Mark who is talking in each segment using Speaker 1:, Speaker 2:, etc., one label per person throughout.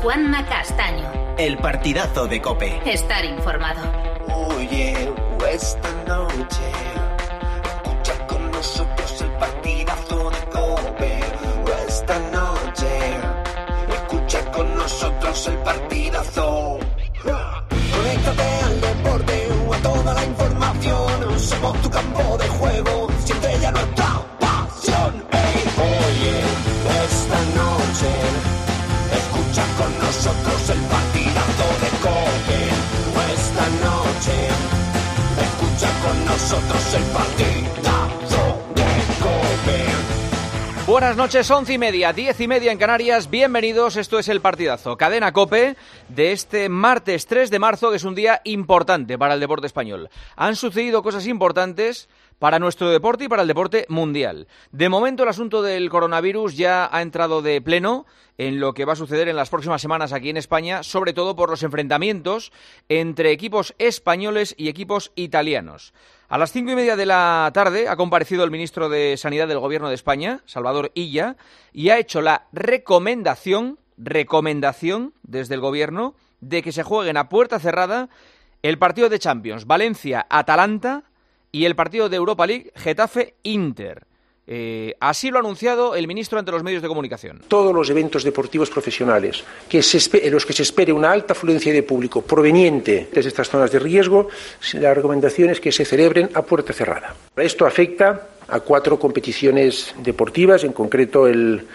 Speaker 1: Juanma Castaño.
Speaker 2: El partidazo de COPE.
Speaker 1: Estar informado.
Speaker 3: Oye, esta noche escucha con nosotros el partidazo de COPE. Esta noche escucha con nosotros el partidazo. Conéctate al deporte o a toda la información. Somos tu campo de juego, siempre ya nuestra pasión. Hey, oye, esta noche escucha con nosotros el partidazo de COPE. Esta noche escucha con nosotros el partidazo de COPE.
Speaker 4: Buenas noches, 11:30, 10:30 en Canarias. Bienvenidos, esto es El Partidazo, cadena COPE de este martes 3 de marzo, que es un día importante para el deporte español. Han sucedido cosas importantes para nuestro deporte y para el deporte mundial. De momento, el asunto del coronavirus ya ha entrado de pleno en lo que va a suceder en las próximas semanas aquí en España, sobre todo por los enfrentamientos entre equipos españoles y equipos italianos. A las 5:30 de la tarde ha comparecido el ministro de Sanidad del Gobierno de España, Salvador Illa, y ha hecho la recomendación desde el Gobierno de que se jueguen a puerta cerrada el partido de Champions Valencia-Atalanta y el partido de Europa League Getafe-Inter. Así lo ha anunciado el ministro ante los medios de comunicación.
Speaker 5: Todos los eventos deportivos profesionales en los que se espere una alta afluencia de público proveniente de estas zonas de riesgo, la recomendación es que se celebren a puerta cerrada. Esto afecta a 4 competiciones deportivas, en concreto el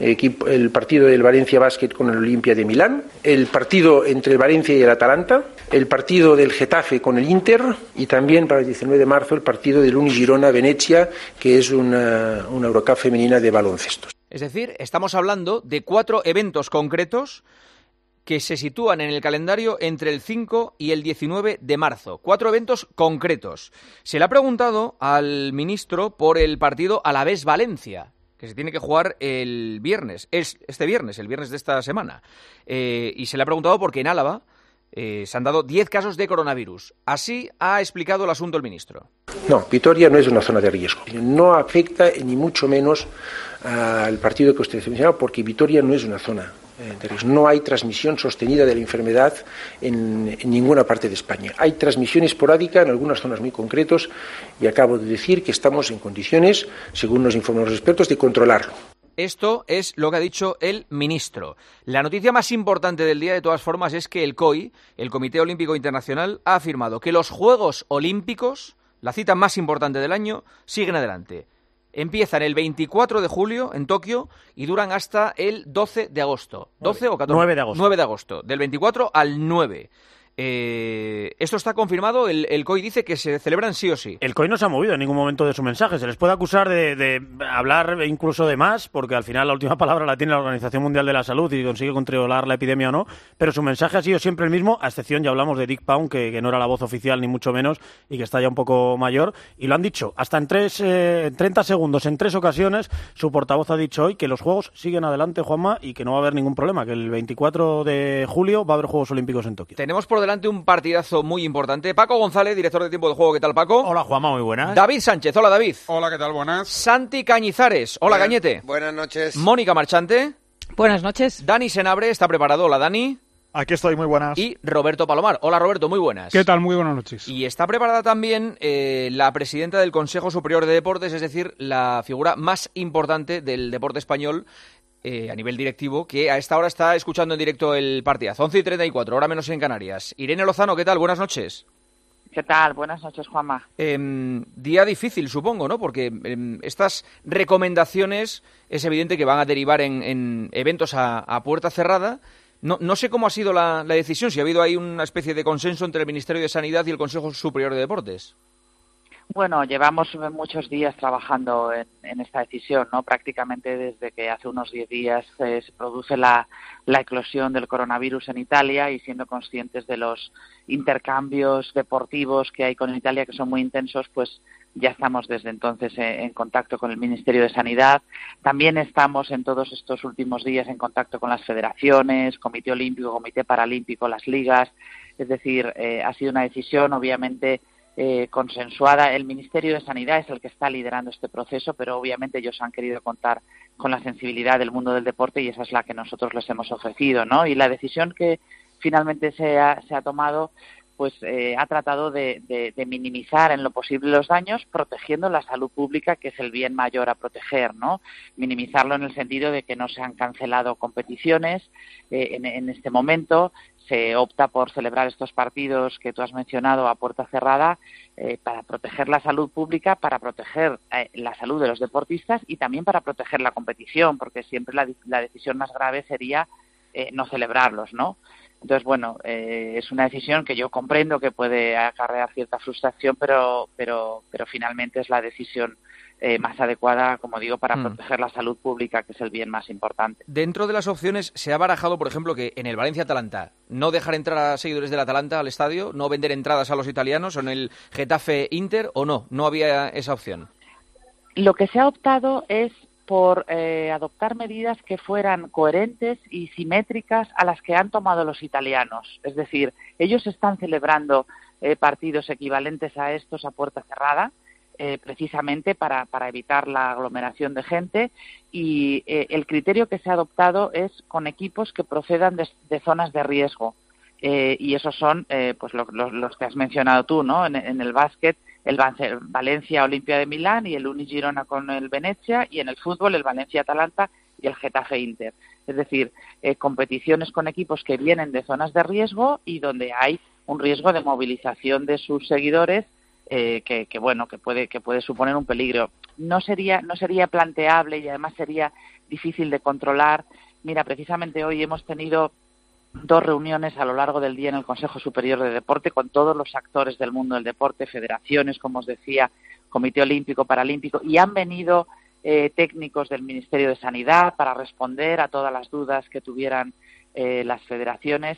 Speaker 5: partido del Valencia Basket con el Olimpia de Milán, el partido entre el Valencia y el Atalanta, el partido del Getafe con el Inter y también para el 19 de marzo el partido del Uni Girona Venezia, que es una Eurocup femenina de baloncesto.
Speaker 4: Es decir, estamos hablando de 4 eventos concretos que se sitúan en el calendario entre el 5 y el 19 de marzo. 4 eventos concretos. Se le ha preguntado al ministro por el partido Alavés-Valencia, que se tiene que jugar el viernes, el viernes de esta semana. Y se le ha preguntado porque en Álava se han dado 10 casos de coronavirus. Así ha explicado el asunto el ministro.
Speaker 5: No, Vitoria no es una zona de riesgo. No afecta ni mucho menos al partido que usted ha mencionado, porque Vitoria no es una zona de riesgo. No hay transmisión sostenida de la enfermedad en ninguna parte de España. Hay transmisión esporádica en algunas zonas muy concretas y acabo de decir que estamos en condiciones, según nos informan los expertos, de controlarlo.
Speaker 4: Esto es lo que ha dicho el ministro. La noticia más importante del día, de todas formas, es que el COI, el Comité Olímpico Internacional, ha afirmado que los Juegos Olímpicos, la cita más importante del año, siguen adelante. Empiezan el 24 de julio en Tokio y duran hasta el 12 de agosto. ¿12 o 14?
Speaker 6: 9 de agosto.
Speaker 4: 9 de agosto, del 24 al 9. Esto está confirmado, el COI dice que se celebran sí o sí.
Speaker 6: El COI no se ha movido en ningún momento de su mensaje. Se les puede acusar de hablar incluso de más, porque al final la última palabra la tiene la Organización Mundial de la Salud y consigue controlar la epidemia o no, pero su mensaje ha sido siempre el mismo, a excepción, ya hablamos de Dick Pound, que no era la voz oficial ni mucho menos y que está ya un poco mayor, y lo han dicho hasta en 30 segundos, en 3 ocasiones. Su portavoz ha dicho hoy que los Juegos siguen adelante, Juanma, y que no va a haber ningún problema, que el 24 de julio va a haber Juegos Olímpicos en Tokio.
Speaker 4: Tenemos por delante un partidazo muy importante. Paco González, director de Tiempo de Juego. ¿Qué tal, Paco?
Speaker 7: Hola, Juanma, muy buenas.
Speaker 4: David Sánchez. Hola, David.
Speaker 8: Hola, ¿qué tal? Buenas.
Speaker 4: Santi Cañizares. Hola, Cañete.
Speaker 9: Buenas noches.
Speaker 4: Mónica Marchante.
Speaker 10: Buenas noches.
Speaker 4: Dani Senabre está preparado. Hola, Dani.
Speaker 8: Aquí estoy, muy buenas.
Speaker 4: Y Roberto Palomar. Hola, Roberto, muy buenas.
Speaker 8: ¿Qué tal? Muy buenas noches.
Speaker 4: Y está preparada también la presidenta del Consejo Superior de Deportes, es decir, la figura más importante del deporte español a nivel directivo, que a esta hora está escuchando en directo el partidazo. 11:34, hora menos en Canarias. Irene Lozano, ¿qué tal? Buenas noches.
Speaker 10: ¿Qué tal? Buenas noches, Juanma.
Speaker 4: Día difícil, supongo, ¿no? Porque estas recomendaciones es evidente que van a derivar en eventos a puerta cerrada. No sé cómo ha sido la decisión, si ha habido ahí una especie de consenso entre el Ministerio de Sanidad y el Consejo Superior de Deportes.
Speaker 10: Bueno, llevamos muchos días trabajando en esta decisión, ¿no? Prácticamente desde que hace unos 10 días se produce la eclosión del coronavirus en Italia, y siendo conscientes de los intercambios deportivos que hay con Italia, que son muy intensos, pues ya estamos desde entonces en contacto con el Ministerio de Sanidad. También estamos en todos estos últimos días en contacto con las federaciones, Comité Olímpico, Comité Paralímpico, las ligas. Es decir, ha sido una decisión obviamente consensuada. El Ministerio de Sanidad es el que está liderando este proceso, pero obviamente ellos han querido contar con la sensibilidad del mundo del deporte y esa es la que nosotros les hemos ofrecido, ¿no? Y la decisión que finalmente se ha tomado pues ha tratado de minimizar en lo posible los daños, protegiendo la salud pública, que es el bien mayor a proteger, ¿no? Minimizarlo en el sentido de que no se han cancelado competiciones en este momento. Se opta por celebrar estos partidos que tú has mencionado a puerta cerrada para proteger la salud pública, para proteger la salud de los deportistas y también para proteger la competición, porque siempre la decisión más grave sería no celebrarlos, ¿no? Entonces, bueno, es una decisión que yo comprendo que puede acarrear cierta frustración, pero finalmente es la decisión más adecuada, como digo, para proteger la salud pública, que es el bien más importante.
Speaker 4: Dentro de las opciones se ha barajado, por ejemplo, que en el Valencia-Atalanta no dejar entrar a seguidores del Atalanta al estadio, no vender entradas a los italianos, o en el Getafe-Inter, o no había esa opción.
Speaker 10: Lo que se ha optado es por adoptar medidas que fueran coherentes y simétricas a las que han tomado los italianos. Es decir, ellos están celebrando partidos equivalentes a estos a puerta cerrada, precisamente para evitar la aglomeración de gente y el criterio que se ha adoptado es con equipos que procedan de zonas de riesgo. Y esos son pues los que has mencionado tú, ¿no? En el básquet, el Valencia Olimpia de Milán y el Uni Girona con el Venezia, y en el fútbol el Valencia Atalanta y el Getafe Inter. Es decir, competiciones con equipos que vienen de zonas de riesgo y donde hay un riesgo de movilización de sus seguidores que puede suponer un peligro. No sería planteable y además sería difícil de controlar. Mira, precisamente hoy hemos tenido 2 reuniones a lo largo del día en el Consejo Superior de Deporte con todos los actores del mundo del deporte, federaciones, como os decía, Comité Olímpico, Paralímpico, y han venido técnicos del Ministerio de Sanidad para responder a todas las dudas que tuvieran las federaciones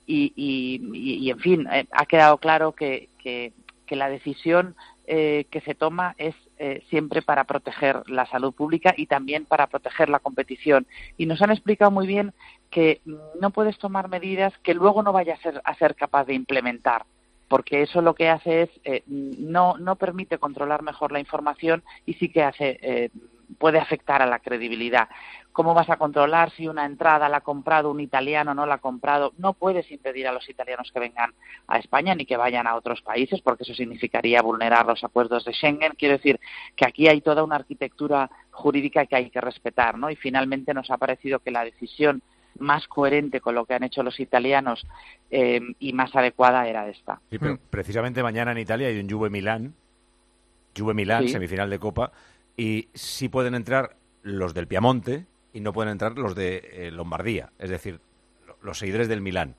Speaker 10: y en fin, ha quedado claro que la decisión que se toma es siempre para proteger la salud pública y también para proteger la competición. Y nos han explicado muy bien que no puedes tomar medidas que luego no vayas a ser capaz de implementar, porque eso lo que hace es no permite controlar mejor la información y sí que puede afectar a la credibilidad. ¿Cómo vas a controlar si una entrada la ha comprado un italiano o no la ha comprado? No puedes impedir a los italianos que vengan a España ni que vayan a otros países, porque eso significaría vulnerar los acuerdos de Schengen. Quiero decir que aquí hay toda una arquitectura jurídica que hay que respetar, ¿no? Y finalmente nos ha parecido que la decisión más coherente con lo que han hecho los italianos y más adecuada era esta.
Speaker 7: Sí, pero precisamente mañana en Italia hay un Juve-Milán, sí, semifinal de Copa, y sí pueden entrar los del Piamonte y no pueden entrar los de Lombardía, es decir, los seguidores del Milán.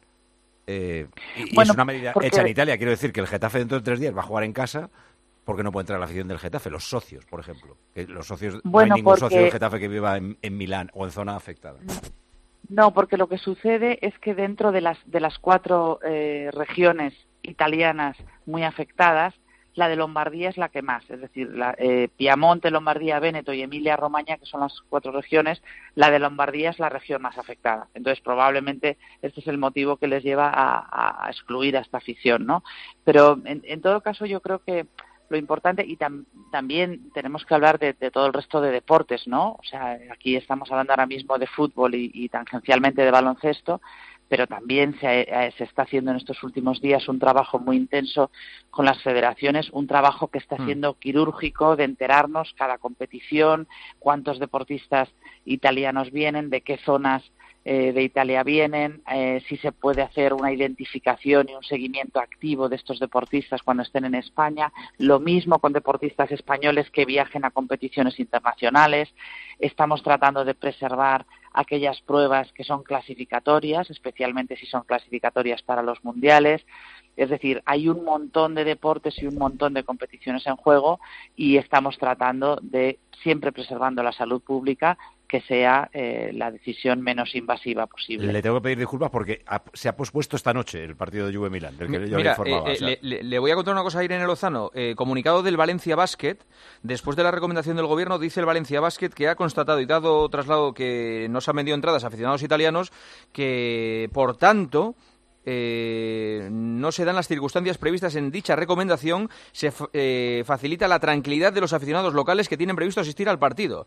Speaker 7: Y es una medida hecha en Italia. Quiero decir que el Getafe dentro de 3 días va a jugar en casa porque no puede entrar la afición del Getafe, los socios, por ejemplo. Que los socios, no hay ningún socio del Getafe que viva en Milán o en zona afectada.
Speaker 10: No, porque lo que sucede es que dentro de las 4 regiones italianas muy afectadas, la de Lombardía es la que más, es decir, Piamonte, Lombardía, Véneto y Emilia-Romagna, que son las 4 regiones, la de Lombardía es la región más afectada. Entonces, probablemente este es el motivo que les lleva a excluir a esta afición, ¿no? Pero, en todo caso, yo creo que lo importante, y también tenemos que hablar de todo el resto de deportes, ¿no? O sea, aquí estamos hablando ahora mismo de fútbol y tangencialmente de baloncesto, pero también se está haciendo en estos últimos días un trabajo muy intenso con las federaciones, un trabajo que está siendo quirúrgico de enterarnos cada competición, cuántos deportistas italianos vienen, de qué zonas de Italia vienen, si se puede hacer una identificación y un seguimiento activo de estos deportistas cuando estén en España, lo mismo con deportistas españoles que viajen a competiciones internacionales. Estamos tratando de preservar aquellas pruebas que son clasificatorias, especialmente si son clasificatorias para los mundiales. Es decir, hay un montón de deportes y un montón de competiciones en juego y estamos tratando de, siempre preservando la salud pública, que sea la decisión menos invasiva posible.
Speaker 7: Le tengo que pedir disculpas porque se ha pospuesto esta noche el partido de Juve-Milán, del que yo le informaba.
Speaker 4: Le voy a contar una cosa a Irene Lozano. Comunicado del Valencia Basket, después de la recomendación del Gobierno, dice el Valencia Basket que ha constatado y dado traslado que no se han vendido entradas a aficionados italianos, que por tanto no se dan las circunstancias previstas en dicha recomendación, se facilita la tranquilidad de los aficionados locales que tienen previsto asistir al partido.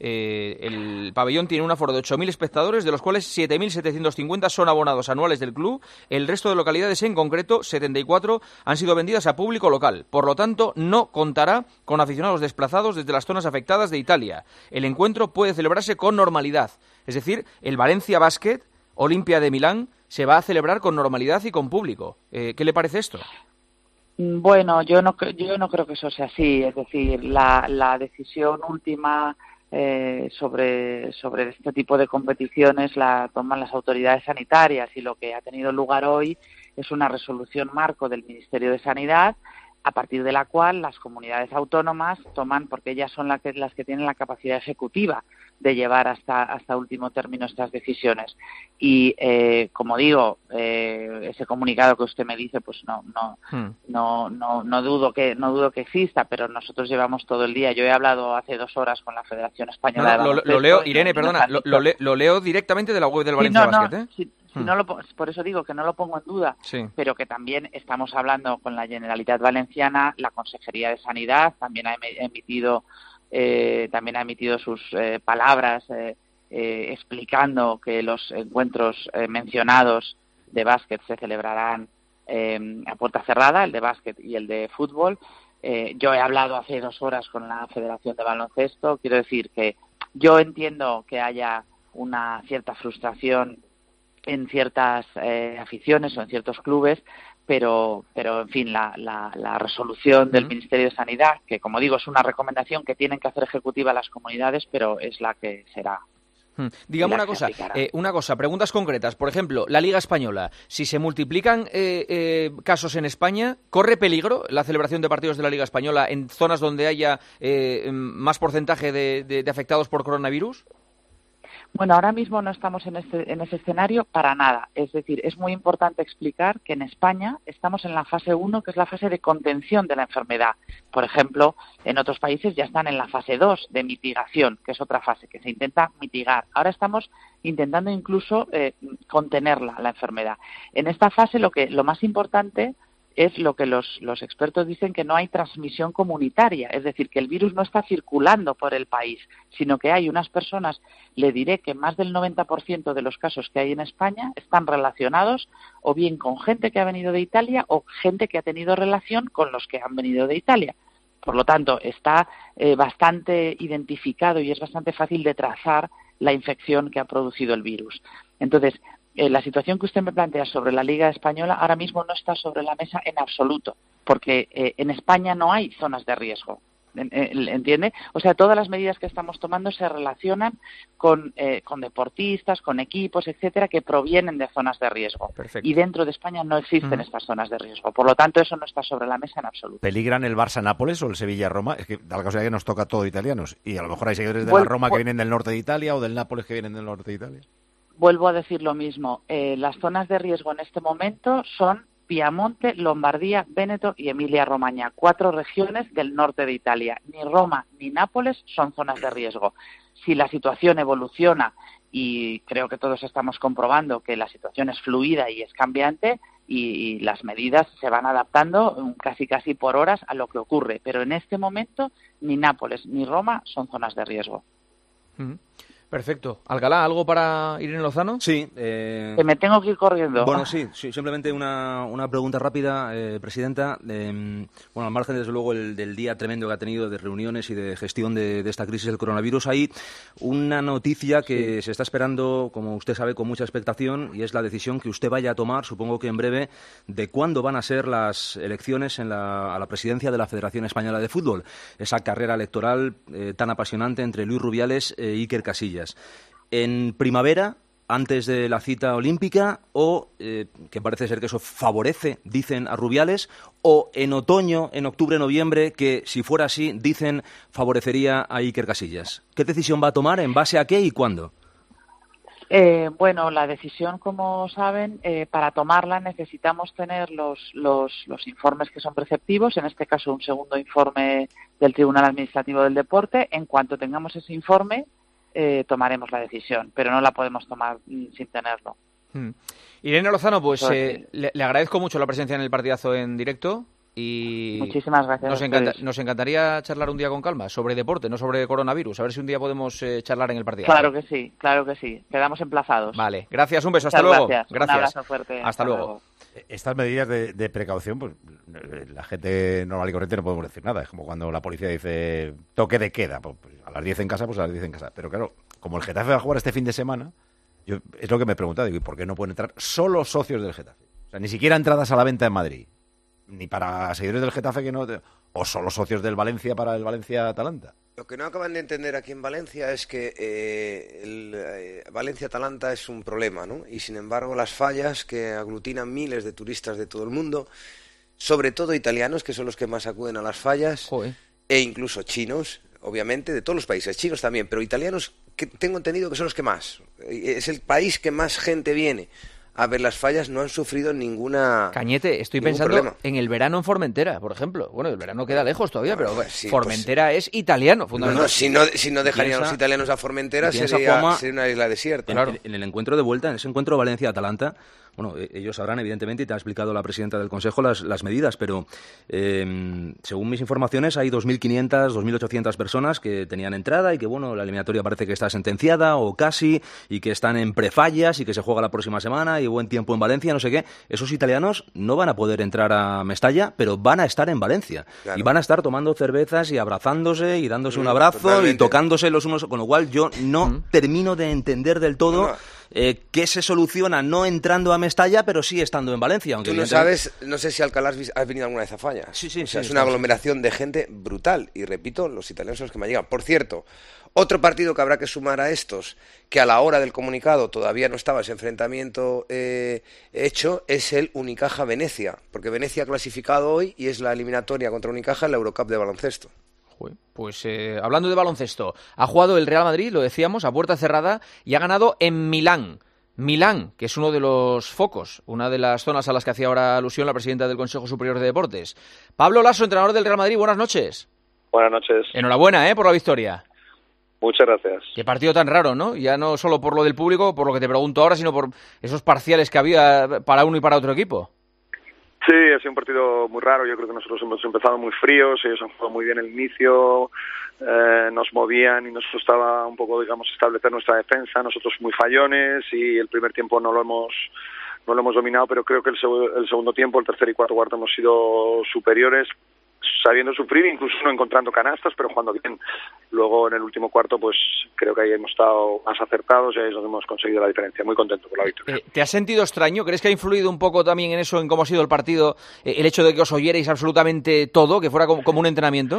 Speaker 4: El pabellón tiene un aforo de 8.000 espectadores, de los cuales 7.750 son abonados anuales del club. El resto de localidades, en concreto 74, han sido vendidas a público local. Por lo tanto, no contará con aficionados desplazados desde las zonas afectadas de Italia. El encuentro puede celebrarse con normalidad. Es decir, el Valencia Basket, Olimpia de Milán, se va a celebrar con normalidad y con público. ¿Qué le parece esto?
Speaker 10: Bueno, yo no creo que eso sea así. Es decir, la decisión última sobre este tipo de competiciones la toman las autoridades sanitarias, y lo que ha tenido lugar hoy es una resolución marco del Ministerio de Sanidad, a partir de la cual las comunidades autónomas toman, porque ellas son las que tienen la capacidad ejecutiva de llevar hasta último término estas decisiones. Y como digo, ese comunicado que usted me dice, pues no dudo que exista, pero nosotros llevamos todo el día. Yo he hablado hace 2 horas con la Federación Española de Baloncesto.
Speaker 4: Lo leo, Irene, perdona, lo leo directamente de la web del Valencia Basket, ¿eh?
Speaker 10: Por eso digo que no lo pongo en duda,
Speaker 4: sí.
Speaker 10: Pero que también estamos hablando con la Generalitat Valenciana, la Consejería de Sanidad también ha emitido sus palabras explicando que los encuentros mencionados de básquet se celebrarán a puerta cerrada, el de básquet y el de fútbol. Yo he hablado hace 2 horas con la Federación de Baloncesto. Quiero decir que yo entiendo que haya una cierta frustración en ciertas aficiones o en ciertos clubes, pero en fin, la resolución del Ministerio de Sanidad, que como digo es una recomendación que tienen que hacer ejecutiva las comunidades, pero es la que será.
Speaker 4: Dígame una cosa, preguntas concretas. Por ejemplo, la Liga Española, si se multiplican casos en España, ¿corre peligro la celebración de partidos de la Liga Española en zonas donde haya más porcentaje de afectados por coronavirus?
Speaker 10: Bueno, ahora mismo no estamos en ese escenario para nada. Es decir, es muy importante explicar que en España estamos en la fase 1, que es la fase de contención de la enfermedad. Por ejemplo, en otros países ya están en la fase 2 de mitigación, que es otra fase que se intenta mitigar. Ahora estamos intentando incluso contener la enfermedad. En esta fase lo más importante es lo que los expertos dicen, que no hay transmisión comunitaria, es decir, que el virus no está circulando por el país, sino que hay unas personas, le diré que más del 90% de los casos que hay en España están relacionados o bien con gente que ha venido de Italia o gente que ha tenido relación con los que han venido de Italia. Por lo tanto, está bastante identificado y es bastante fácil de trazar la infección que ha producido el virus. Entonces, la situación que usted me plantea sobre la Liga Española ahora mismo no está sobre la mesa en absoluto, porque en España no hay zonas de riesgo, ¿entiende? O sea, todas las medidas que estamos tomando se relacionan con deportistas, con equipos, etcétera, que provienen de zonas de riesgo.
Speaker 4: Perfecto.
Speaker 10: Y dentro de España no existen estas zonas de riesgo. Por lo tanto, eso no está sobre la mesa en absoluto.
Speaker 7: ¿Peligran el Barça-Nápoles o el Sevilla-Roma? Es que da la casualidad que nos toca todo italianos. Y a lo mejor hay seguidores de la Roma que vienen del norte de Italia o del Nápoles que vienen del norte de Italia.
Speaker 10: Vuelvo a decir lo mismo. Las zonas de riesgo en este momento son Piamonte, Lombardía, Véneto y Emilia-Romagna, 4 regiones del norte de Italia. Ni Roma ni Nápoles son zonas de riesgo. Si la situación evoluciona, y creo que todos estamos comprobando que la situación es fluida y es cambiante, y las medidas se van adaptando casi por horas a lo que ocurre. Pero en este momento ni Nápoles ni Roma son zonas de riesgo.
Speaker 4: Perfecto. Alcalá, ¿algo para Irene Lozano?
Speaker 9: Sí.
Speaker 10: Que me tengo que ir corriendo.
Speaker 9: Bueno, sí, simplemente una pregunta rápida, Presidenta. Al margen, desde luego, del día tremendo que ha tenido de reuniones y de gestión de esta crisis del coronavirus, hay una noticia que se está esperando, como usted sabe, con mucha expectación, y es la decisión que usted vaya a tomar, supongo que en breve, de cuándo van a ser las elecciones a la presidencia de la Federación Española de Fútbol. Esa carrera electoral tan apasionante entre Luis Rubiales e Iker Casillas. En primavera, antes de la cita olímpica, o que parece ser que eso favorece, dicen, a Rubiales, o en otoño, en octubre, noviembre, que si fuera así, dicen, favorecería a Iker Casillas. ¿Qué decisión va a tomar? ¿En base a qué y cuándo?
Speaker 10: Bueno, la decisión, como saben, para tomarla necesitamos tener los informes que son preceptivos, en este caso un segundo informe del Tribunal Administrativo del Deporte. En cuanto tengamos ese informe, tomaremos la decisión, pero no la podemos tomar sin tenerlo.
Speaker 4: Irene Lozano, pues le agradezco mucho la presencia en el partidazo en directo. Y
Speaker 10: muchísimas gracias.
Speaker 4: Nos encantaría charlar un día con calma sobre deporte, no sobre coronavirus. A ver si un día podemos charlar en el partido.
Speaker 10: Claro que sí. Quedamos emplazados.
Speaker 4: Vale, gracias, un beso, hasta luego.
Speaker 10: Gracias. Un abrazo fuerte.
Speaker 4: Hasta luego.
Speaker 7: Estas medidas de precaución, pues la gente normal y corriente no podemos decir nada. Es como cuando la policía dice toque de queda. Pues a las 10 en casa, pues a las 10 en casa. Pero claro, como el Getafe va a jugar este fin de semana, es lo que me he preguntado. Digo, ¿y por qué no pueden entrar solo socios del Getafe? O sea, ni siquiera entradas a la venta en Madrid. Ni para seguidores del Getafe que no... O solo socios del Valencia para el Valencia-Atalanta.
Speaker 11: Lo que no acaban de entender aquí en Valencia es que Valencia-Atalanta es un problema, ¿no? Y sin embargo las fallas que aglutinan miles de turistas de todo el mundo, sobre todo italianos, que son los que más acuden a las fallas, e incluso chinos, obviamente, de todos los países, chinos también, pero italianos que tengo entendido que son los que más. Es el país que más gente viene a ver las fallas, no han sufrido ninguna...
Speaker 4: Cañete, estoy pensando problema en el verano en Formentera, por ejemplo. Bueno, el verano queda lejos todavía, pero sí, Formentera pues, es italiano, fundamentalmente.
Speaker 11: No, si no dejarían los italianos a Formentera, sería una isla desierta.
Speaker 9: En el encuentro de vuelta, en ese encuentro Valencia-Atalanta, bueno, ellos sabrán, evidentemente, y te ha explicado la presidenta del Consejo las medidas, pero según mis informaciones hay 2.500, 2.800 personas que tenían entrada y que, bueno, la eliminatoria parece que está sentenciada o casi, y que están en prefallas y que se juega la próxima semana y buen tiempo en Valencia, no sé qué. Esos italianos no van a poder entrar a Mestalla, pero van a estar en Valencia. Claro. Y van a estar tomando cervezas y abrazándose y dándose un abrazo totalmente, y tocándose los unos, con lo cual yo no termino de entender del todo... ¿qué se soluciona no entrando a Mestalla, pero sí estando en Valencia? Aunque
Speaker 11: tú no sabes, no sé si Alcalá has venido alguna vez a Falla.
Speaker 9: Sí.
Speaker 11: O sea, es una aglomeración de gente brutal. Y repito, los italianos son los que me han llegado. Por cierto, otro partido que habrá que sumar a estos, que a la hora del comunicado todavía no estaba ese enfrentamiento hecho, es el Unicaja-Venecia. Porque Venecia ha clasificado hoy y es la eliminatoria contra Unicaja en la Eurocup de baloncesto.
Speaker 4: Pues hablando de baloncesto, ha jugado el Real Madrid, lo decíamos, a puerta cerrada y ha ganado en Milán. Milán, que es uno de los focos, una de las zonas a las que hacía ahora alusión la presidenta del Consejo Superior de Deportes. Pablo Lasso, entrenador del Real Madrid, buenas noches.
Speaker 12: Buenas noches.
Speaker 4: Enhorabuena, por la victoria.
Speaker 12: Muchas gracias.
Speaker 4: Qué partido tan raro, ¿no? Ya no solo por lo del público, por lo que te pregunto ahora, sino por esos parciales que había para uno y para otro equipo.
Speaker 12: Sí, ha sido un partido muy raro. Yo creo que nosotros hemos empezado muy fríos, ellos han jugado muy bien el inicio, nos movían y nos costaba un poco, digamos, establecer nuestra defensa, nosotros muy fallones, y el primer tiempo no lo hemos dominado, pero creo que el segundo tiempo, el tercer y cuarto hemos sido superiores, sabiendo sufrir, incluso no encontrando canastas, pero jugando bien. Luego en el último cuarto, pues creo que ahí hemos estado más acertados y ahí es donde hemos conseguido la diferencia. Muy contento con la victoria.
Speaker 4: ¿Te has sentido extraño? ¿Crees que ha influido un poco también en eso, en cómo ha sido el partido, el hecho de que os oyerais absolutamente todo, que fuera como un entrenamiento?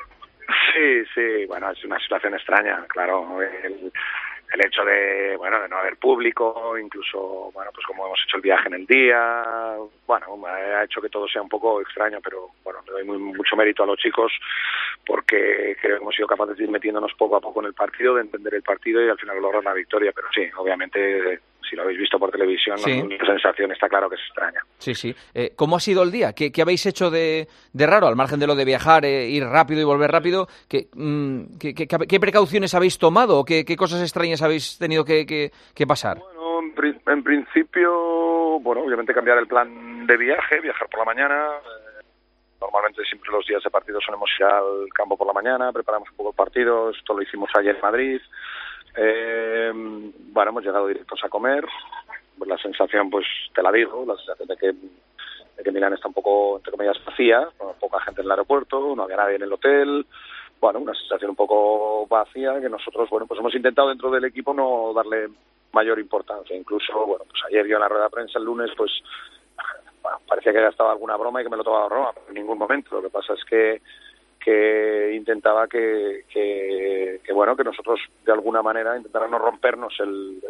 Speaker 12: Sí, bueno, es una situación extraña, claro. El hecho de no haber público, incluso, pues como hemos hecho el viaje en el día, ha hecho que todo sea un poco extraño, pero le doy mucho mérito a los chicos porque creo que hemos sido capaces de ir metiéndonos poco a poco en el partido, de entender el partido y al final lograr la victoria, pero sí, obviamente, si lo habéis visto por televisión, sí, la sensación está claro que es extraña.
Speaker 4: Sí. ¿Cómo ha sido el día? ¿Qué habéis hecho de raro, al margen de lo de viajar, ir rápido y volver rápido? ¿Qué precauciones habéis tomado? ¿Qué cosas extrañas habéis tenido que pasar?
Speaker 12: Bueno, en principio, obviamente cambiar el plan de viajar por la mañana. Normalmente siempre los días de partido solemos ir al campo por la mañana, preparamos un poco el partido, esto lo hicimos ayer en Madrid. Hemos llegado directos a comer. La sensación, pues te la digo, la sensación de que Milán está un poco, entre comillas, vacía, poca gente en el aeropuerto, no había nadie en el hotel. Una sensación un poco vacía que nosotros, pues hemos intentado dentro del equipo no darle mayor importancia. Incluso, pues ayer yo en la rueda de prensa el lunes, pues parecía que había estado alguna broma y que me lo tomaba broma, pero en ningún momento. Lo que pasa es que intentaba que nosotros de alguna manera intentáramos rompernos el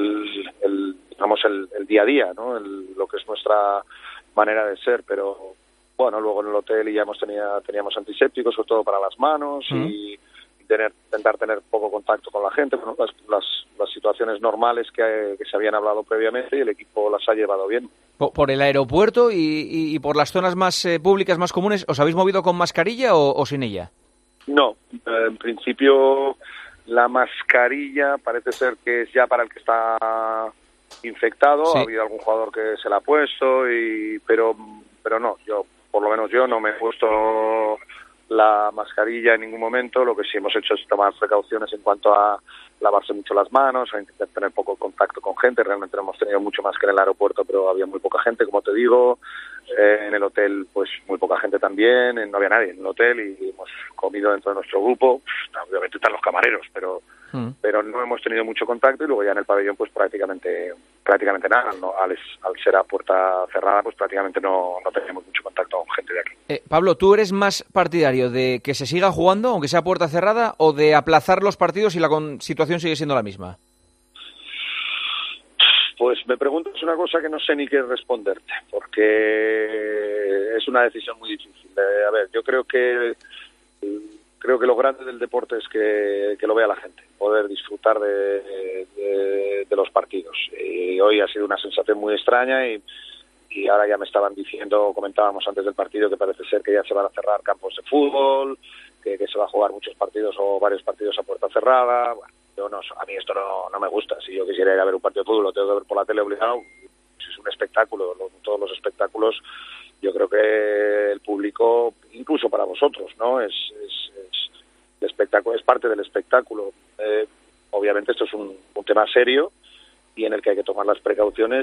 Speaker 12: día a día, ¿no? Lo que es nuestra manera de ser, pero luego en el hotel y ya teníamos antisépticos, sobre todo para las manos, y intentar tener poco contacto con la gente, las situaciones normales que se habían hablado previamente, y el equipo las ha llevado bien.
Speaker 4: ¿Por el aeropuerto y por las zonas más públicas, más comunes, os habéis movido con mascarilla o sin ella?
Speaker 12: No, en principio la mascarilla parece ser que es ya para el que está infectado,
Speaker 4: Sí.
Speaker 12: ha habido algún jugador que se la ha puesto, pero no, por lo menos yo no me he puesto la mascarilla en ningún momento. Lo que sí hemos hecho es tomar precauciones en cuanto a lavarse mucho las manos, a intentar tener poco contacto con gente. Realmente no hemos tenido mucho más que en el aeropuerto, pero había muy poca gente, como te digo. En el hotel, pues muy poca gente también, no había nadie en el hotel y hemos comido dentro de nuestro grupo. Obviamente están los camareros, pero no hemos tenido mucho contacto, y luego ya en el pabellón pues prácticamente nada, ¿no? Al ser a puerta cerrada pues prácticamente no tenemos mucho contacto con gente de aquí.
Speaker 4: Pablo, ¿tú eres más partidario de que se siga jugando, aunque sea a puerta cerrada, o de aplazar los partidos si la situación sigue siendo la misma?
Speaker 12: Pues me preguntas una cosa que no sé ni qué responderte, porque es una decisión muy difícil. A ver, yo creo que lo grande del deporte es que lo vea la gente, poder disfrutar de los partidos. Y hoy ha sido una sensación muy extraña y ahora ya me estaban diciendo, comentábamos antes del partido, que parece ser que ya se van a cerrar campos de fútbol, que se va a jugar muchos partidos o varios partidos a puerta cerrada. Bueno, a mí esto no me gusta. Si yo quisiera ir a ver un partido de fútbol, lo tengo que ver por la tele obligado. Es un espectáculo, todos los espectáculos. Yo creo que el público, incluso para vosotros, ¿no? El espectáculo es parte del espectáculo. Obviamente esto es un tema serio y en el que hay que tomar las precauciones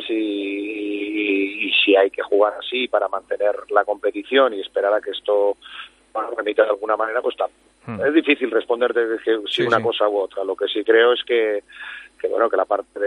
Speaker 12: y si hay que jugar así para mantener la competición y esperar a que esto remita de alguna manera, pues está. Es difícil responderte si una cosa u otra. Lo que sí creo es que la parte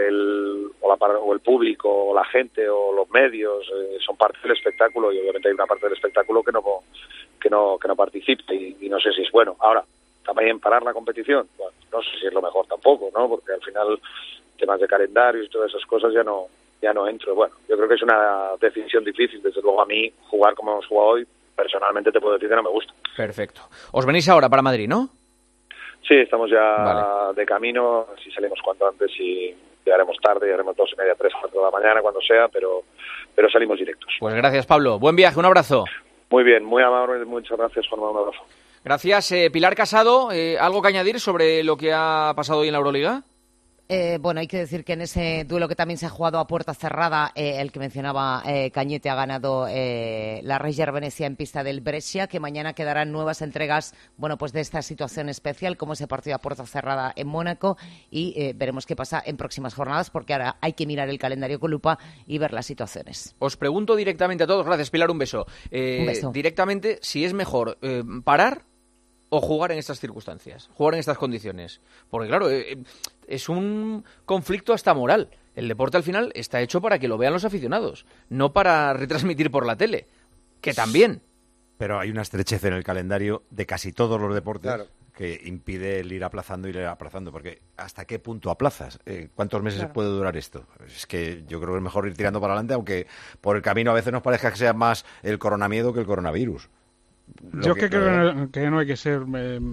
Speaker 12: o el público o la gente o los medios son parte del espectáculo, y obviamente hay una parte del espectáculo que no participa y no sé si es bueno. Ahora, también parar la competición, bueno, no sé si es lo mejor tampoco, ¿no? Porque al final temas de calendarios y todas esas cosas ya no entro. Bueno, yo creo que es una decisión difícil. Desde luego a mí jugar como hemos jugado hoy, personalmente te puedo decir que no me gusta.
Speaker 4: Perfecto. Os venís ahora para Madrid, ¿no?
Speaker 12: Sí, estamos ya de camino. Si salimos cuanto antes y llegaremos tarde, llegaremos 2:30, 3, 4 de la mañana, cuando sea, pero salimos directos.
Speaker 4: Pues gracias, Pablo. Buen viaje, un abrazo.
Speaker 12: Muy bien, muy amable, muchas gracias, Juanma, un abrazo.
Speaker 4: Gracias. Pilar Casado, ¿algo que añadir sobre lo que ha pasado hoy en la Euroliga?
Speaker 13: Bueno, hay que decir que en ese duelo que también se ha jugado a puerta cerrada, el que mencionaba Cañete, ha ganado la Reyer Venecia en pista del Brescia, que mañana quedarán nuevas entregas, bueno, pues de esta situación especial, como ese partido a puerta cerrada en Mónaco, y veremos qué pasa en próximas jornadas, porque ahora hay que mirar el calendario con lupa y ver las situaciones.
Speaker 4: Os pregunto directamente a todos, gracias Pilar, un beso.
Speaker 13: Un beso.
Speaker 4: Directamente, si es mejor parar o jugar en estas circunstancias, jugar en estas condiciones. Porque claro, es un conflicto hasta moral. El deporte al final está hecho para que lo vean los aficionados, no para retransmitir por la tele, que también.
Speaker 7: Pero hay una estrechez en el calendario de casi todos los deportes que impide el ir aplazando, porque ¿hasta qué punto aplazas? ¿Cuántos meses puede durar esto? Es que yo creo que es mejor ir tirando para adelante, aunque por el camino a veces nos parezca que sea más el coronamiedo que el coronavirus.
Speaker 8: Yo creo que no hay que ser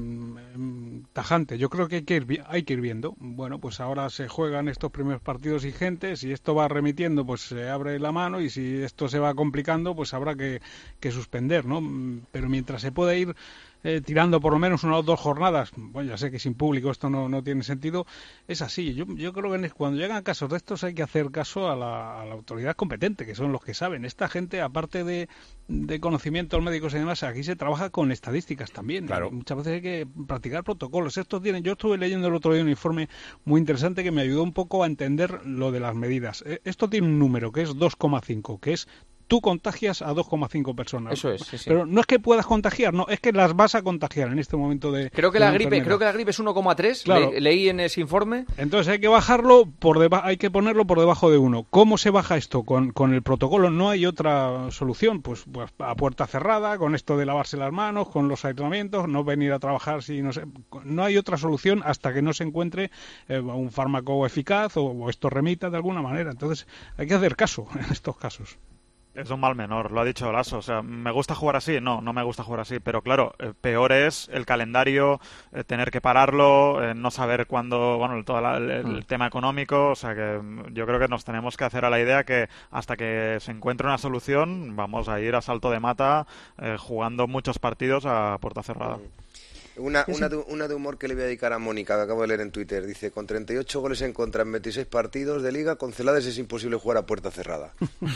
Speaker 8: tajante. Yo creo que hay que ir viendo. Bueno, pues ahora se juegan estos primeros partidos vigentes. Si esto va remitiendo, pues se abre la mano. Y si esto se va complicando, pues habrá que suspender, ¿no? Pero mientras se pueda ir tirando por lo menos 1 o 2 jornadas, bueno, ya sé que sin público esto no tiene sentido, es así. Yo creo que cuando llegan casos de estos hay que hacer caso a la autoridad competente, que son los que saben. Esta gente, aparte de conocimientos médicos y demás, aquí se trabaja con estadísticas también.
Speaker 7: Claro.
Speaker 8: Muchas veces hay que practicar protocolos. Yo estuve leyendo el otro día un informe muy interesante que me ayudó un poco a entender lo de las medidas. Esto tiene un número que es 2,5, que es tú contagias a 2,5 personas.
Speaker 4: Eso es, sí.
Speaker 8: Pero no es que puedas contagiar, no, es que las vas a contagiar en este momento de...
Speaker 4: Creo que la gripe es 1,3,
Speaker 8: claro.
Speaker 4: Leí en ese informe.
Speaker 8: Entonces hay que bajarlo hay que ponerlo por debajo de 1. ¿Cómo se baja esto? Con el protocolo. No hay otra solución, pues a puerta cerrada, con esto de lavarse las manos, con los aislamientos, no venir a trabajar si no sé. No hay otra solución hasta que no se encuentre un fármaco eficaz o esto remita de alguna manera. Entonces hay que hacer caso en estos casos.
Speaker 14: Es un mal menor, lo ha dicho Lasso. O sea, ¿me gusta jugar así? No me gusta jugar así. Pero claro, peor es el calendario, tener que pararlo, no saber cuándo, bueno, todo el tema económico. O sea, que yo creo que nos tenemos que hacer a la idea que hasta que se encuentre una solución, vamos a ir a salto de mata jugando muchos partidos a puerta cerrada.
Speaker 11: Una de humor que le voy a dedicar a Mónica, que acabo de leer en Twitter. Dice, con 38 goles en contra en 26 partidos de Liga, con Celades es imposible jugar a puerta cerrada.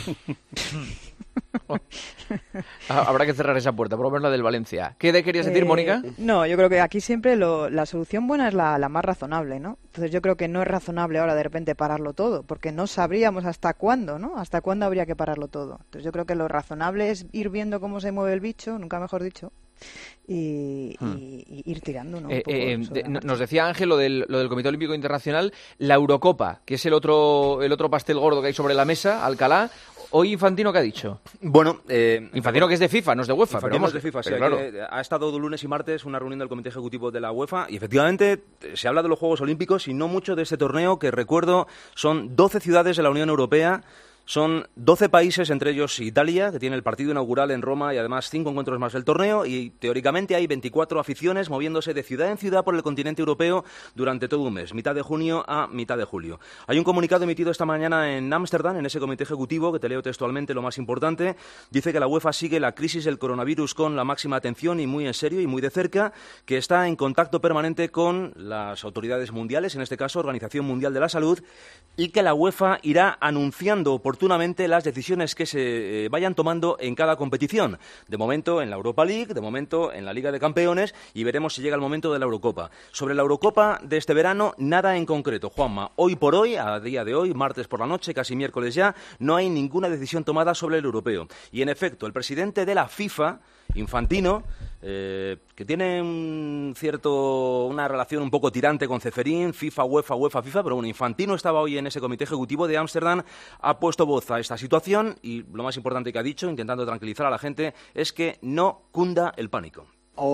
Speaker 4: Habrá que cerrar esa puerta, por lo menos la del Valencia. ¿Qué querías decir, Mónica?
Speaker 15: No, yo creo que aquí siempre la solución buena es la más razonable, ¿no? Entonces yo creo que no es razonable ahora de repente pararlo todo, porque no sabríamos hasta cuándo, ¿no? Hasta cuándo habría que pararlo todo. Entonces yo creo que lo razonable es ir viendo cómo se mueve el bicho, nunca mejor dicho, y ir tirando, ¿no?
Speaker 4: Nos decía Ángel lo del Comité Olímpico Internacional, la Eurocopa, que es el otro pastel gordo que hay sobre la mesa, Alcalá. Hoy Infantino, ¿qué ha dicho?
Speaker 9: Bueno,
Speaker 4: Infantino, que es de FIFA, no es de UEFA.
Speaker 9: Infantino
Speaker 4: Pero
Speaker 9: es de FIFA, sí.
Speaker 4: claro.
Speaker 9: Ha estado lunes y martes una reunión del Comité Ejecutivo de la UEFA y efectivamente se habla de los Juegos Olímpicos y no mucho de este torneo que, recuerdo, son 12 ciudades de la Unión Europea. Son 12 países, entre ellos Italia, que tiene el partido inaugural en Roma y además 5 encuentros más del torneo, y teóricamente hay 24 aficiones moviéndose de ciudad en ciudad por el continente europeo durante todo un mes, mitad de junio a mitad de julio. Hay un comunicado emitido esta mañana en Ámsterdam, en ese comité ejecutivo, que te leo textualmente lo más importante. Dice que la UEFA sigue la crisis del coronavirus con la máxima atención y muy en serio y muy de cerca, que está en contacto permanente con las autoridades mundiales, en este caso Organización Mundial de la Salud, y que la UEFA irá anunciando oportunamente las decisiones que se vayan tomando en cada competición. De momento en la Europa League, de momento en la Liga de Campeones, y veremos si llega el momento de la Eurocopa. Sobre la Eurocopa de este verano, nada en concreto, Juanma. Hoy por hoy, a día de hoy, martes por la noche, casi miércoles ya, no hay ninguna decisión tomada sobre el europeo. Y en efecto, el presidente de la FIFA, Infantino, que tiene una relación un poco tirante con Ceferín, FIFA, UEFA, pero bueno, Infantino estaba hoy en ese comité ejecutivo de Ámsterdam, ha puesto voz a esta situación y lo más importante que ha dicho, intentando tranquilizar a la gente, es que no cunda el pánico.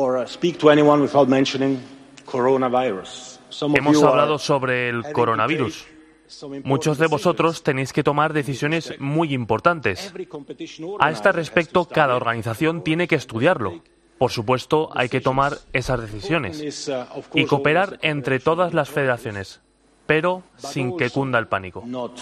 Speaker 16: Hemos hablado sobre el coronavirus. Muchos de vosotros tenéis que tomar decisiones muy importantes. A este respecto, cada organización tiene que estudiarlo. Por supuesto, hay que tomar esas decisiones y cooperar entre todas las federaciones, pero sin que cunda el pánico.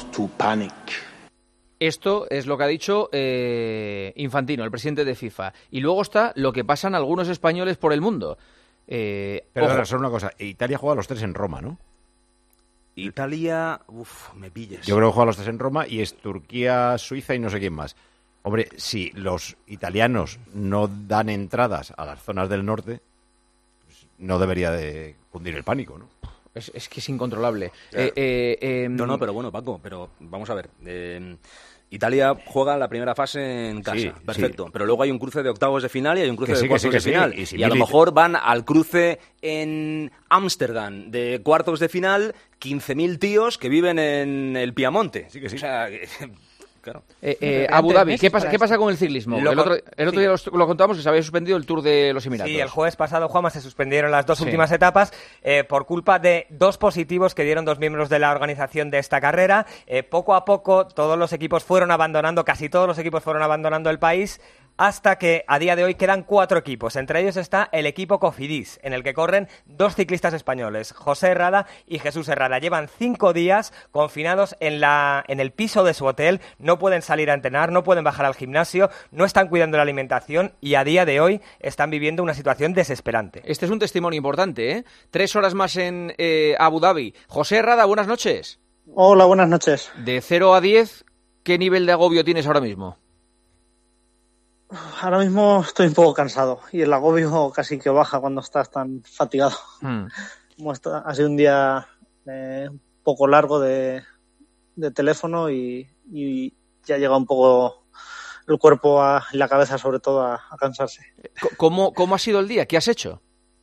Speaker 4: Esto es lo que ha dicho Infantino, el presidente de FIFA. Y luego está lo que pasan algunos españoles por el mundo.
Speaker 7: Pero solo una cosa, Italia juega los 3 en Roma, ¿no?
Speaker 9: Italia, me pillas.
Speaker 7: Yo creo que juega los 3 en Roma y es Turquía, Suiza y no sé quién más. Hombre, si los italianos no dan entradas a las zonas del norte, pues no debería de cundir el pánico, ¿no?
Speaker 4: Es que es incontrolable.
Speaker 9: Claro. No, pero bueno, Paco, pero vamos a ver. Italia juega la primera fase en casa, perfecto. Sí. Pero luego hay un cruce de octavos de final y hay un cruce de cuartos de final. Y a lo mejor van al cruce en Ámsterdam de cuartos de final 15.000 tíos que viven en el Piamonte.
Speaker 7: Sí.
Speaker 9: O sea,
Speaker 4: claro. Abu Dhabi, ¿qué pasa con el ciclismo? El otro día lo contamos que se había suspendido el Tour de los Emiratos.
Speaker 17: Sí, el jueves pasado, Juanma, se suspendieron las 2 últimas etapas por culpa de 2 positivos que dieron 2 miembros de la organización de esta carrera. Poco a poco todos los equipos casi todos los equipos fueron abandonando el país, hasta que a día de hoy quedan 4 equipos. Entre ellos está el equipo Cofidis, en el que corren 2 ciclistas españoles, José Herrada y Jesús Herrada. Llevan 5 días confinados en el piso de su hotel, no pueden salir a entrenar, no pueden bajar al gimnasio, no están cuidando la alimentación y a día de hoy están viviendo una situación desesperante.
Speaker 4: Este es un testimonio importante, ¿eh? 3 horas más en Abu Dhabi. José Herrada, buenas noches.
Speaker 18: Hola, buenas noches.
Speaker 4: De 0 a 10, ¿qué nivel de agobio tienes ahora mismo?
Speaker 18: Ahora mismo estoy un poco cansado y el agobio casi que baja cuando estás tan fatigado. Ha sido un día un poco largo de teléfono y ya llega un poco el cuerpo y la cabeza sobre todo a cansarse.
Speaker 4: ¿Cómo ha sido el día? ¿Qué has hecho?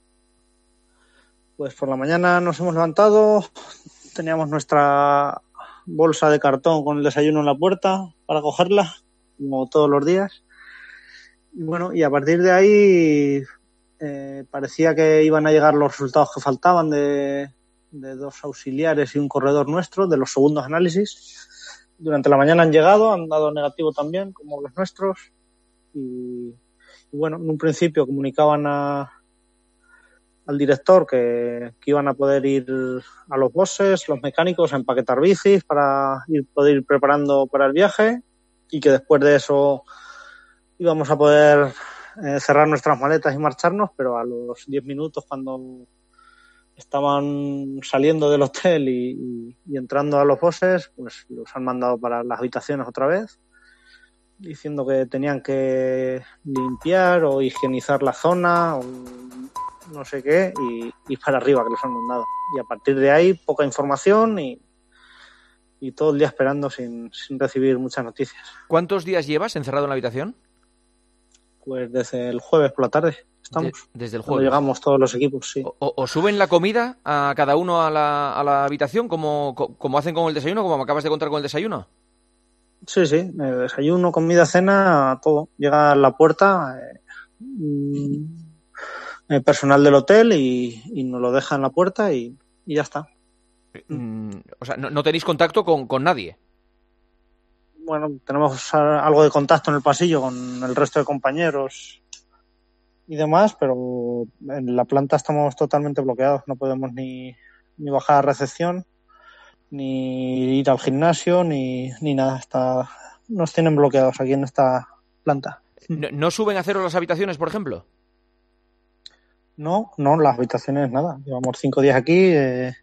Speaker 18: Pues por la mañana nos hemos levantado, teníamos nuestra bolsa de cartón con el desayuno en la puerta para cogerla, como todos los días. Y bueno, y a partir de ahí parecía que iban a llegar los resultados que faltaban de 2 auxiliares y un corredor nuestro, de los segundos análisis. Durante la mañana han llegado, han dado negativo también, como los nuestros. Y bueno, en un principio comunicaban al director que iban a poder ir a los bosses, los mecánicos, a empaquetar bicis para poder ir preparando para el viaje y que después de eso íbamos a poder cerrar nuestras maletas y marcharnos, pero a los 10 minutos, cuando estaban saliendo del hotel y entrando a los buses, pues los han mandado para las habitaciones otra vez, diciendo que tenían que limpiar o higienizar la zona o no sé qué, y para arriba que los han mandado. Y a partir de ahí, poca información y todo el día esperando sin recibir muchas noticias.
Speaker 4: ¿Cuántos días llevas encerrado en la habitación?
Speaker 18: Pues desde el jueves por la tarde estamos.
Speaker 4: Desde el
Speaker 18: Cuando
Speaker 4: jueves.
Speaker 18: llegamos todos los equipos, sí.
Speaker 4: ¿O suben la comida a cada uno a la habitación como hacen con el desayuno, como me acabas de contar con el desayuno?
Speaker 18: Sí, desayuno, comida, cena, todo. Llega a la puerta el personal del hotel y nos lo deja en la puerta y ya está.
Speaker 4: O sea, no tenéis contacto con nadie.
Speaker 18: Bueno, tenemos algo de contacto en el pasillo con el resto de compañeros y demás, pero en la planta estamos totalmente bloqueados. No podemos ni bajar a recepción, ni ir al gimnasio, ni nada. Nos tienen bloqueados aquí en esta planta.
Speaker 4: ¿No suben a cero las habitaciones, por ejemplo?
Speaker 18: No, las habitaciones nada. Llevamos 5 días aquí.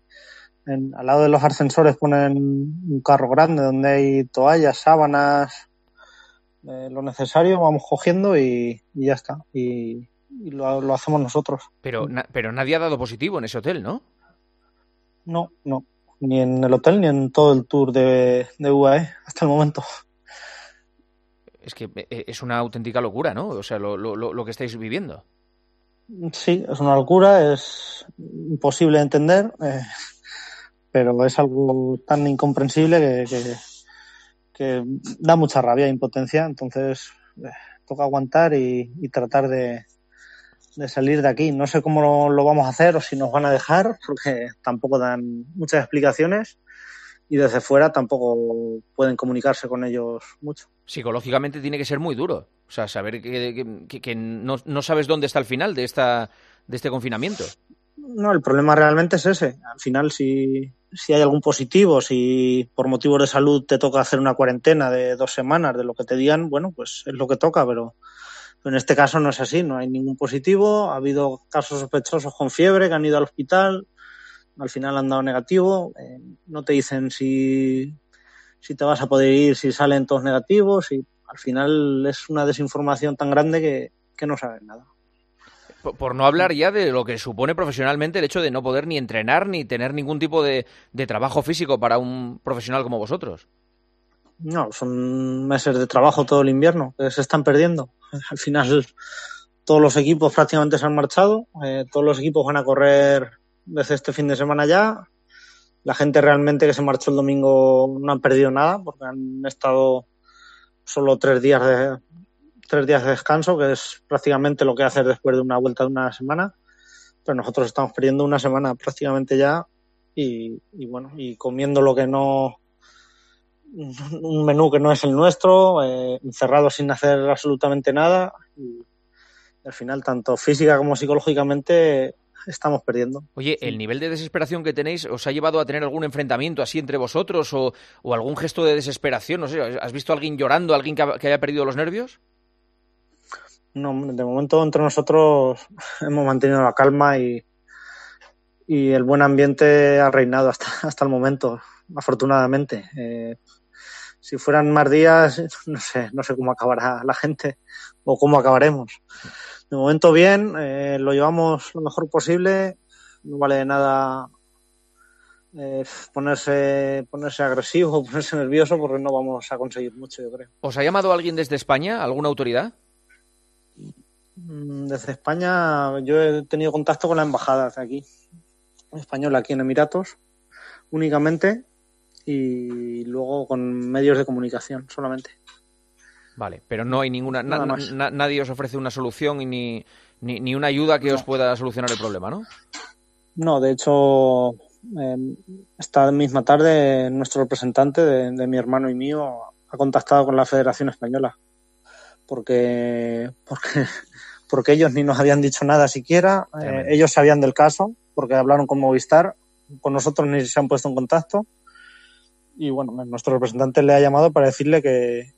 Speaker 18: Al lado de los ascensores ponen un carro grande donde hay toallas, sábanas, lo necesario, vamos cogiendo y ya está. Y lo hacemos nosotros.
Speaker 4: Pero nadie ha dado positivo en ese hotel, ¿no?
Speaker 18: No. Ni en el hotel ni en todo el tour de UAE hasta el momento.
Speaker 4: Es que es una auténtica locura, ¿no? O sea, lo que estáis viviendo.
Speaker 18: Sí, es una locura, es imposible de entender. Pero es algo tan incomprensible que da mucha rabia e impotencia. Entonces toca aguantar y tratar de salir de aquí. No sé cómo lo vamos a hacer o si nos van a dejar, porque tampoco dan muchas explicaciones y desde fuera tampoco pueden comunicarse con ellos mucho.
Speaker 4: Psicológicamente tiene que ser muy duro. O sea, saber que no sabes dónde está el final de este confinamiento.
Speaker 18: No, el problema realmente es ese. Al final, si hay algún positivo, si por motivos de salud te toca hacer una cuarentena de 2 semanas, de lo que te digan, bueno, pues es lo que toca, pero en este caso no es así, no hay ningún positivo. Ha habido casos sospechosos con fiebre que han ido al hospital, al final han dado negativo. No te dicen si te vas a poder ir, si salen todos negativos, y al final es una desinformación tan grande que no saben nada.
Speaker 4: Por no hablar ya de lo que supone profesionalmente el hecho de no poder ni entrenar ni tener ningún tipo de trabajo físico para un profesional como vosotros.
Speaker 18: No, son meses de trabajo todo el invierno que se están perdiendo. Al final todos los equipos prácticamente se han marchado, todos los equipos van a correr desde este fin de semana ya. La gente realmente que se marchó el domingo no han perdido nada porque han estado solo 3 días de descanso, que es prácticamente lo que hacer después de una vuelta de una semana, pero nosotros estamos perdiendo una semana prácticamente ya y bueno, y comiendo lo que no, un menú que no es el nuestro, encerrados sin hacer absolutamente nada y al final tanto física como psicológicamente estamos perdiendo.
Speaker 4: Oye, ¿el nivel de desesperación que tenéis os ha llevado a tener algún enfrentamiento así entre vosotros o algún gesto de desesperación? No sé, ¿has visto a alguien llorando, alguien que haya perdido los nervios?
Speaker 18: No, de momento entre nosotros hemos mantenido la calma y el buen ambiente ha reinado hasta el momento, afortunadamente. Si fueran más días, no sé cómo acabará la gente o cómo acabaremos. De momento bien, lo llevamos lo mejor posible, no vale de nada ponerse agresivo, ponerse nervioso porque no vamos a conseguir mucho, yo creo.
Speaker 4: ¿Os ha llamado alguien desde España, alguna autoridad?
Speaker 18: Desde España yo he tenido contacto con la embajada de aquí, española aquí en Emiratos, únicamente, y luego con medios de comunicación solamente.
Speaker 4: Vale, pero no hay ninguna... nadie os ofrece una solución ni una ayuda que os pueda solucionar el problema, ¿no?
Speaker 18: No, de hecho, esta misma tarde nuestro representante de mi hermano y mío ha contactado con la Federación Española porque ellos ni nos habían dicho nada siquiera. Ellos sabían del caso porque hablaron con Movistar, con nosotros ni se han puesto en contacto y bueno, nuestro representante le ha llamado para decirle que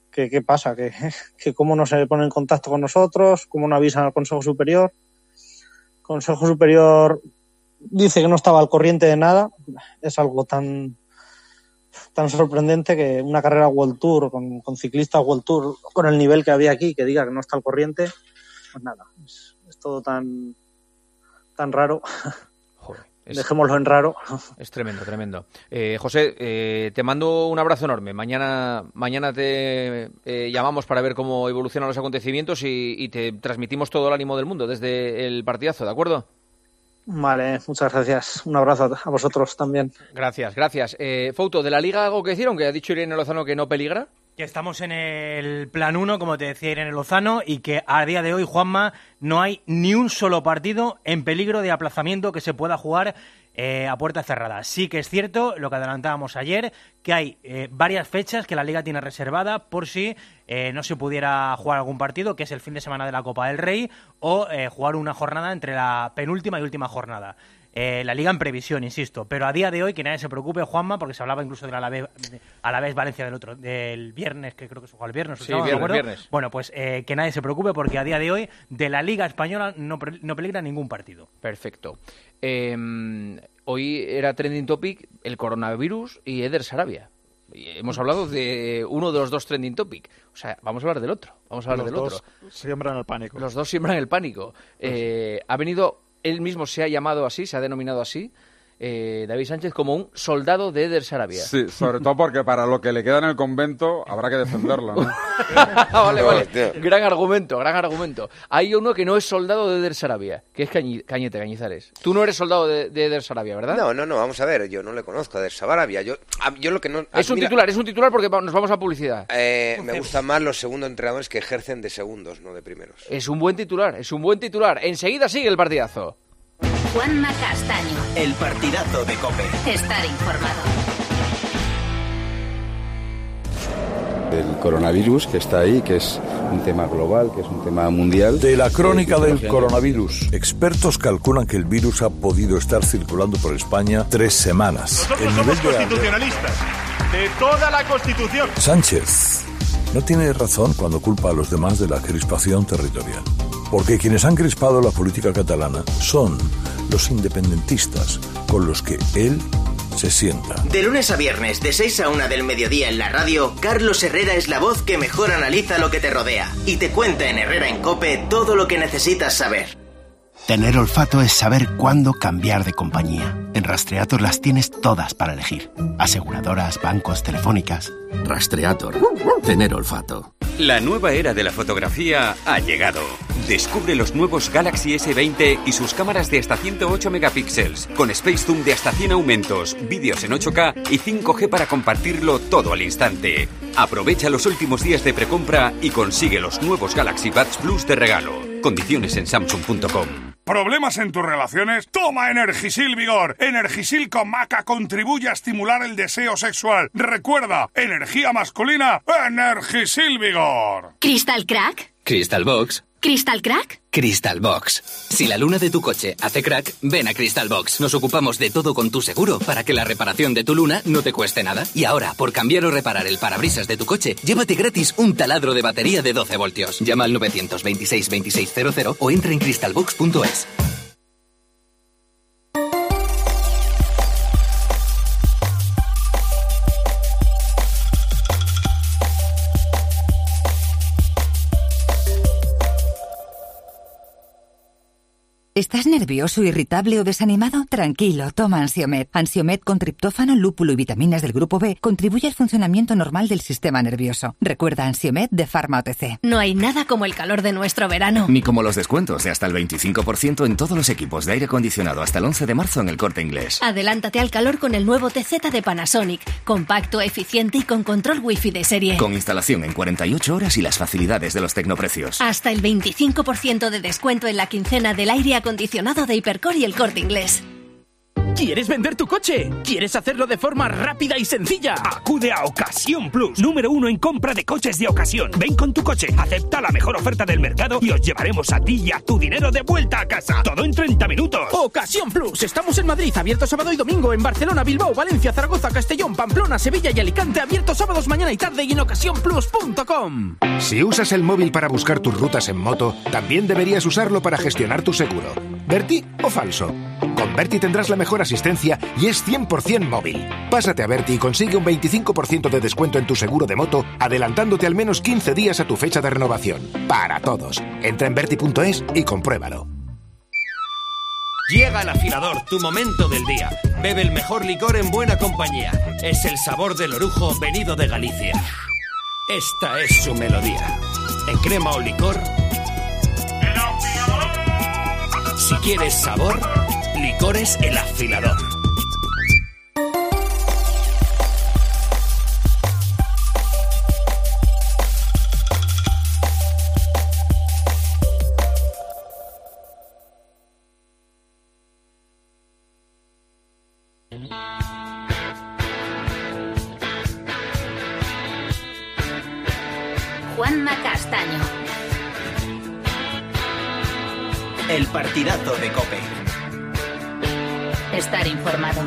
Speaker 18: qué pasa, que cómo no se pone en contacto con nosotros, cómo no avisan al Consejo Superior. El Consejo Superior dice que no estaba al corriente de nada. Es algo tan sorprendente que una carrera World Tour con ciclistas World Tour con el nivel que había aquí, que diga que no está al corriente, pues nada, es todo tan raro.
Speaker 4: Joder,
Speaker 18: dejémoslo en raro.
Speaker 4: Es tremendo, tremendo. José, te mando un abrazo enorme. Mañana te llamamos para ver cómo evolucionan los acontecimientos y te transmitimos todo el ánimo del mundo desde el partidazo, ¿de acuerdo?
Speaker 18: Vale, muchas gracias. Un abrazo a vosotros también.
Speaker 4: Gracias. Fouto, ¿de la Liga algo que decir, aunque ha dicho Irene Lozano que no peligra?
Speaker 19: Que estamos en el plan 1, como te decía Irene Lozano, y que a día de hoy, Juanma, no hay ni un solo partido en peligro de aplazamiento que se pueda jugar a puerta cerrada. Sí que es cierto, lo que adelantábamos ayer, que hay varias fechas que la Liga tiene reservada por si no se pudiera jugar algún partido, que es el fin de semana de la Copa del Rey, o jugar una jornada entre la penúltima y última jornada. La Liga en previsión, insisto, pero a día de hoy que nadie se preocupe, Juanma, porque se hablaba incluso del Alavés Valencia del viernes, que creo que se juega el viernes.
Speaker 4: Sí, viernes.
Speaker 19: Bueno, pues que nadie se preocupe porque a día de hoy de la Liga Española no peligra ningún partido.
Speaker 4: Perfecto. Hoy era trending topic el coronavirus y Eder Sarabia. Hemos hablado de uno de los dos trending topic. O sea, vamos a hablar del otro.
Speaker 14: Los dos siembran el pánico.
Speaker 4: Los dos siembran el pánico. Ha venido... Él mismo se ha llamado así, se ha denominado así, David Sánchez, como un soldado de Eder Sarabia.
Speaker 20: Sí, sobre todo porque para lo que le queda en el convento habrá que defenderlo, ¿no?
Speaker 4: Vale. Gran argumento. Hay uno que no es soldado de Eder Sarabia, que es Cañete Cañizares. Tú no eres soldado de Eder Sarabia, ¿verdad?
Speaker 11: No, vamos a ver, yo no le conozco a Eder Sarabia. Yo lo que no...
Speaker 4: Es un titular porque nos vamos a publicidad.
Speaker 11: Me gustan más los segundos entrenadores que ejercen de segundos, no de primeros.
Speaker 4: Es un buen titular. Enseguida sigue el partidazo.
Speaker 1: Juanma Castaño.
Speaker 2: El partidazo de COPE.
Speaker 1: Estar informado.
Speaker 21: Del coronavirus que está ahí, que es un tema global, que es un tema mundial.
Speaker 22: De la crónica del coronavirus. Expertos calculan que el virus ha podido estar circulando por España 3 semanas.
Speaker 23: Nosotros somos constitucionalistas. De toda la Constitución.
Speaker 22: Sánchez no tiene razón cuando culpa a los demás de la crispación territorial. Porque quienes han crispado la política catalana son los independentistas con los que él se sienta.
Speaker 2: De lunes a viernes, de 6 a 1 del mediodía en la radio, Carlos Herrera es la voz que mejor analiza lo que te rodea y te cuenta en Herrera en COPE todo lo que necesitas saber.
Speaker 24: Tener olfato es saber cuándo cambiar de compañía. En Rastreator las tienes todas para elegir. Aseguradoras, bancos, telefónicas.
Speaker 25: Rastreator. Tener olfato. La nueva era de la fotografía ha llegado. Descubre los nuevos Galaxy S20 y sus cámaras de hasta 108 megapíxeles, con Space Zoom de hasta 100 aumentos, vídeos en 8K y 5G para compartirlo todo al instante. Aprovecha los últimos días de precompra y consigue los nuevos Galaxy Buds Plus de regalo. Condiciones en Samsung.com.
Speaker 23: ¿Problemas en tus relaciones? ¡Toma Energisil Vigor! Energisil con maca contribuye a estimular el deseo sexual. Recuerda, energía masculina, Energisil Vigor.
Speaker 26: ¿Crystal Crack?
Speaker 25: Crystal Box.
Speaker 26: ¿Crystal Crack?
Speaker 25: Crystal Box. Si la luna de tu coche hace crack, ven a Crystal Box. Nos ocupamos de todo con tu seguro para que la reparación de tu luna no te cueste nada. Y ahora, por cambiar o reparar el parabrisas de tu coche, llévate gratis un taladro de batería de 12 voltios. Llama al 926 2600 o entra en crystalbox.es.
Speaker 27: ¿Estás nervioso, irritable o desanimado? Tranquilo, toma Ansiomed. Ansiomed con triptófano, lúpulo y vitaminas del grupo B contribuye al funcionamiento normal del sistema nervioso. Recuerda Ansiomed de Pharma OTC.
Speaker 26: No hay nada como el calor de nuestro verano.
Speaker 25: Ni como los descuentos de hasta el 25% en todos los equipos de aire acondicionado hasta el 11 de marzo en el Corte Inglés.
Speaker 26: Adelántate al calor con el nuevo TZ de Panasonic. Compacto, eficiente y con control wifi de serie.
Speaker 25: Con instalación en 48 horas y las facilidades de los tecnoprecios.
Speaker 26: Hasta el 25% de descuento en la quincena del aire acondicionado de Hipercor y el Corte Inglés.
Speaker 3: ¿Quieres vender tu coche? ¿Quieres hacerlo de forma rápida y sencilla? Acude a Ocasión Plus, número 1 en compra de coches de ocasión. Ven con tu coche, acepta la mejor oferta del mercado y os llevaremos a ti y a tu dinero de vuelta a casa. Todo en 30 minutos. Ocasión Plus. Estamos en Madrid, abierto sábado y domingo. En Barcelona, Bilbao, Valencia, Zaragoza, Castellón, Pamplona, Sevilla y Alicante, abierto sábados, mañana y tarde y en ocasiónplus.com.
Speaker 5: Si usas el móvil para buscar tus rutas en moto, también deberías usarlo para gestionar tu seguro. ¿Berti o falso? Con Berti tendrás la mejor asistencia y es 100% móvil. Pásate a Berti y consigue un 25% de descuento en tu seguro de moto, adelantándote al menos 15 días a tu fecha de renovación. Para todos. Entra en berti.es y compruébalo.
Speaker 6: Llega el afilador, tu momento del día. Bebe el mejor licor en buena compañía. Es el sabor del orujo venido de Galicia. Esta es su melodía. En crema o licor. Si quieres sabor, Licores El Afilador.
Speaker 1: Juanma Castaño.
Speaker 2: El partidazo de COPE.
Speaker 1: Estar informado.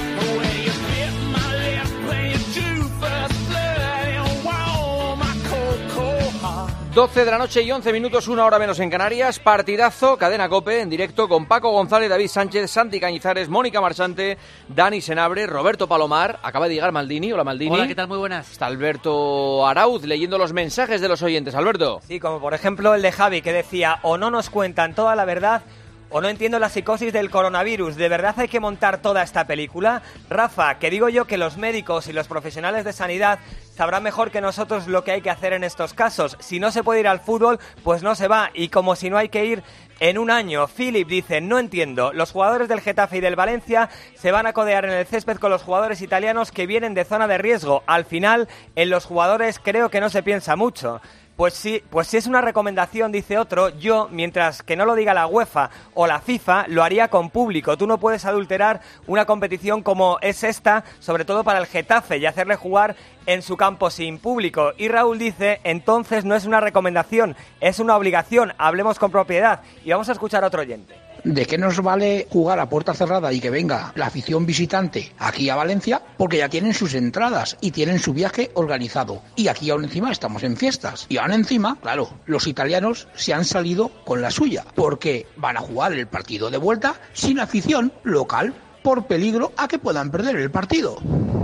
Speaker 4: 12 de la noche y 11 minutos, 1 hora menos en Canarias. Partidazo, cadena COPE, en directo con Paco González, David Sánchez, Santi Cañizares, Mónica Marchante, Dani Senabre, Roberto Palomar. Acaba de llegar Maldini. Hola, Maldini.
Speaker 17: Hola, ¿qué tal? Muy buenas.
Speaker 4: Está Alberto Arauz leyendo los mensajes de los oyentes. Alberto.
Speaker 17: Sí, como por ejemplo el de Javi, que decía: o no nos cuentan toda la verdad, o no entiendo la psicosis del coronavirus. ¿De verdad hay que montar toda esta película? Rafa, que digo yo que los médicos y los profesionales de sanidad sabrán mejor que nosotros lo que hay que hacer en estos casos. Si no se puede ir al fútbol, pues no se va. Y como si no hay que ir en un año. Philip dice: no entiendo. Los jugadores del Getafe y del Valencia se van a codear en el césped con los jugadores italianos que vienen de zona de riesgo. Al final, en los jugadores creo que no se piensa mucho. Pues sí es una recomendación, dice otro. Yo, mientras que no lo diga la UEFA o la FIFA, lo haría con público. Tú no puedes adulterar una competición como es esta, sobre todo para el Getafe, y hacerle jugar en su campo sin público. Y Raúl dice: entonces no es una recomendación, es una obligación. Hablemos con propiedad. Y vamos a escuchar a otro oyente.
Speaker 8: ¿De qué nos vale jugar a puerta cerrada y que venga la afición visitante aquí a Valencia? Porque ya tienen sus entradas y tienen su viaje organizado. Y aquí aún encima estamos en fiestas. Y aún encima, claro, los italianos se han salido con la suya, porque van a jugar el partido de vuelta sin afición local, por peligro a que puedan perder el partido.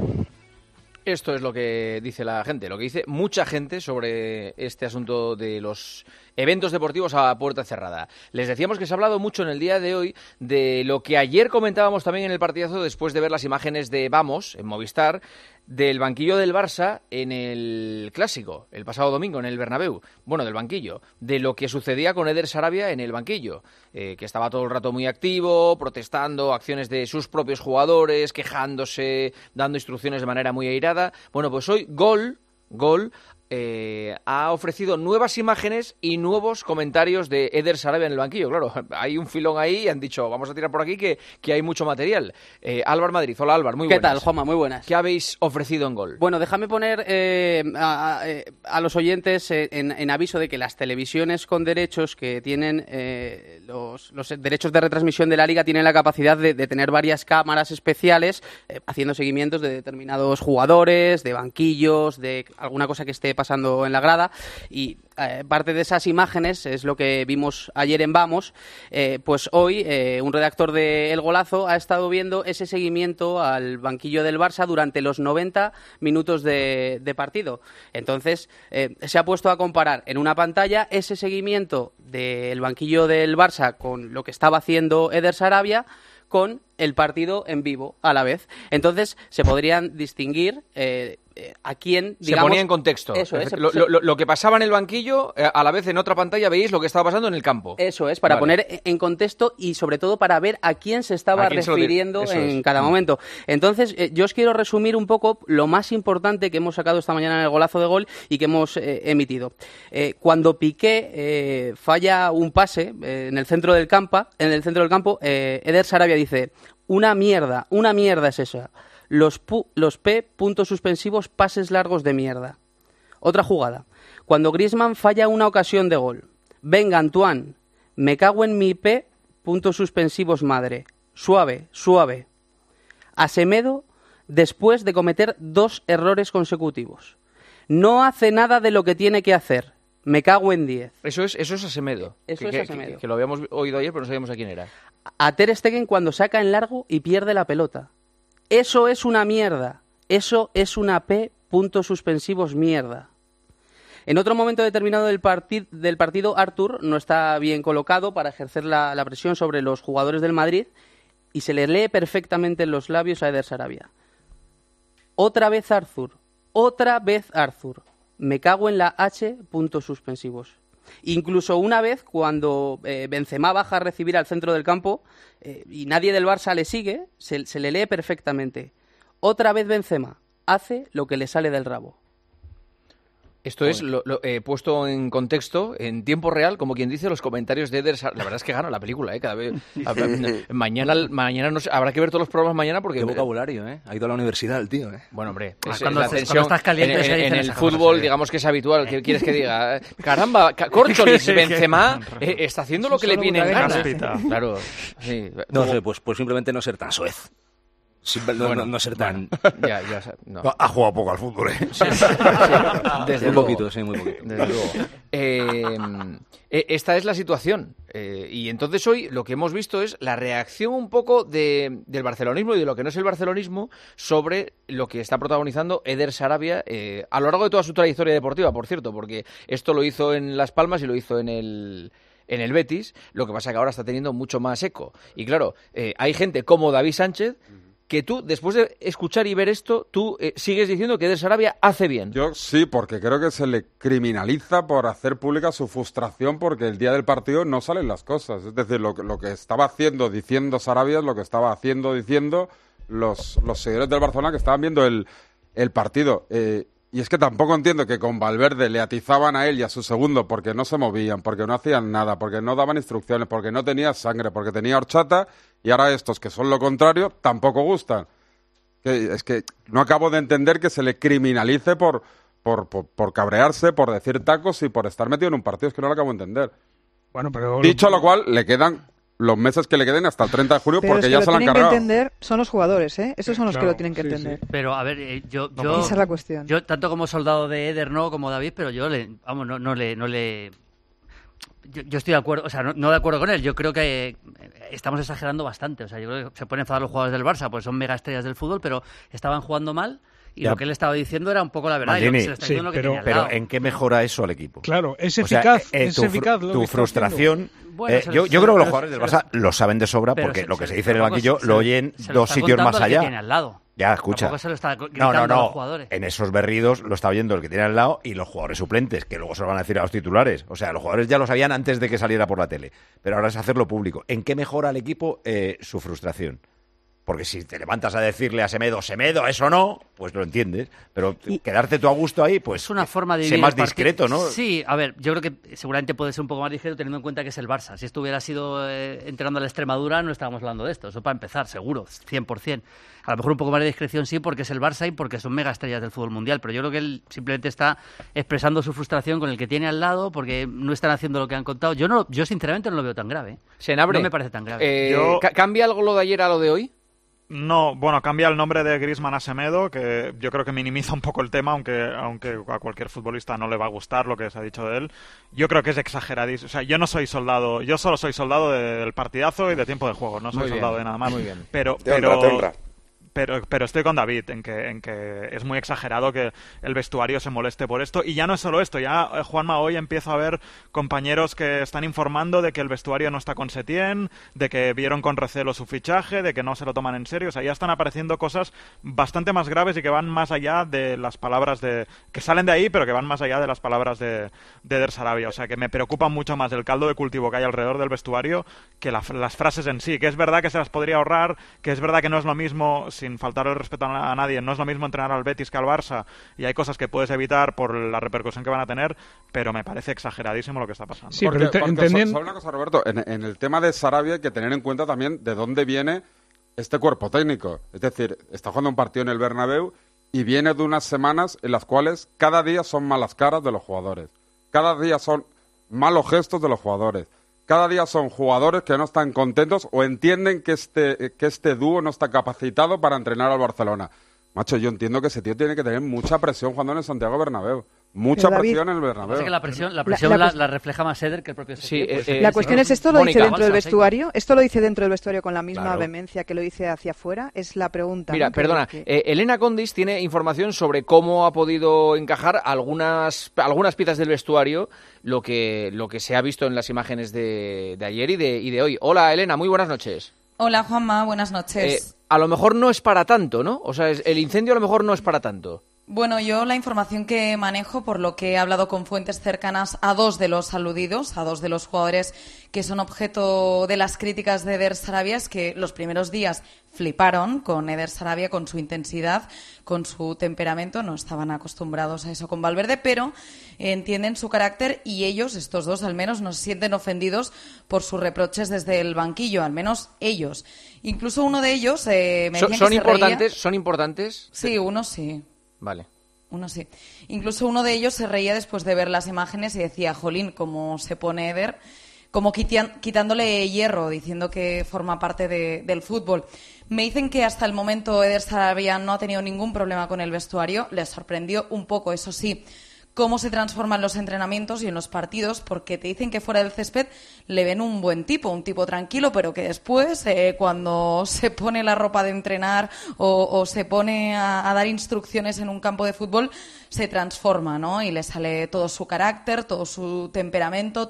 Speaker 4: Esto es lo que dice la gente, lo que dice mucha gente sobre este asunto de los eventos deportivos a puerta cerrada. Les decíamos que se ha hablado mucho en el día de hoy de lo que ayer comentábamos también en el partidazo, después de ver las imágenes de Vamos, en Movistar, del banquillo del Barça en el Clásico, el pasado domingo en el Bernabéu. Bueno, del banquillo, de lo que sucedía con Eder Sarabia en el banquillo, que estaba todo el rato muy activo, protestando acciones de sus propios jugadores, quejándose, dando instrucciones de manera muy airada. Bueno, pues hoy Gol ha ofrecido nuevas imágenes y nuevos comentarios de Eder Sarabia en el banquillo. Claro, hay un filón ahí y han dicho: vamos a tirar por aquí que hay mucho material. Álvar Madrid, hola Álvar, muy buenas.
Speaker 10: ¿Qué tal, Juanma? Muy buenas.
Speaker 4: ¿Qué habéis ofrecido en Gol?
Speaker 10: Bueno, déjame poner a los oyentes en aviso de que las televisiones con derechos que tienen los derechos de retransmisión de la Liga tienen la capacidad de tener varias cámaras especiales haciendo seguimientos de determinados jugadores, de banquillos, de alguna cosa que esté pasando en la grada, y parte de esas imágenes es lo que vimos ayer en Vamos. Pues hoy un redactor de El Golazo ha estado viendo ese seguimiento al banquillo del Barça durante los 90 minutos de partido. Entonces se ha puesto a comparar en una pantalla ese seguimiento del banquillo del Barça con lo que estaba haciendo Eder Sarabia con el partido en vivo a la vez. Entonces se podrían distinguir a quién,
Speaker 4: Se
Speaker 10: digamos...
Speaker 4: ponía en contexto.
Speaker 10: Eso es.
Speaker 4: Lo que pasaba en el banquillo, a la vez en otra pantalla veis lo que estaba pasando en el campo.
Speaker 10: Eso es, para poner en contexto y sobre todo para ver a quién se estaba refiriendo en cada momento. Entonces, yo os quiero resumir un poco lo más importante que hemos sacado esta mañana en el golazo de gol y que hemos emitido. Cuando Piqué falla un pase en el centro del campo, Eder Sarabia dice: una mierda es esa. Los P, puntos suspensivos, pases largos de mierda. Otra jugada. Cuando Griezmann falla una ocasión de gol. Venga, Antoine, me cago en mi P, puntos suspensivos, madre. Suave. A Semedo, después de cometer 2 errores consecutivos. No hace nada de lo que tiene que hacer. Me cago en 10.
Speaker 4: Eso es a Semedo.
Speaker 10: Eso es a Semedo.
Speaker 4: Que lo habíamos oído ayer, pero no sabíamos a quién era.
Speaker 10: A Ter Stegen cuando saca en largo y pierde la pelota. Eso es una mierda. Eso es una P, puntos suspensivos, mierda. En otro momento determinado del partido, Artur no está bien colocado para ejercer la presión sobre los jugadores del Madrid y se le lee perfectamente en los labios a Eder Sarabia. Otra vez Artur. Me cago en la H, puntos suspensivos. Incluso una vez, cuando Benzema baja a recibir al centro del campo y nadie del Barça le sigue, se le lee perfectamente. Otra vez Benzema hace lo que le sale del rabo.
Speaker 4: Esto es puesto en contexto, en tiempo real, como quien dice, los comentarios de Eder. La verdad es que gana la película, cada vez. Mañana no sé, habrá que ver todos los programas mañana porque...
Speaker 7: Qué vocabulario, Ha ido a la universidad el tío,
Speaker 4: Bueno, hombre,
Speaker 7: cuando
Speaker 4: estás caliente en el fútbol, digamos que es habitual. ¿Qué quieres que diga? Caramba, Córcholis, Benzema está haciendo lo que le viene en gana. Claro, sí.
Speaker 7: No sé, pues simplemente no ser tan soez. No ser tan...
Speaker 20: No. Ha jugado poco al fútbol,
Speaker 4: Desde
Speaker 7: muy
Speaker 4: luego.
Speaker 7: Poquito, sí, muy poquito.
Speaker 4: Desde luego. Esta es la situación. Y entonces hoy lo que hemos visto es la reacción un poco del barcelonismo y de lo que no es el barcelonismo sobre lo que está protagonizando Eder Sarabia a lo largo de toda su trayectoria deportiva, por cierto, porque esto lo hizo en Las Palmas y lo hizo en el Betis. Lo que pasa es que ahora está teniendo mucho más eco. Y claro, hay gente como David Sánchez que tú, después de escuchar y ver esto, tú sigues diciendo que Eder Sarabia hace bien.
Speaker 20: Yo sí, porque creo que se le criminaliza por hacer pública su frustración porque el día del partido no salen las cosas. Es decir, lo que estaba diciendo Sarabia es lo que estaba diciendo los seguidores del Barcelona que estaban viendo el partido. Y es que tampoco entiendo que con Valverde le atizaban a él y a su segundo porque no se movían, porque no hacían nada, porque no daban instrucciones, porque no tenía sangre, porque tenía horchata, y ahora estos, que son lo contrario, tampoco gustan. Es que no acabo de entender que se le criminalice por cabrearse, por decir tacos y por estar metido en un partido. Es que no lo acabo de entender.
Speaker 9: Bueno, pero...
Speaker 20: Dicho lo cual, le quedan los meses que le queden hasta el 30 de junio
Speaker 9: pero
Speaker 20: porque ya se lo han cargado.
Speaker 9: Lo que tienen que entender son los jugadores, ¿eh? Esos son los que lo tienen que entender.
Speaker 12: Sí. Pero, a ver, yo
Speaker 9: esa es la cuestión.
Speaker 12: Yo, tanto como soldado de Eder, no como David, pero yo no le... Yo estoy de acuerdo, o sea, no de acuerdo con él. Yo creo que estamos exagerando bastante. O sea, yo creo que se pueden enfadar los jugadores del Barça, pues son mega estrellas del fútbol, pero estaban jugando mal. Y lo que él estaba diciendo era un poco la verdad.
Speaker 7: Maldini,
Speaker 12: y lo que se le está diciendo lo que tenía al lado.
Speaker 7: ¿en qué mejora eso al equipo?
Speaker 9: Claro, es eficaz.
Speaker 7: O sea, tu frustración...
Speaker 12: Bueno,
Speaker 7: yo creo que los jugadores del Barça lo saben de sobra porque lo que se dice en el banquillo lo oyen dos sitios más allá. Ya, escucha.
Speaker 12: Se lo está gritando a los jugadores.
Speaker 7: En esos berridos lo está oyendo el que tiene al lado y los jugadores suplentes, que luego se lo van a decir a los titulares. O sea, los jugadores ya lo sabían antes de que saliera por la tele. Pero ahora es hacerlo público. ¿En qué mejora al equipo su frustración? Porque si te levantas a decirle a Semedo, eso no, pues lo entiendes. Pero quedarte tú a gusto ahí, pues
Speaker 12: es una forma de
Speaker 7: ser más discreto, ¿no?
Speaker 12: Sí, a ver, yo creo que seguramente puede ser un poco más discreto teniendo en cuenta que es el Barça. Si esto hubiera sido entrenando a la Extremadura, no estábamos hablando de esto. Eso para empezar, seguro, 100%. A lo mejor un poco más de discreción sí, porque es el Barça y porque son mega estrellas del fútbol mundial. Pero yo creo que él simplemente está expresando su frustración con el que tiene al lado porque no están haciendo lo que han contado. Yo sinceramente no lo veo tan grave.
Speaker 4: Senabre,
Speaker 12: no me parece tan grave.
Speaker 4: ¿Cambia algo lo de ayer a lo de hoy?
Speaker 14: No, bueno, cambia el nombre de Griezmann a Semedo, que yo creo que minimiza un poco el tema, aunque a cualquier futbolista no le va a gustar lo que se ha dicho de él. Yo creo que es exageradísimo. O sea, yo no soy soldado, yo solo soy soldado del partidazo y de tiempo de juego, no soy soldado de nada más.
Speaker 11: Muy bien.
Speaker 14: Pero pero estoy con David en que es muy exagerado que el vestuario se moleste por esto. Y ya no es solo esto, ya, Juanma, hoy empiezo a ver compañeros que están informando de que el vestuario no está con Setién, de que vieron con recelo su fichaje, de que no se lo toman en serio. O sea, ya están apareciendo cosas bastante más graves y que van más allá de las palabras que salen de ahí, pero que van más allá de las palabras de Eder Sarabia. O sea, que me preocupa mucho más el caldo de cultivo que hay alrededor del vestuario que las frases en sí. Que es verdad que se las podría ahorrar, que es verdad que no es lo mismo, sin faltar el respeto a nadie, no es lo mismo entrenar al Betis que al Barça, y hay cosas que puedes evitar por la repercusión que van a tener, pero me parece exageradísimo lo que está pasando.
Speaker 20: Sí, porque entendiendo... ¿Sabe una cosa, Roberto? En el tema de Sarabia hay que tener en cuenta también de dónde viene este cuerpo técnico. Es decir, está jugando un partido en el Bernabéu y viene de unas semanas en las cuales cada día son malas caras de los jugadores. Cada día son malos gestos de los jugadores. Cada día son jugadores que no están contentos o entienden que este dúo no está capacitado para entrenar al Barcelona. Macho, yo entiendo que ese tío tiene que tener mucha presión jugando en el Santiago Bernabéu. Mucha presión en el Bernabéu.
Speaker 12: Es que la presión la refleja más Eder que el propio Setién.
Speaker 9: Sí, la cuestión es, ¿esto lo dice dentro del vestuario? ¿Esto lo dice dentro del vestuario con la misma vehemencia que lo dice hacia afuera? Es la pregunta.
Speaker 4: Mira,
Speaker 9: ¿no?
Speaker 4: perdona, Elena Condis tiene información sobre cómo ha podido encajar algunas piezas del vestuario, lo que se ha visto en las imágenes de ayer y de hoy. Hola, Elena, muy buenas noches.
Speaker 13: Hola, Juanma, buenas noches.
Speaker 4: A lo mejor no es para tanto, ¿no? O sea, el incendio a lo mejor no es para tanto.
Speaker 13: Bueno, yo la información que manejo, por lo que he hablado con fuentes cercanas a dos de los aludidos, a dos de los jugadores que son objeto de las críticas de Eder Sarabia, es que los primeros días fliparon con Eder Sarabia, con su intensidad, con su temperamento. No estaban acostumbrados a eso con Valverde, pero entienden su carácter y ellos, estos dos al menos, no se sienten ofendidos por sus reproches desde el banquillo, al menos ellos. Incluso uno de ellos me decía que
Speaker 4: ¿Son importantes? ¿Son importantes?
Speaker 13: Sí, uno sí.
Speaker 4: Vale.
Speaker 13: Uno sí. Incluso uno de ellos se reía después de ver las imágenes y decía, jolín, cómo se pone Eder, como quitándole hierro, diciendo que forma parte del fútbol. Me dicen que hasta el momento Eder Sarabia no ha tenido ningún problema con el vestuario. Les sorprendió un poco, eso sí, cómo se transforman los entrenamientos y en los partidos, porque te dicen que fuera del césped le ven un buen tipo, un tipo tranquilo, pero que después, cuando se pone la ropa de entrenar o se pone a dar instrucciones en un campo de fútbol, se transforma, ¿no? Y le sale todo su carácter, todo su temperamento,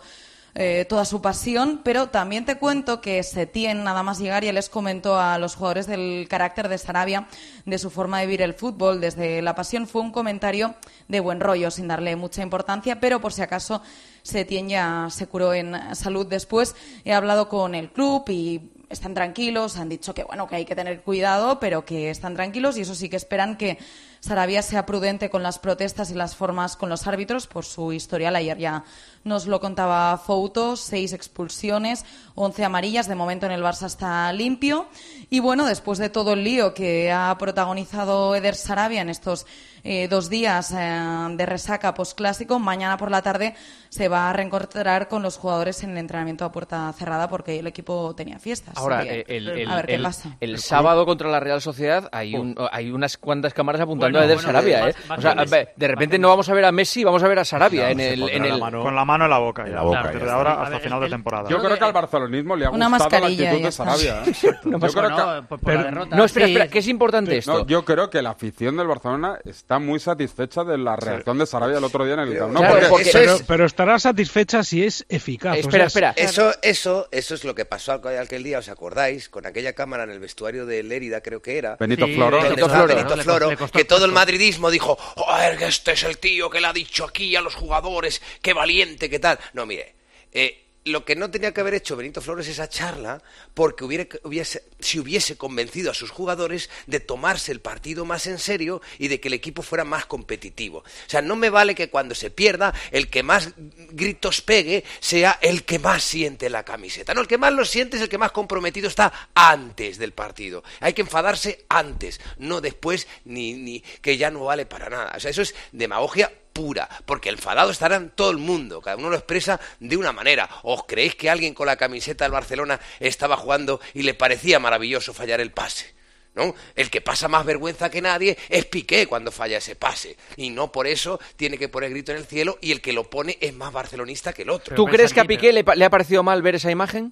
Speaker 13: toda su pasión, pero también te cuento que Setién, nada más llegar, ya les comentó a los jugadores del carácter de Sarabia, de su forma de vivir el fútbol, desde la pasión. Fue un comentario de buen rollo, sin darle mucha importancia, pero por si acaso Setién ya se curó en salud después. He hablado con el club y están tranquilos, han dicho que bueno, que hay que tener cuidado, pero que están tranquilos, y eso sí, que esperan que Sarabia sea prudente con las protestas y las formas con los árbitros por su historial. Ayer ya nos lo contaba Fouto, 6 expulsiones, 11 amarillas, de momento en el Barça está limpio. Y bueno, después de todo el lío que ha protagonizado Eder Sarabia en estos 2 días de resaca postclásico, mañana por la tarde se va a reencontrar con los jugadores en el entrenamiento a puerta cerrada, porque el equipo tenía fiestas.
Speaker 4: Ahora,
Speaker 13: a ver qué pasa.
Speaker 4: El sábado contra la Real Sociedad hay unas cuantas cámaras apuntando a Eder Sarabia,
Speaker 12: más
Speaker 4: o sea, de repente no vamos a ver a Messi, vamos a ver a Sarabia
Speaker 14: con la mano en la boca. Desde ahora hasta final de temporada.
Speaker 20: Yo creo que al barcelonismo le ha gustado la actitud de Sarabia.
Speaker 4: No, espera, que es importante esto.
Speaker 20: Yo creo que la afición del Barcelona está muy satisfecha de la reacción de Sarabia el otro día en el Camp Nou.
Speaker 9: Pero estará satisfecha si es eficaz.
Speaker 4: Espera.
Speaker 11: Eso es lo que pasó aquel día, ¿os acordáis? Con aquella cámara en el vestuario de Lérida, creo que era.
Speaker 20: Benito Floro,
Speaker 11: que todo el madridismo dijo, joder, que este es el tío que le ha dicho aquí a los jugadores, qué valiente, qué tal. No, mire, lo que no tenía que haber hecho Benito Flores esa charla, porque hubiese convencido a sus jugadores de tomarse el partido más en serio y de que el equipo fuera más competitivo. O sea, no me vale que cuando se pierda el que más gritos pegue sea el que más siente la camiseta. No, el que más lo siente es el que más comprometido está antes del partido. Hay que enfadarse antes, no después, ni que ya no vale para nada. O sea, eso es demagogia pura, porque enfadado estará todo el mundo, cada uno lo expresa de una manera. ¿Os creéis que alguien con la camiseta del Barcelona estaba jugando y le parecía maravilloso fallar el pase? ¿No? El que pasa más vergüenza que nadie es Piqué cuando falla ese pase, y no por eso tiene que poner grito en el cielo, y el que lo pone es más barcelonista que el otro.
Speaker 4: ¿Tú crees que a Piqué le ha parecido mal ver esa imagen?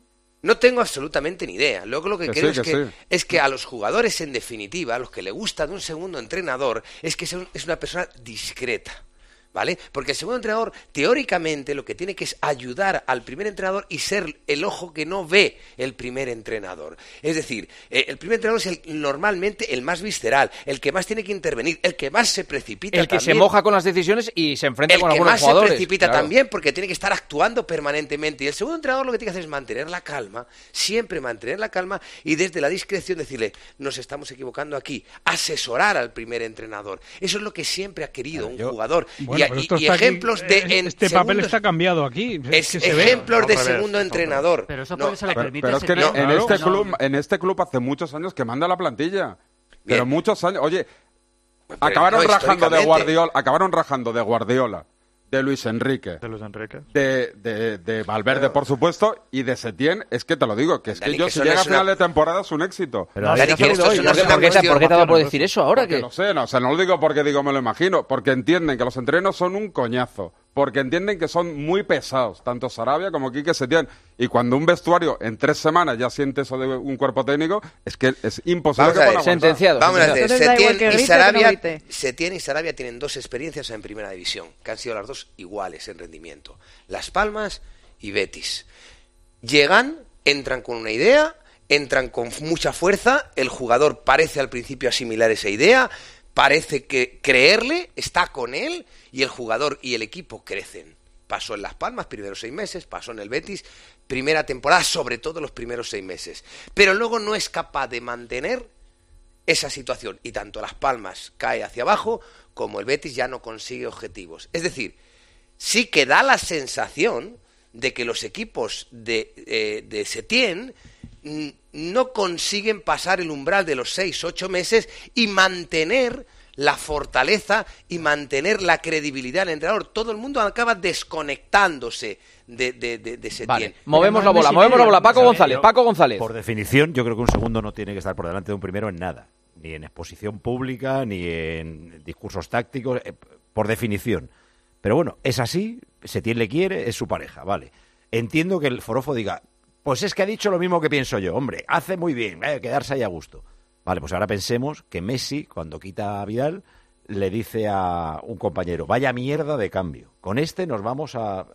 Speaker 11: No tengo absolutamente ni idea. Luego lo que creo es que a los jugadores, en definitiva, a los que le gusta de un segundo entrenador, es que es una persona discreta. ¿Vale? Porque el segundo entrenador, teóricamente, lo que tiene que es ayudar al primer entrenador y ser el ojo que no ve el primer entrenador. Es decir, el primer entrenador es normalmente el más visceral, el que más tiene que intervenir, el que más se precipita
Speaker 4: el que
Speaker 11: también,
Speaker 4: se moja con las decisiones y se enfrenta con algunos jugadores.
Speaker 11: El que más se precipita también, porque tiene que estar actuando permanentemente. Y el segundo entrenador lo que tiene que hacer es mantener la calma, siempre mantener la calma, y desde la discreción decirle, nos estamos equivocando aquí, asesorar al primer entrenador. Eso es lo que siempre ha querido un jugador. Y ejemplos
Speaker 15: aquí, este papel está cambiado aquí.
Speaker 11: Ejemplos de segundo entrenador.
Speaker 12: Pero eso porque se lo permite.
Speaker 20: Pero es que en este club hace muchos años que manda la plantilla. Pero muchos años. Oye, acabaron rajando de Guardiola, de Luis Enrique, de Valverde, por supuesto, y de Setién. Es que te lo digo, que es que si llega a final de temporada es un éxito.
Speaker 4: Pero ¿por qué te da por decir eso ahora?
Speaker 20: No sé, no lo digo porque me lo imagino, porque entienden que los entrenos son un coñazo, porque entienden que son muy pesados, tanto Sarabia como Quique Setién, y cuando un vestuario en 3 semanas ya siente eso de un cuerpo técnico, es que es imposible que puedan
Speaker 4: sentenciado.
Speaker 11: Vamos a ver, Setién y Sarabia tienen 2 experiencias en primera división, que han sido las 2 iguales en rendimiento. Las Palmas y Betis. Llegan, entran con una idea, entran con mucha fuerza, el jugador parece al principio asimilar esa idea, parece que creerle, está con él, y el jugador y el equipo crecen. Pasó en Las Palmas, primeros 6 meses, pasó en el Betis, primera temporada, sobre todo los primeros 6 meses. Pero luego no es capaz de mantener esa situación, y tanto Las Palmas cae hacia abajo, como el Betis ya no consigue objetivos. Es decir, sí que da la sensación de que los equipos de Setién no consiguen pasar el umbral de los 6-8 meses y mantener la fortaleza y mantener la credibilidad del entrenador. Todo el mundo acaba desconectándose de Setién.
Speaker 4: Vale. Movemos la bola. Paco González.
Speaker 7: Por definición, yo creo que un segundo no tiene que estar por delante de un primero en nada. Ni en exposición pública, ni en discursos tácticos, por definición. Pero bueno, es así, Setién le quiere, es su pareja, vale. Entiendo que el forofo diga, pues es que ha dicho lo mismo que pienso yo, hombre, hace muy bien, quedarse ahí a gusto. Vale, pues ahora pensemos que Messi, cuando quita a Vidal, le dice a un compañero, vaya mierda de cambio, con este nos vamos a...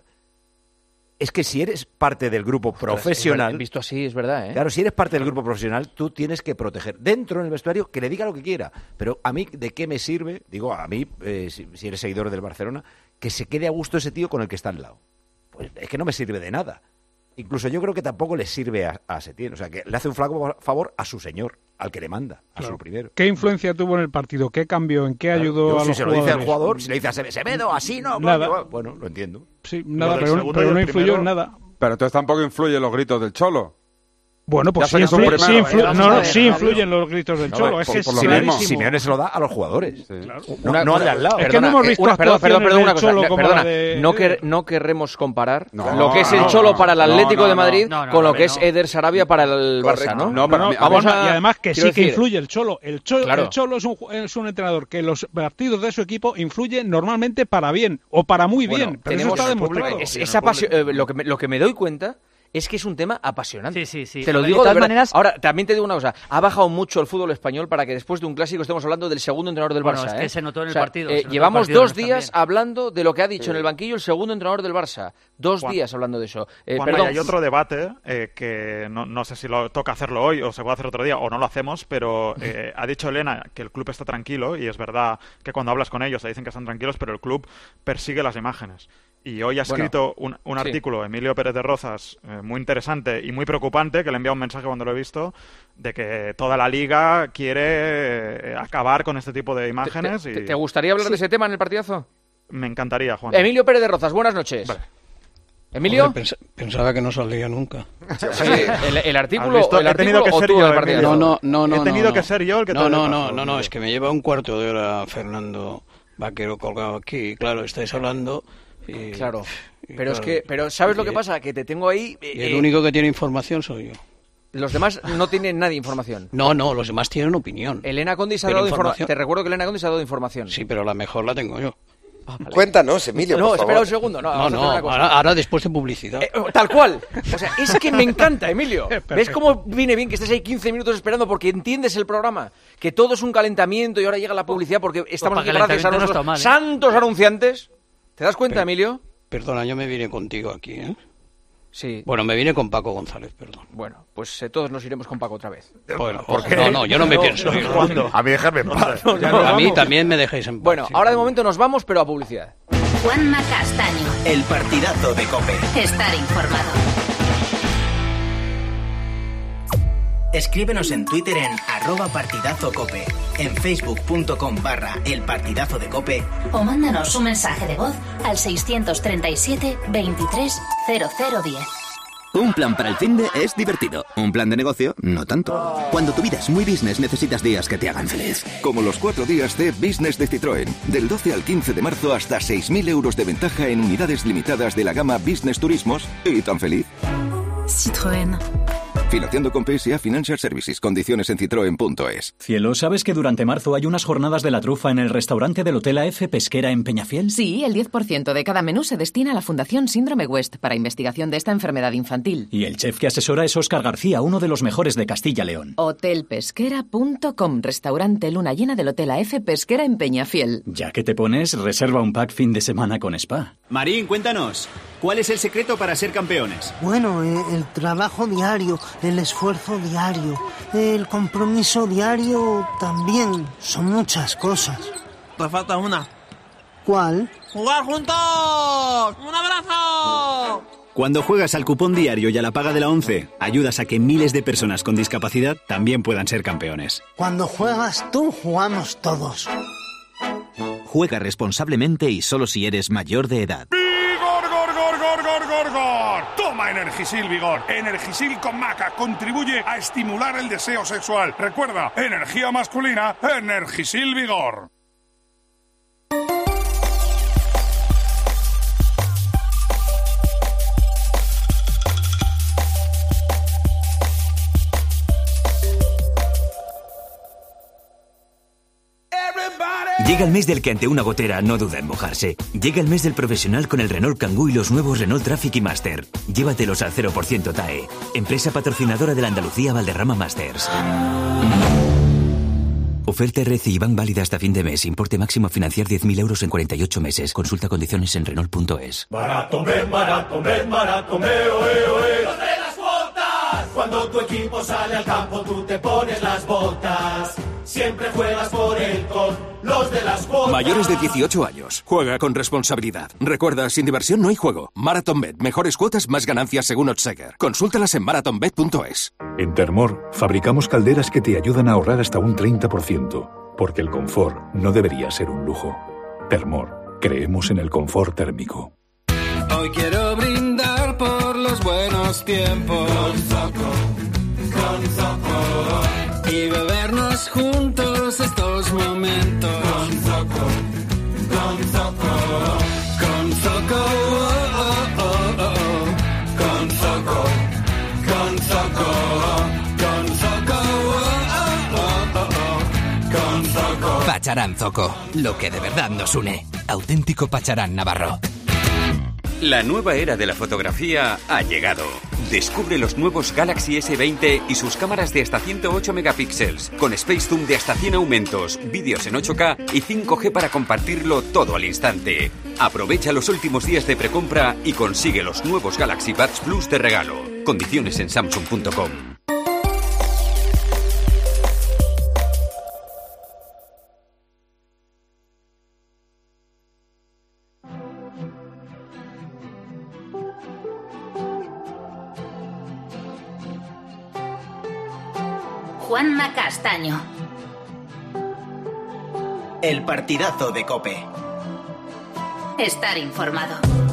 Speaker 7: Es que si eres parte del grupo profesional...
Speaker 4: Visto así, es verdad, ¿eh?
Speaker 7: Claro, si eres parte del grupo profesional, tú tienes que proteger. Dentro en el vestuario, que le diga lo que quiera. Pero a mí, ¿de qué me sirve? Digo, a mí, si eres seguidor del Barcelona, que se quede a gusto ese tío con el que está al lado. Pues es que no me sirve de nada. Incluso yo creo que tampoco le sirve a Setién. O sea, que le hace un flaco favor a su señor, al que le manda, a su primero.
Speaker 15: ¿Qué influencia tuvo en el partido? ¿Qué cambió? ¿En qué ayudó a los jugadores?
Speaker 7: Si se lo dice al jugador, si le dice a Semedo, así no...
Speaker 15: Nada.
Speaker 7: Bueno, lo entiendo.
Speaker 15: Sí, nada, pero no influyó en nada.
Speaker 20: Pero entonces tampoco influyen los gritos del Cholo.
Speaker 15: Bueno, pues sí influyen los gritos del Cholo. Es que
Speaker 7: Simeone se lo da a los jugadores. Sí.
Speaker 15: Claro.
Speaker 7: No al de al lado.
Speaker 15: Es que no hemos visto
Speaker 4: no querremos comparar lo que es el Cholo para el Atlético de Madrid con lo que es Eder Sarabia para el Barça, ¿no?
Speaker 15: Y además que sí que influye el Cholo. El Cholo es un entrenador que los partidos de su equipo influyen normalmente para bien o para muy bien. Pero eso está demostrado.
Speaker 4: Lo que me doy cuenta es que es un tema apasionante.
Speaker 12: Sí.
Speaker 4: Te lo digo de verdad. Ahora, también te digo una cosa. Ha bajado mucho el fútbol español para que después de un clásico estemos hablando del segundo entrenador del Barça.
Speaker 12: Es que se notó en el partido.
Speaker 4: Llevamos 2 días hablando de lo que ha dicho en el banquillo el segundo entrenador del Barça. 2 días hablando de eso.
Speaker 14: Perdón. Hay otro debate que no sé si lo toca hacerlo hoy o se puede hacer otro día o no lo hacemos, pero ha dicho Elena que el club está tranquilo y es verdad que cuando hablas con ellos te dicen que están tranquilos, pero el club persigue las imágenes. Y hoy ha escrito un artículo, Emilio Pérez de Rozas, muy interesante y muy preocupante, que le he enviado un mensaje cuando lo he visto, de que toda la liga quiere acabar con este tipo de imágenes.
Speaker 4: ¿Te gustaría hablar de ese tema en el partidazo?
Speaker 14: Me encantaría, Juan.
Speaker 4: Emilio Pérez de Rozas, buenas noches. Vale. ¿Emilio?
Speaker 16: Hombre, pensaba que no saldría nunca.
Speaker 4: Sí, el artículo he tenido que ser yo,
Speaker 16: He
Speaker 14: tenido que ser yo el que
Speaker 16: No, es que me lleva un cuarto de hora Fernando Vaquero colgado aquí. Claro, estáis hablando...
Speaker 4: Claro, pero ¿sabes lo que pasa? Que te tengo ahí...
Speaker 16: Y el único que tiene información soy yo.
Speaker 4: Los demás no tienen nadie información.
Speaker 16: No, los demás tienen opinión.
Speaker 4: Elena Condis ha dado información. Te recuerdo que Elena Condis ha dado información.
Speaker 16: Sí, pero la mejor la tengo yo.
Speaker 11: Vale. Cuéntanos, Emilio, por favor.
Speaker 4: Espera un segundo.
Speaker 16: Ahora después de publicidad.
Speaker 4: Tal cual. O sea, es que me encanta, Emilio. ¿Ves cómo viene bien que estés ahí 15 minutos esperando porque entiendes el programa? Que todo es un calentamiento y ahora llega la publicidad porque estamos aquí gracias a nuestros santos anunciantes. ¿Te das cuenta, Emilio?
Speaker 16: Perdona, yo me vine contigo aquí, ¿eh?
Speaker 4: Sí.
Speaker 16: Bueno, me vine con Paco González, perdón.
Speaker 4: Bueno, pues todos nos iremos con Paco otra vez.
Speaker 16: Bueno, ¿por qué? No, yo no me pienso ir.
Speaker 7: ¿Cuándo? A mí dejarme en paz.
Speaker 16: A mí también me dejáis en paz.
Speaker 4: Bueno, ahora de momento nos vamos, pero a publicidad.
Speaker 1: Juanma Castaño.
Speaker 2: El partidazo de COPE.
Speaker 1: Estar informado.
Speaker 2: Escríbenos en Twitter en @partidazocope, en facebook.com/elpartidazodecope
Speaker 26: o mándanos un mensaje de voz al 637 23 0010.
Speaker 18: Un plan para el finde es divertido. Un plan de negocio, no tanto. Cuando tu vida es muy business, necesitas días que te hagan feliz.
Speaker 19: Como los 4 días de Business de Citroën. Del 12 al 15 de marzo hasta 6.000 euros de ventaja en unidades limitadas de la gama Business Turismos. ¿Y tan feliz?
Speaker 26: Citroën.
Speaker 19: Financiando con PSA Financial Services. Condiciones en citroen.es.
Speaker 21: Cielo, ¿sabes que durante marzo hay unas jornadas de la trufa en el restaurante del Hotel AF Pesquera en Peñafiel?
Speaker 22: Sí, el 10% de cada menú se destina a la Fundación Síndrome West para investigación de esta enfermedad infantil.
Speaker 21: Y el chef que asesora es Óscar García, uno de los mejores de Castilla-León.
Speaker 22: Hotelpesquera.com, restaurante luna llena del Hotel AF Pesquera en Peñafiel.
Speaker 21: Ya que te pones, reserva un pack fin de semana con spa.
Speaker 23: Marín, cuéntanos, ¿cuál es el secreto para ser campeones?
Speaker 24: Bueno, el trabajo diario, el esfuerzo diario, el compromiso diario también. Son muchas cosas.
Speaker 27: Te falta una.
Speaker 24: ¿Cuál?
Speaker 27: ¡Jugar juntos! ¡Un abrazo!
Speaker 23: Cuando juegas al cupón diario y a la paga de la 11, ayudas a que miles de personas con discapacidad también puedan ser campeones.
Speaker 24: Cuando juegas tú, jugamos todos.
Speaker 18: Juega responsablemente y solo si eres mayor de edad.
Speaker 28: ¡Gor! Toma Energisil Vigor. Energisil con maca contribuye a estimular el deseo sexual. Recuerda, energía masculina, Energisil Vigor.
Speaker 29: Llega el mes del que ante una gotera no duda en mojarse. Llega el mes del profesional con el Renault Kangoo y los nuevos Renault Traffic y Master. Llévatelos al 0% TAE. Empresa patrocinadora de la Andalucía Valderrama Masters. Oferta RCI Bank válida hasta fin de mes. Importe máximo a financiar 10.000 euros en 48 meses. Consulta condiciones en Renault.es.
Speaker 30: Barato me, oe, oe. ¡Los de las cuotas! Cuando tu equipo sale al campo, tú te pones las botas. Siempre juegas por él con los de las cuotas.
Speaker 31: Mayores de 18 años. Juega con responsabilidad. Recuerda, sin diversión no hay juego. MarathonBet. Mejores cuotas, más ganancias según Oddsheger. Consúltalas en marathonbet.es.
Speaker 32: En Termor, fabricamos calderas que te ayudan a ahorrar hasta un 30%. Porque el confort no debería ser un lujo. Termor. Creemos en el confort térmico.
Speaker 30: Hoy quiero brindar por los buenos tiempos. Con Zoco. Y bebernos juntos estos momentos. Con Zoco. Con Zoco. Con Zoco. Con Zoco. Con Zoco.
Speaker 25: Pacharán Zoco. Lo que de verdad nos une. Auténtico Pacharán Navarro. La nueva era de la fotografía ha llegado. Descubre los nuevos Galaxy S20 y sus cámaras de hasta 108 megapíxeles, con Space Zoom de hasta 100 aumentos, vídeos en 8K y 5G para compartirlo todo al instante. Aprovecha los últimos días de precompra y consigue los nuevos Galaxy Buds Plus de regalo. Condiciones en Samsung.com.
Speaker 1: Juanma Castaño.
Speaker 2: El partidazo de COPE.
Speaker 1: Estar informado.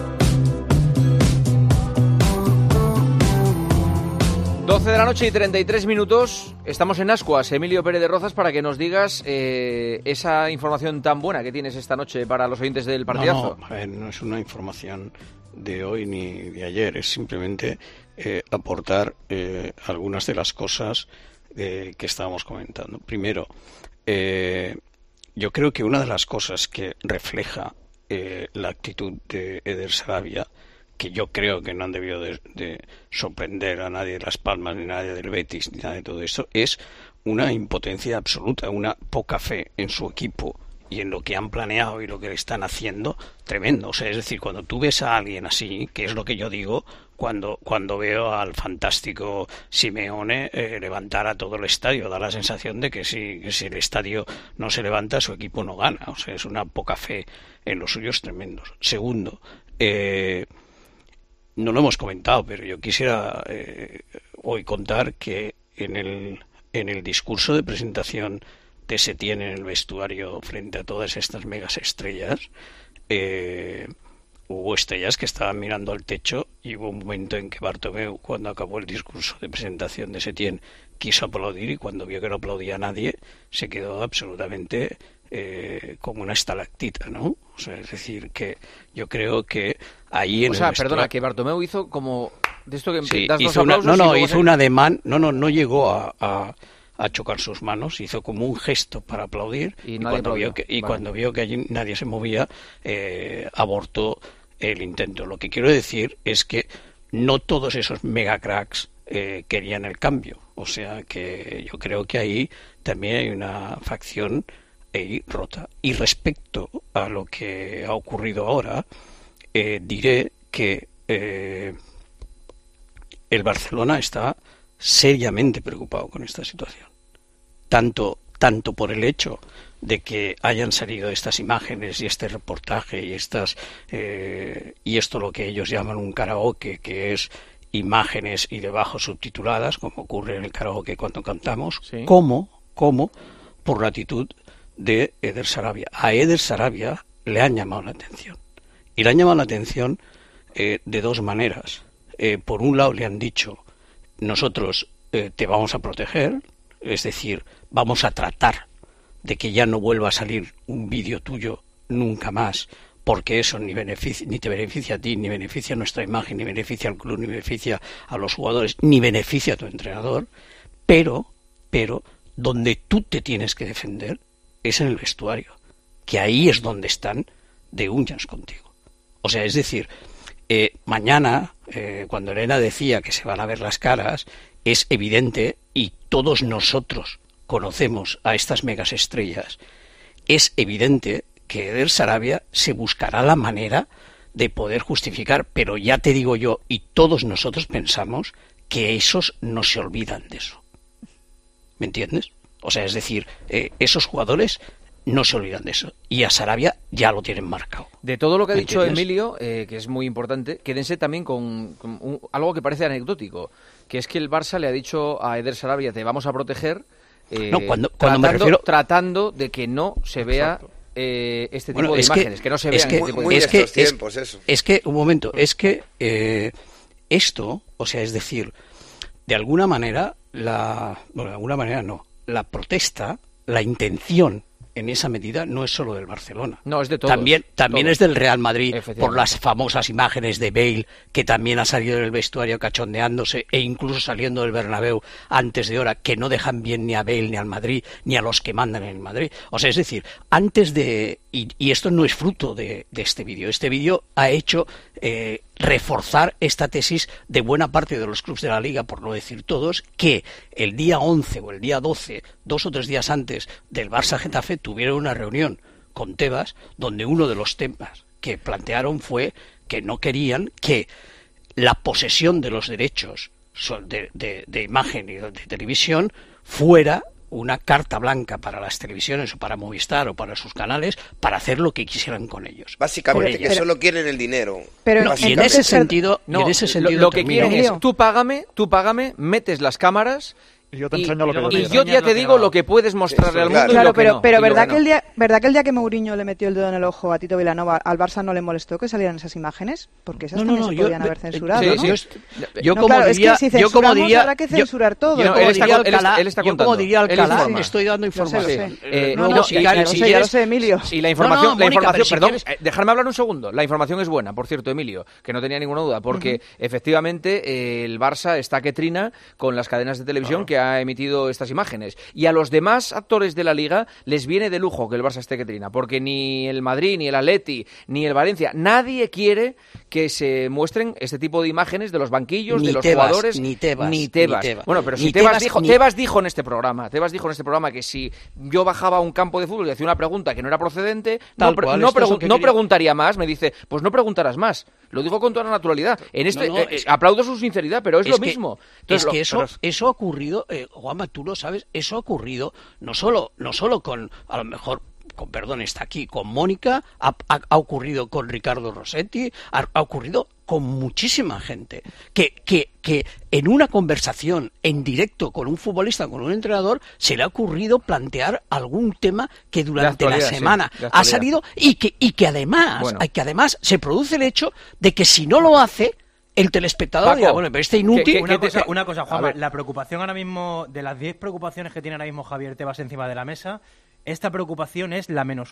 Speaker 4: Doce de la noche y 33 minutos. Estamos en Ascuas, Emilio Pérez de Rozas, para que nos digas esa información tan buena que tienes esta noche para los oyentes del partidazo.
Speaker 16: No, a ver, no es una información de hoy ni de ayer, es simplemente aportar algunas de las cosas que estábamos comentando. Primero, yo creo que una de las cosas que refleja la actitud de Eder Sarabia, que yo creo que no han debido de sorprender a nadie de Las Palmas, ni nadie del Betis, ni nada de todo eso, es una impotencia absoluta, una poca fe en su equipo y en lo que han planeado y lo que le están haciendo, tremendo. O sea, es decir, cuando tú ves a alguien así, que es lo que yo digo cuando veo al fantástico Simeone levantar a todo el estadio, da la sensación de que si el estadio no se levanta, su equipo no gana. O sea, es una poca fe en los suyos tremendos. Segundo, no lo hemos comentado, pero yo quisiera hoy contar que en el discurso de presentación de Setién en el vestuario frente a todas estas megas estrellas, hubo estrellas que estaban mirando al techo y hubo un momento en que Bartomeu, cuando acabó el discurso de presentación de Setién, quiso aplaudir y cuando vio que no aplaudía a nadie, se quedó absolutamente como una estalactita, ¿no? O sea, es decir, que yo creo que ahí en
Speaker 4: perdona, que Bartomeu hizo como de esto que
Speaker 16: sí,
Speaker 4: das
Speaker 16: hizo
Speaker 4: dos aplausos
Speaker 16: hizo un ademán, no llegó a chocar sus manos, hizo como un gesto para aplaudir y cuando vio que allí nadie se movía, abortó el intento. Lo que quiero decir es que no todos esos mega cracks querían el cambio, o sea que yo creo que ahí también hay una facción rota. Y respecto a lo que ha ocurrido ahora, diré que el Barcelona está seriamente preocupado con esta situación. Tanto por el hecho de que hayan salido estas imágenes y este reportaje y y esto lo que ellos llaman un karaoke, que es imágenes y debajo subtituladas, como ocurre en el karaoke cuando cantamos, ¿sí? como por la actitud de Eder Sarabia. A Eder Sarabia le han llamado la atención. Y le han llamado la atención de dos maneras. Por un lado le han dicho: nosotros te vamos a proteger, es decir, vamos a tratar de que ya no vuelva a salir un vídeo tuyo nunca más, porque eso ni te beneficia a ti, ni beneficia a nuestra imagen, ni beneficia al club, ni beneficia a los jugadores, ni beneficia a tu entrenador, pero donde tú te tienes que defender es en el vestuario, que ahí es donde están de uñas contigo. O sea, es decir, mañana, cuando Elena decía que se van a ver las caras, es evidente, y todos nosotros conocemos a estas megas estrellas, es evidente que Eder Sarabia se buscará la manera de poder justificar, pero ya te digo yo, y todos nosotros pensamos que esos no se olvidan de eso. ¿Me entiendes? O sea, es decir, esos jugadores no se olvidan de eso. Y a Sarabia ya lo tienen marcado.
Speaker 4: De todo lo que ha dicho Emilio, que es muy importante, quédense también con algo que parece anecdótico, que es que el Barça le ha dicho a Eder Sarabia: te vamos a proteger, tratando de que no se vea este tipo de imágenes, que no se vean.
Speaker 16: Es que, un momento, es que esto, o sea, es decir, de alguna manera, la protesta, la intención en esa medida no es solo del Barcelona.
Speaker 4: No, es de todos.
Speaker 16: También es del Real Madrid, por las famosas imágenes de Bale, que también ha salido en el vestuario cachondeándose e incluso saliendo del Bernabéu antes de hora, que no dejan bien ni a Bale, ni al Madrid, ni a los que mandan en el Madrid. O sea, es decir, antes de... Y esto no es fruto de este vídeo. Este vídeo ha hecho reforzar esta tesis de buena parte de los clubes de la Liga, por no decir todos, que el día 11 o el día 12, 2 o 3 días antes del Barça-Getafe, tuvieron una reunión con Tebas, donde uno de los temas que plantearon fue que no querían que la posesión de los derechos de imagen y de televisión fuera una carta blanca para las televisiones o para Movistar o para sus canales para hacer lo que quisieran con ellos.
Speaker 11: Básicamente que solo quieren el dinero.
Speaker 16: Pero y en ese sentido,
Speaker 4: lo que quieren es: tú págame, metes las cámaras
Speaker 3: y yo te enseño lo que
Speaker 4: y yo ya te digo lo que puedes mostrarle al mundo.
Speaker 5: Claro,
Speaker 4: pero
Speaker 5: ¿verdad que el día que Mourinho le metió el dedo en el ojo a Tito Vilanova, al Barça no le molestó que salieran esas imágenes? Porque esas también se podían haber censurado, ¿no?
Speaker 16: Yo como diría,
Speaker 5: habrá que censurar todo.
Speaker 4: Él está contando.
Speaker 16: Yo como diría Alcalá, estoy dando información.
Speaker 5: Ya lo sé, Emilio.
Speaker 4: Y la información, perdón, dejarme hablar un segundo. La información es buena, por cierto, Emilio, que no tenía ninguna duda, porque efectivamente el Barça está que trina con las cadenas de televisión que ha emitido estas imágenes. Y a los demás actores de la Liga les viene de lujo que el Barça esté que trina, porque ni el Madrid, ni el Atleti, ni el Valencia, nadie quiere que se muestren este tipo de imágenes de los banquillos, de los jugadores.
Speaker 16: Ni Tebas.
Speaker 4: Bueno, pero si Tebas dijo en este programa que si yo bajaba a un campo de fútbol y hacía una pregunta que no era procedente, no preguntaría más. Me dice, pues no preguntarás más. Lo digo con toda la naturalidad. Aplaudo su sinceridad, pero es lo mismo. Entonces,
Speaker 16: eso ha ocurrido, Juanma, tú lo sabes, eso ha ocurrido no solo con, a lo mejor, con perdón, está aquí, con Mónica, ha ocurrido con Ricardo Rossetti, ha ocurrido con muchísima gente, que en una conversación en directo con un futbolista, con un entrenador, se le ha ocurrido plantear algún tema que durante la semana ha salido y que además se produce el hecho de que si no lo hace, el telespectador dirá, bueno, pero este inútil...
Speaker 3: Una cosa, Juanma, la preocupación ahora mismo, de las 10 preocupaciones que tiene ahora mismo Javier Tebas encima de la mesa, esta preocupación es la -8.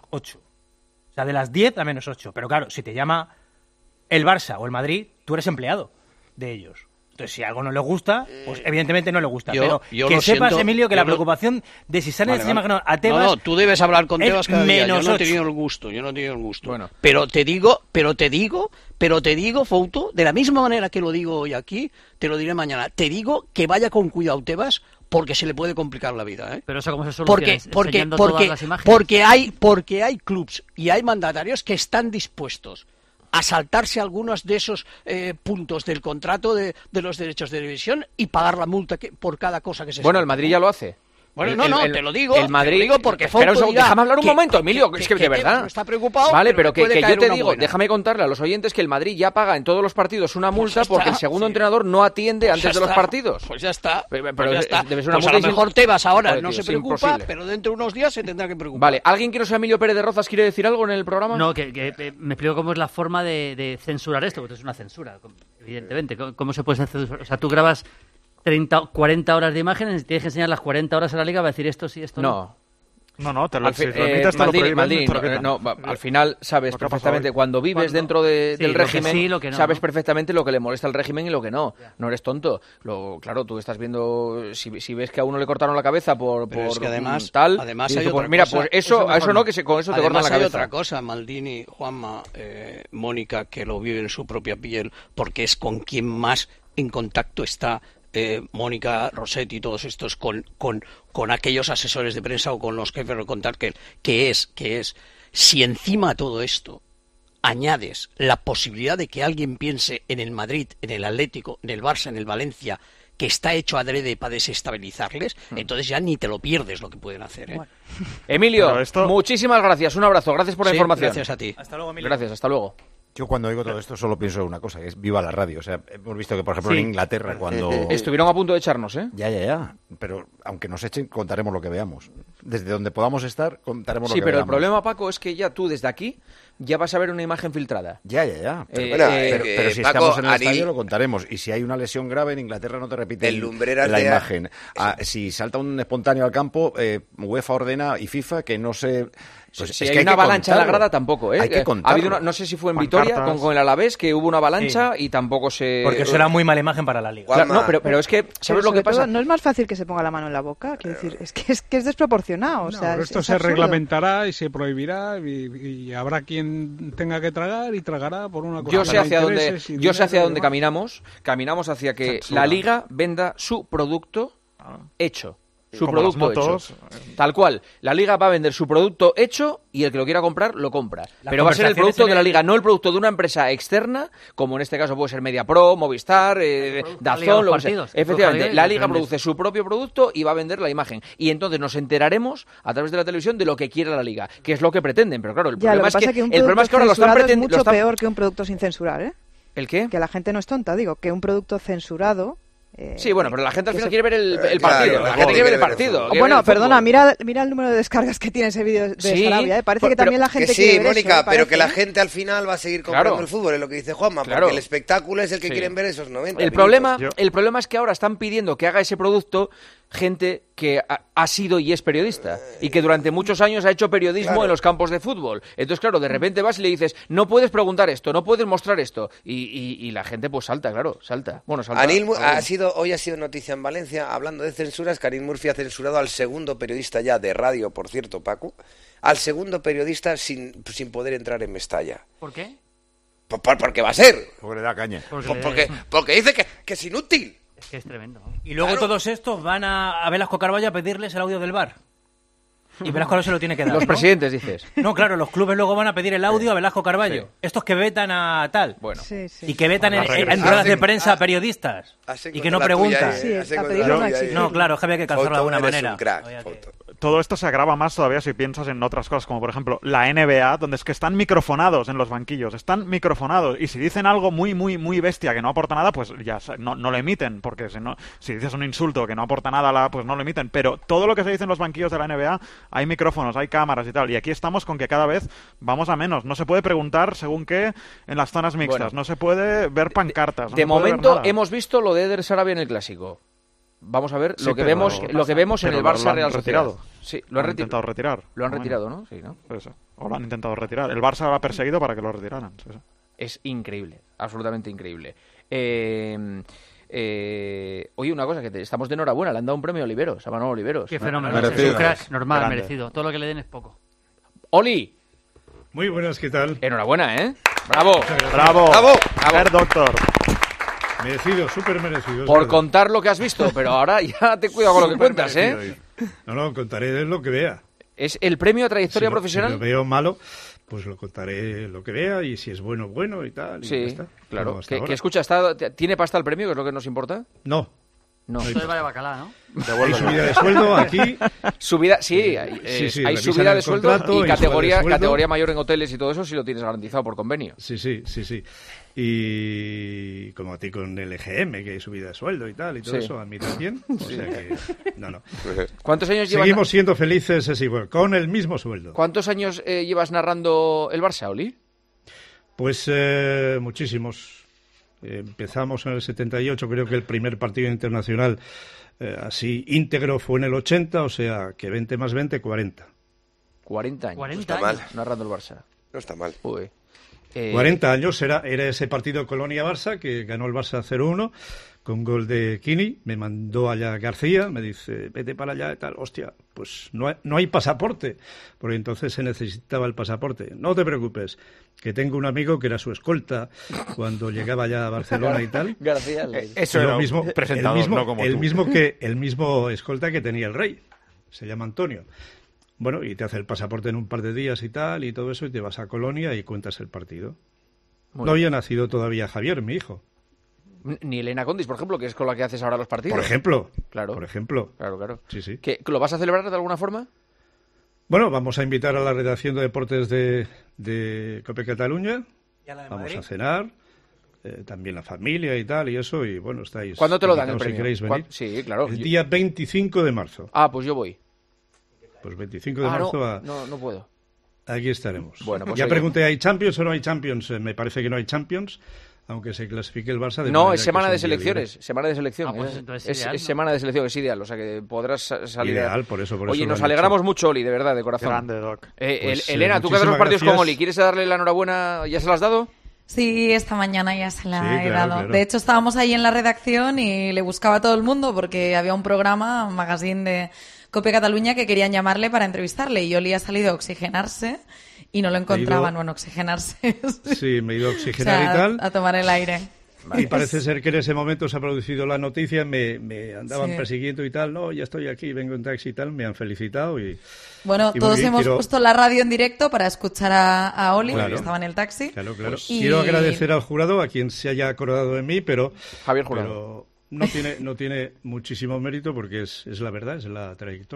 Speaker 3: O sea, de las 10, la -8. Pero claro, si te llama el Barça o el Madrid, tú eres empleado de ellos. Entonces, si algo no le gusta, pues evidentemente no le gusta. Pero que sepas, Emilio, que la preocupación de si salen esas imágenes a Tebas...
Speaker 16: No, tú debes hablar con Tebas cada día. Yo no he tenido el gusto. Bueno. Pero te digo, Fouto, de la misma manera que lo digo hoy aquí, te lo diré mañana. Te digo que vaya con cuidado Tebas, porque se le puede complicar la vida, ¿eh?
Speaker 6: Pero eso cómo se soluciona,
Speaker 16: todas las imágenes. Porque hay clubs y hay mandatarios que están dispuestos a saltarse algunos de esos puntos del contrato de los derechos de televisión y pagar la multa por cada cosa que se
Speaker 4: Bueno, el Madrid ya lo hace.
Speaker 16: Bueno, te lo digo.
Speaker 4: El Madrid,
Speaker 16: porque
Speaker 4: déjame hablar un momento, Emilio, es que de verdad.
Speaker 16: No está preocupado.
Speaker 4: Vale, pero que yo te digo, déjame contarle a los oyentes que el Madrid ya paga en todos los partidos una multa porque el segundo entrenador no atiende antes de los partidos.
Speaker 16: Pues ya está.
Speaker 4: Pero
Speaker 16: ya está.
Speaker 4: Debe ser una
Speaker 16: pues a lo mejor Tebas ahora no se preocupa,
Speaker 4: imposible.
Speaker 16: pero dentro de unos días se tendrá que preocupar.
Speaker 4: Vale, ¿alguien que no sea Emilio Pérez de Rozas quiere decir algo en el programa?
Speaker 6: No, que me explico cómo es la forma de censurar esto, porque es una censura, evidentemente. ¿Cómo se puede censurar? O sea, tú grabas 40 horas de imágenes y tienes que enseñar las 40 horas a la Liga para decir esto sí, esto no.
Speaker 7: No, te lo prohíben.
Speaker 4: Al final sabes perfectamente, cuando vives dentro del régimen, sabes perfectamente lo que le molesta al régimen y lo que no. No eres tonto. Claro, tú estás viendo, si ves que a uno le cortaron la cabeza por
Speaker 16: es que además
Speaker 4: hay otra mira, pues eso no, que con eso te cortan la cabeza.
Speaker 16: Hay otra cosa, Maldini, Juanma, Mónica, que lo vive en su propia piel, porque es con quien más en contacto está Mónica, Rossetti y todos estos con aquellos asesores de prensa o con los jefes de contacto, que es si encima a todo esto añades la posibilidad de que alguien piense en el Madrid, en el Atlético, en el Barça, en el Valencia, que está hecho adrede para desestabilizarles, entonces ya ni te lo pierdes lo que pueden hacer, ¿eh?
Speaker 4: Bueno. Emilio, muchísimas gracias, un abrazo, gracias por la información.
Speaker 16: Gracias a ti.
Speaker 3: Hasta luego, Emilio.
Speaker 4: Gracias, hasta luego.
Speaker 8: Yo cuando oigo todo esto solo pienso en una cosa, que es viva la radio. O sea, hemos visto que, por ejemplo, en Inglaterra, cuando...
Speaker 4: Estuvieron a punto de echarnos, ¿eh?
Speaker 8: Ya. Pero aunque nos echen, contaremos lo que veamos. Desde donde podamos estar, contaremos lo que veamos. Sí,
Speaker 4: pero el problema, Paco, es que ya tú, desde aquí, ya vas a ver una imagen filtrada.
Speaker 8: Ya. Pero si Paco, estamos en el estadio, lo contaremos. Y si hay una lesión grave, en Inglaterra no te repiten la imagen. Si salta un espontáneo al campo, UEFA ordena y FIFA que no se...
Speaker 4: Pues si hay una avalancha en la grada, tampoco, ¿eh?
Speaker 8: Hay que contarlo.
Speaker 4: No sé si fue en Vitoria con el Alavés, que hubo una avalancha y tampoco se...
Speaker 3: Porque eso era muy mala imagen para la Liga.
Speaker 4: Claro, no, pero es que, ¿sabes lo que pasa?
Speaker 5: No es más fácil que se ponga la mano en la boca, quiero decir, es que es desproporcionado.
Speaker 7: Esto se reglamentará y se prohibirá y habrá quien tenga que tragar y tragará por una cosa.
Speaker 4: Yo sé hacia dónde caminamos. Caminamos hacia que la Liga venda su producto hecho. Su producto hecho. Tal cual. La Liga va a vender su producto hecho y el que lo quiera comprar, lo compra. Pero va a ser el producto de la Liga, no el producto de una empresa externa, como en este caso puede ser MediaPro, Movistar, DAZN, lo que sea. Efectivamente, la Liga produce su propio producto y va a vender la imagen. Y entonces nos enteraremos a través de la televisión de lo que quiera la Liga, que es lo que pretenden. Pero claro, el problema es que ahora lo están pretendiendo...
Speaker 5: Es mucho peor que un producto sin censurar, ¿eh?
Speaker 4: ¿El qué?
Speaker 5: Que la gente no es tonta, digo, que un producto censurado...
Speaker 4: Sí, bueno, pero la gente al final quiere ver el partido. La gente quiere ver el partido.
Speaker 5: Bueno, perdona, mira el número de descargas que tiene ese vídeo de Sarabia, ¿eh? Parece que también la gente quiere ver
Speaker 11: Mónica,
Speaker 5: eso,
Speaker 11: pero que la gente al final va a seguir comprando el fútbol, es lo que dice Juanma, porque el espectáculo es el que quieren ver esos 90
Speaker 4: el problema es que ahora están pidiendo que haga ese producto gente que ha sido y es periodista y que durante muchos años ha hecho periodismo en los campos de fútbol. Entonces, claro, de repente vas y le dices, no puedes preguntar esto, no puedes mostrar esto. Y la gente pues salta, claro, salta. Bueno, salta.
Speaker 11: Hoy ha sido noticia en Valencia, hablando de censuras, que Anil Murphy ha censurado al segundo periodista ya de radio, por cierto, Paco, al segundo periodista sin poder entrar en Mestalla.
Speaker 6: ¿Por qué?
Speaker 11: Porque va a ser.
Speaker 8: Porque le da caña.
Speaker 11: Porque dice que es inútil.
Speaker 6: Es que es tremendo.
Speaker 3: Y luego todos estos van a Velasco Carballo a pedirles el audio del VAR. Y Velasco no se lo tiene que dar.
Speaker 4: Los presidentes, dices.
Speaker 3: No, claro, los clubes luego van a pedir el audio a Velasco Carballo. Sí. Estos que vetan a tal.
Speaker 4: Bueno.
Speaker 5: Sí, sí.
Speaker 3: Y que vetan en ruedas de prensa a periodistas. Y que no preguntan. No, claro, es que había que calzarlo de alguna manera.
Speaker 9: Todo esto se agrava más todavía si piensas en otras cosas, como por ejemplo la NBA, donde es que están microfonados en los banquillos, están microfonados, y si dicen algo muy, muy, muy bestia que no aporta nada, pues ya no lo emiten, porque si dices un insulto que no aporta nada, pues no lo emiten, pero todo lo que se dice en los banquillos de la NBA, hay micrófonos, hay cámaras y tal, y aquí estamos con que cada vez vamos a menos, no se puede preguntar según qué en las zonas mixtas, no se puede ver pancartas.
Speaker 4: De momento hemos visto lo de Eder Sarabia en el Clásico. Vamos a ver lo que vemos en el Barça Real Sociedad. Sí, lo han
Speaker 9: intentado retirar.
Speaker 4: Lo han retirado, ¿no? Sí, ¿no?
Speaker 9: Eso. O lo han intentado retirar. El Barça lo ha perseguido para que lo retiraran. Sí.
Speaker 4: Es increíble, absolutamente increíble. Oye, una cosa, que estamos de enhorabuena, le han dado un premio a Oliveros, a Manolo Oliveros.
Speaker 6: Qué fenómeno, es un crack normal, grande. Merecido. Todo lo que le den es poco.
Speaker 4: ¡Oli!
Speaker 10: Muy buenas, ¿qué tal?
Speaker 4: Enhorabuena, ¿eh? ¡Bravo!
Speaker 9: ¡Bravo! ¡Bravo! Doctor.
Speaker 10: Merecido, súper merecido.
Speaker 4: Por contar lo que has visto, pero ahora ya te cuidado con lo que cuentas, ¿eh?
Speaker 10: No, contaré de lo que vea.
Speaker 4: ¿Es el premio a trayectoria profesional?
Speaker 10: Si lo veo malo, pues lo contaré lo que vea, y si es bueno y tal. Y
Speaker 4: sí,
Speaker 10: ya está.
Speaker 4: claro. ¿Qué escucha? ¿Tiene pasta el premio, que es lo que nos importa?
Speaker 10: No.
Speaker 6: Esto es de bacalá, ¿no?
Speaker 10: Hay subida de sueldo aquí.
Speaker 4: Subida, sí, hay subida de sueldo y categoría mayor en hoteles y todo eso sí lo tienes garantizado por convenio.
Speaker 10: Sí. Y como a ti con el EGM, que hay subida de sueldo y tal, y todo eso, a mí también. O sea que, no.
Speaker 4: ¿Cuántos años llevas?
Speaker 10: Seguimos siendo felices, con el mismo sueldo.
Speaker 4: ¿Cuántos años llevas narrando el Barça, Oli?
Speaker 10: Pues muchísimos. Empezamos en el 78, creo que el primer partido internacional así íntegro fue en el 80, o sea que 20 más 20, 40.
Speaker 4: 40 años.
Speaker 6: 40
Speaker 11: no está
Speaker 6: años.
Speaker 11: mal.
Speaker 4: Narrando el Barça.
Speaker 11: No está mal.
Speaker 4: Uy.
Speaker 10: 40 años era ese partido Colonia-Barça, que ganó el Barça 0-1, con gol de Kini. Me mandó allá García, me dice, vete para allá y tal. Hostia, pues no hay pasaporte, porque entonces se necesitaba el pasaporte. No te preocupes, que tengo un amigo que era su escolta cuando llegaba ya a Barcelona y tal.
Speaker 4: García.
Speaker 10: Eso era mismo, presentador, no como tú. El mismo escolta que tenía el rey. Se llama Antonio. Bueno, y te hace el pasaporte en un par de días y tal, y todo eso, y te vas a Colonia y cuentas el partido. No había nacido todavía Javier, mi hijo.
Speaker 4: Ni Elena Condis, por ejemplo, que es con la que haces ahora los partidos.
Speaker 10: Por ejemplo.
Speaker 4: Claro. Claro.
Speaker 10: Sí.
Speaker 4: ¿Lo vas a celebrar de alguna forma?
Speaker 10: Bueno, vamos a invitar a la redacción de deportes de COPE Cataluña. Vamos a cenar. También la familia y tal, y eso, y bueno, estáis...
Speaker 4: ¿Cuándo te lo dan el premio?
Speaker 10: Si queréis venir.
Speaker 4: Sí, claro.
Speaker 10: El día 25 de marzo.
Speaker 4: Ah, pues yo voy.
Speaker 10: Pues 25 de marzo...
Speaker 4: No puedo.
Speaker 10: Aquí estaremos.
Speaker 4: Bueno, pues
Speaker 10: ya pregunté, ¿hay Champions o no hay Champions? Me parece que no hay Champions, aunque se clasifique el Barça...
Speaker 4: No, es semana de selecciones. Semana de selección.
Speaker 6: Pues
Speaker 4: es semana de selección, es ideal. O sea que podrás salir...
Speaker 10: Ideal, por eso
Speaker 4: Oye, nos alegramos mucho, Oli, de verdad, de corazón.
Speaker 9: Grande, Doc.
Speaker 4: Elena, tú que haces los partidos con Oli, ¿quieres darle la enhorabuena? ¿Ya se la has dado?
Speaker 12: Sí, esta mañana ya se la he dado.
Speaker 10: Claro.
Speaker 12: De hecho, estábamos ahí en la redacción y le buscaba a todo el mundo porque había un programa, un magazine de COPE Cataluña, que querían llamarle para entrevistarle, y Oli ha salido a oxigenarse y no lo encontraban, oxigenarse.
Speaker 10: Sí, me he ido a oxigenar y tal.
Speaker 12: A tomar el aire.
Speaker 10: Y parece ser que en ese momento se ha producido la noticia, me andaban persiguiendo y tal, no, ya estoy aquí, vengo en taxi y tal, me han felicitado y...
Speaker 12: Bueno, todos hemos puesto la radio en directo para escuchar a Oli, que estaba en el taxi.
Speaker 10: Claro. Quiero agradecer al jurado, a quien se haya acordado de mí, pero...
Speaker 4: Javier Jurado.
Speaker 10: Pero no tiene muchísimo mérito porque es la verdad, es la trayectoria.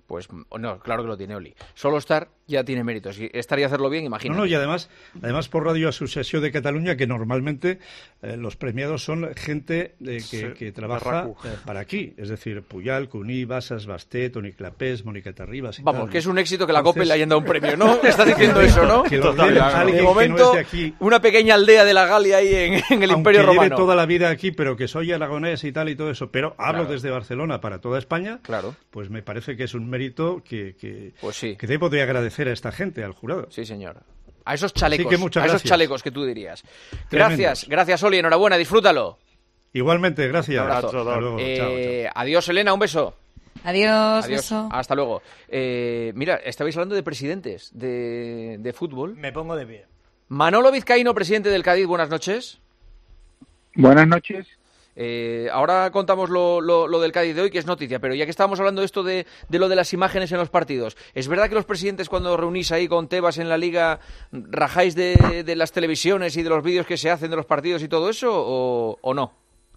Speaker 4: Pues no, claro que lo tiene Oli. Solo estar ya tiene méritos. Y estar y hacerlo bien, imagínate.
Speaker 10: No, y además por Radio Asociación de Cataluña, que normalmente los premiados son gente que trabaja para aquí. Es decir, Puyal, Cuní, Basas, Basté, Toni Clapés, Mónica Terribas y
Speaker 4: Vamos,
Speaker 10: tal,
Speaker 4: que es un éxito que la COPE le hayan dado un premio, ¿no? Te estás diciendo eso, ¿no?
Speaker 10: Que de
Speaker 4: momento,
Speaker 10: no aquí,
Speaker 4: una pequeña aldea de la Galia ahí en el Imperio Romano.
Speaker 10: Lleve toda la vida aquí, pero que soy aragonés y tal y todo eso, pero hablo desde Barcelona para toda España, pues me parece que es un mérito que te podría agradecer a esta gente, al jurado.
Speaker 4: Sí, señor. A esos chalecos,
Speaker 10: esos
Speaker 4: chalecos que tú dirías. Gracias, Oli, enhorabuena, disfrútalo.
Speaker 10: Igualmente, gracias.
Speaker 4: Hasta
Speaker 10: luego. Chao.
Speaker 4: Adiós, Elena, un beso.
Speaker 12: Adiós. Beso.
Speaker 4: Hasta luego. Mira, estabais hablando de presidentes de fútbol.
Speaker 3: Me pongo de pie.
Speaker 4: Manolo Vizcaíno, presidente del Cádiz, buenas noches.
Speaker 13: Buenas noches.
Speaker 4: Ahora contamos lo del Cádiz de hoy, que es noticia, pero ya que estábamos hablando de esto de lo de las imágenes en los partidos, ¿es verdad que los presidentes cuando reunís ahí con Tebas en la Liga rajáis de las televisiones y de los vídeos que se hacen de los partidos y todo eso, o no?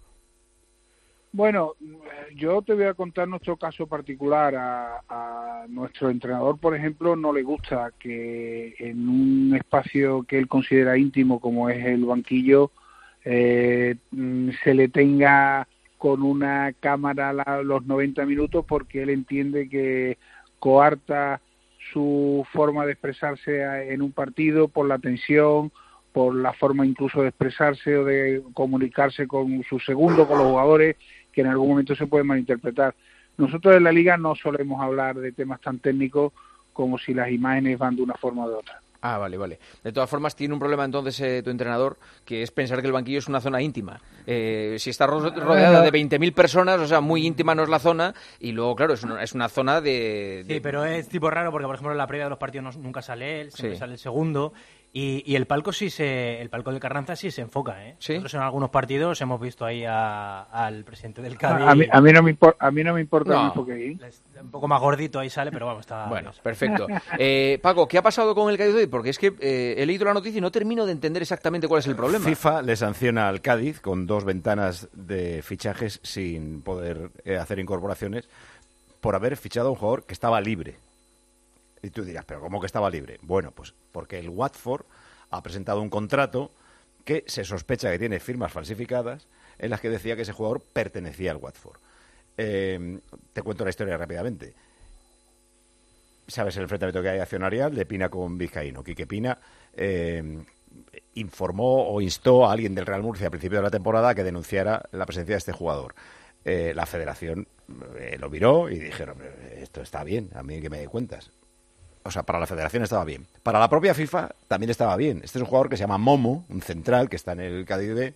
Speaker 13: Bueno, yo te voy a contar nuestro caso particular. A nuestro entrenador, por ejemplo, no le gusta que en un espacio que él considera íntimo, como es el banquillo, se le tenga con una cámara los 90 minutos, porque él entiende que coarta su forma de expresarse en un partido por la tensión, por la forma incluso de expresarse o de comunicarse con su segundo, con los jugadores, que en algún momento se puede malinterpretar. Nosotros en la Liga no solemos hablar de temas tan técnicos como si las imágenes van de una forma o de otra.
Speaker 4: Ah, vale. De todas formas, tiene un problema entonces tu entrenador, que es pensar que el banquillo es una zona íntima. Si está rodeada de 20.000 personas, o sea, muy íntima no es la zona, y luego, claro, es una zona de...
Speaker 3: Sí, pero es tipo raro porque, por ejemplo, en la previa de los partidos nunca sale él, siempre sale el segundo, y el palco el palco del Carranza sí se enfoca, ¿eh?
Speaker 4: ¿Sí?
Speaker 3: Nosotros en algunos partidos hemos visto ahí al presidente del Cádiz.
Speaker 13: A mí no me importa el enfoque ahí.
Speaker 3: Un poco más gordito ahí sale, pero vamos, está...
Speaker 4: Bueno, perfecto. Paco, ¿qué ha pasado con el Cádiz hoy? Porque es que he leído la noticia y no termino de entender exactamente cuál es el problema.
Speaker 8: FIFA le sanciona al Cádiz con 2 ventanas de fichajes sin poder hacer incorporaciones por haber fichado a un jugador que estaba libre. Y tú dirás, ¿pero cómo que estaba libre? Bueno, pues porque el Watford ha presentado un contrato que se sospecha que tiene firmas falsificadas en las que decía que ese jugador pertenecía al Watford. Te cuento la historia rápidamente. ¿Sabes el enfrentamiento que hay accionarial de Pina con Vizcaíno? Quique Pina informó o instó a alguien del Real Murcia a principio de la temporada a que denunciara la presencia de este jugador. La federación lo miró y dijeron, esto está bien, a mí que me dé cuentas. O sea, para la federación estaba bien. Para la propia FIFA también estaba bien. Este es un jugador que se llama Momo, un central que está en el Cádiz B,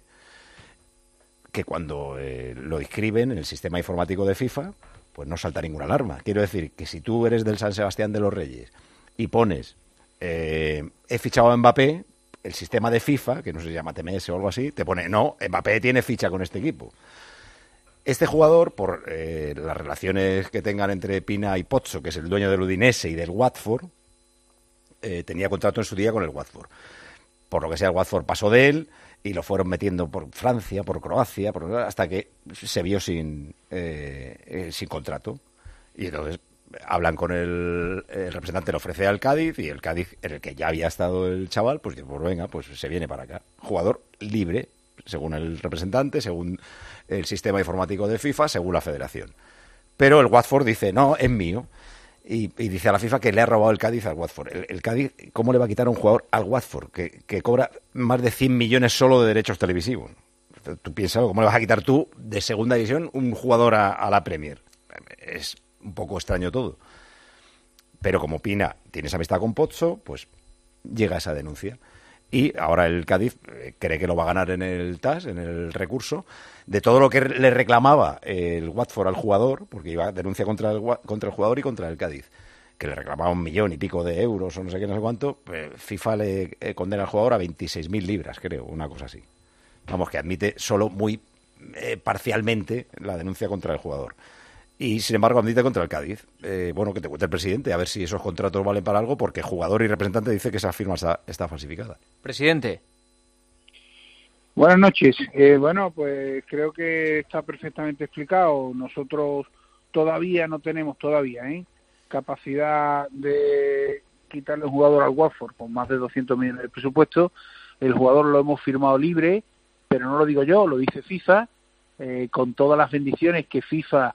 Speaker 8: que cuando lo inscriben en el sistema informático de FIFA, pues no salta ninguna alarma. Quiero decir que si tú eres del San Sebastián de los Reyes y pones he fichado a Mbappé, el sistema de FIFA, que no se llama TMS o algo así, te pone, no, Mbappé tiene ficha con este equipo. Este jugador, por las relaciones que tengan entre Pina y Pozzo, que es el dueño del Udinese y del Watford, tenía contrato en su día con el Watford. Por lo que sea, el Watford pasó de él y lo fueron metiendo por Francia, por Croacia, hasta que se vio sin contrato. Y entonces hablan con el representante, le ofrece al Cádiz, y el Cádiz, en el que ya había estado el chaval, pues venga, pues se viene para acá. Jugador libre, según el representante, según el sistema informático de FIFA, según la federación. Pero el Watford dice, no, es mío. Y dice a la FIFA que le ha robado el Cádiz al Watford. El Cádiz, ¿cómo le va a quitar a un jugador al Watford que cobra más de 100 millones solo de derechos televisivos? Tú piensas, ¿cómo le vas a quitar tú de segunda división un jugador a la Premier? Es un poco extraño todo. Pero como Pina tiene esa amistad con Pozzo, pues llega esa denuncia. Y ahora el Cádiz cree que lo va a ganar en el TAS, en el recurso, de todo lo que le reclamaba el Watford al jugador, porque iba a denuncia contra el jugador y contra el Cádiz, que le reclamaba 1 millón y pico de euros o no sé qué, no sé cuánto. FIFA le condena al jugador a 26.000 libras, creo, una cosa así. Vamos, que admite solo muy parcialmente la denuncia contra el jugador. Y, sin embargo, admite contra el Cádiz. Bueno, que te cuente el presidente, a ver si esos contratos valen para algo, porque jugador y representante dice que esa firma está falsificada.
Speaker 4: Presidente.
Speaker 13: Buenas noches. Bueno, pues creo que está perfectamente explicado. Nosotros todavía no tenemos, capacidad de quitarle un jugador al Watford con más de 200 millones de presupuesto. El jugador lo hemos firmado libre, pero no lo digo yo, lo dice FIFA, con todas las bendiciones que FIFA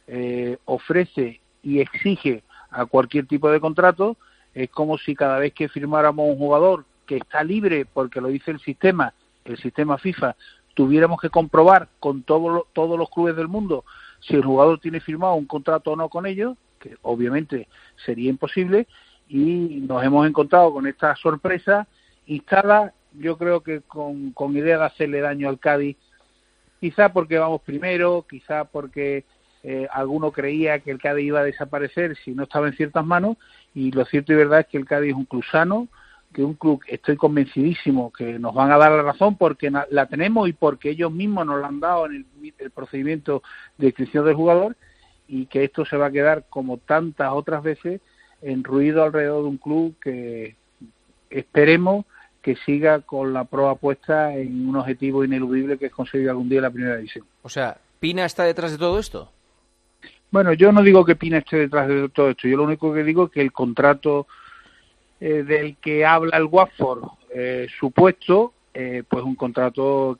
Speaker 13: ofrece y exige a cualquier tipo de contrato. Es como si cada vez que firmáramos un jugador que está libre, porque lo dice el sistema FIFA, tuviéramos que comprobar con todos los clubes del mundo si el jugador tiene firmado un contrato o no con ellos, que obviamente sería imposible, y nos hemos encontrado con esta sorpresa instada, yo creo que con idea de hacerle daño al Cádiz, quizá porque vamos primero, quizá porque alguno creía que el Cádiz iba a desaparecer si no estaba en ciertas manos, y lo cierto y verdad es que el Cádiz es un club sano, que un club, estoy convencidísimo que nos van a dar la razón porque la tenemos y porque ellos mismos nos la han dado en el procedimiento de inscripción del jugador, y que esto se va a quedar, como tantas otras veces, en ruido alrededor de un club que esperemos que siga con la proa puesta en un objetivo ineludible, que es conseguir algún día la primera división.
Speaker 4: O sea, ¿Pina está detrás de todo esto?
Speaker 13: Bueno, yo no digo que Pina esté detrás de todo esto, yo lo único que digo es que el contrato del que habla el Watford, supuesto, pues un contrato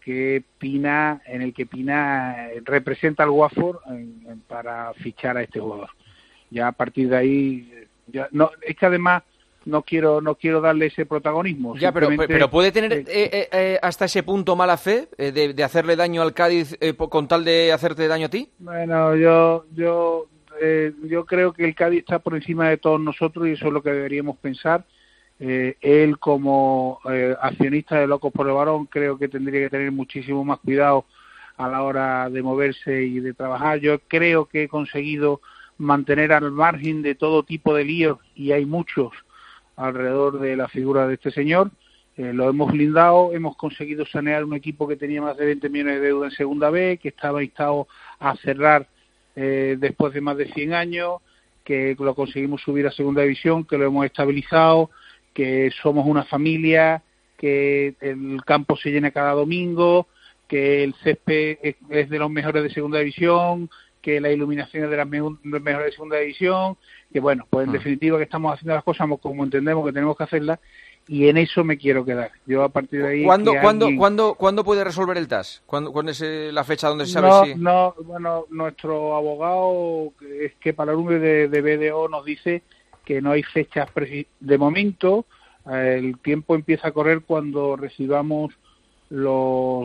Speaker 13: en el que Pina representa al Watford para fichar a este jugador. Ya a partir de ahí, es que además no quiero darle ese protagonismo.
Speaker 4: Ya, pero puede tener hasta ese punto mala fe de hacerle daño al Cádiz con tal de hacerte daño a ti.
Speaker 13: Bueno, yo creo que el Cádiz está por encima de todos nosotros, y eso es lo que deberíamos pensar. Él, como accionista de Locos por el Balón, creo que tendría que tener muchísimo más cuidado a la hora de moverse y de trabajar. Yo creo que he conseguido mantener al margen de todo tipo de líos, y hay muchos alrededor de la figura de este señor. Lo hemos blindado, hemos conseguido sanear un equipo que tenía más de 20 millones de deuda en Segunda B, que estaba instado a cerrar después de más de 100 años, que lo conseguimos subir a Segunda División, que lo hemos estabilizado, que somos una familia, que el campo se llena cada domingo, que el césped es de los mejores de Segunda División, que la iluminación es de las mejores de Segunda División, que bueno, pues en definitiva que estamos haciendo las cosas como entendemos que tenemos que hacerlas, y en eso me quiero quedar. Yo a partir de ahí...
Speaker 4: ¿Cuándo puede resolver el TAS? ¿Cuándo es la fecha donde se sabe si...?
Speaker 13: Bueno, nuestro abogado, es que para el número de BDO, nos dice que no hay fechas de momento. El tiempo empieza a correr cuando recibamos la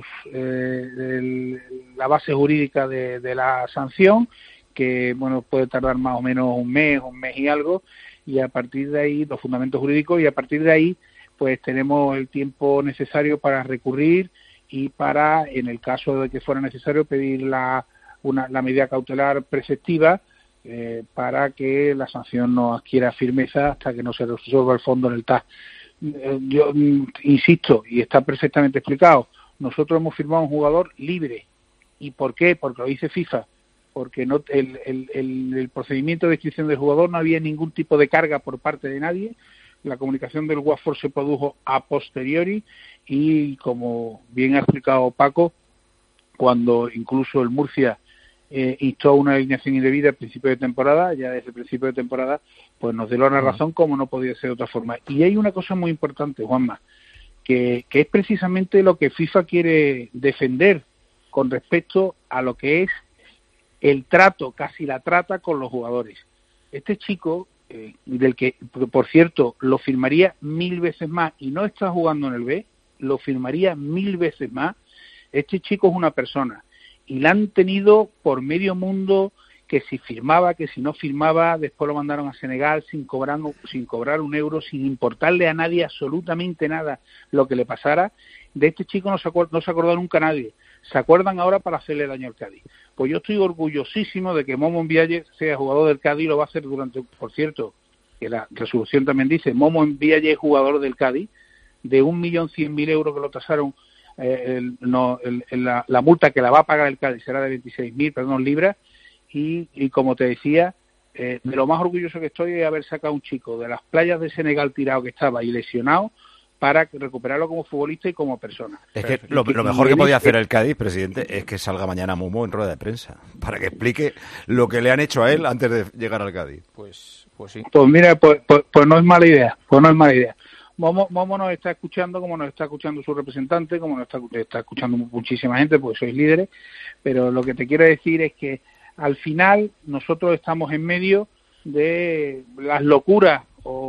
Speaker 13: base jurídica de la sanción, que bueno, puede tardar más o menos un mes y algo, y a partir de ahí los fundamentos jurídicos, y a partir de ahí pues tenemos el tiempo necesario para recurrir y para, en el caso de que fuera necesario, pedir la medida cautelar preceptiva, para que la sanción no adquiera firmeza hasta que no se resuelva el fondo en el TAS. Yo insisto, y está perfectamente explicado, nosotros hemos firmado un jugador libre. ¿Y por qué? Porque lo dice FIFA. Porque no, el procedimiento de inscripción del jugador no había ningún tipo de carga por parte de nadie. La comunicación del Watford se produjo a posteriori, y como bien ha explicado Paco, cuando incluso el Murcia instó una alineación indebida al principio de temporada, ya desde el principio de temporada, pues nos dio la razón, como no podía ser de otra forma. Y hay una cosa muy importante, Juanma, que es precisamente lo que FIFA quiere defender con respecto a lo que es el trato, casi la trata con los jugadores. Este chico, del que, por cierto, lo firmaría 1000 veces más, y no está jugando en el B, lo firmaría 1000 veces más. Este chico es una persona, y la han tenido por medio mundo, que si firmaba, que si no firmaba, después lo mandaron a Senegal sin cobrar un euro, sin importarle a nadie absolutamente nada lo que le pasara. De este chico no se acordó nunca nadie. Se acuerdan ahora para hacerle daño al Cádiz. Pues yo estoy orgullosísimo de que Momo Mbiaye sea jugador del Cádiz, y lo va a hacer durante, por cierto, que la resolución también dice, Momo Mbiaye es jugador del Cádiz, de 1.100.000 euros que lo tasaron. La multa que la va a pagar el Cádiz será de 26.000 libras, y como te decía, de lo más orgulloso que estoy es haber sacado a un chico de las playas de Senegal tirado que estaba y lesionado, para recuperarlo como futbolista y como persona.
Speaker 8: Es que lo mejor que podía hacer el Cádiz, presidente, es que salga mañana Momo en rueda de prensa, para que explique lo que le han hecho a él antes de llegar al Cádiz.
Speaker 4: Pues Pues sí.
Speaker 13: Pues mira, pues no es mala idea. Momo nos está escuchando, como nos está escuchando su representante, como nos está escuchando muchísima gente, porque sois líderes, pero lo que te quiero decir es que al final nosotros estamos en medio de las locuras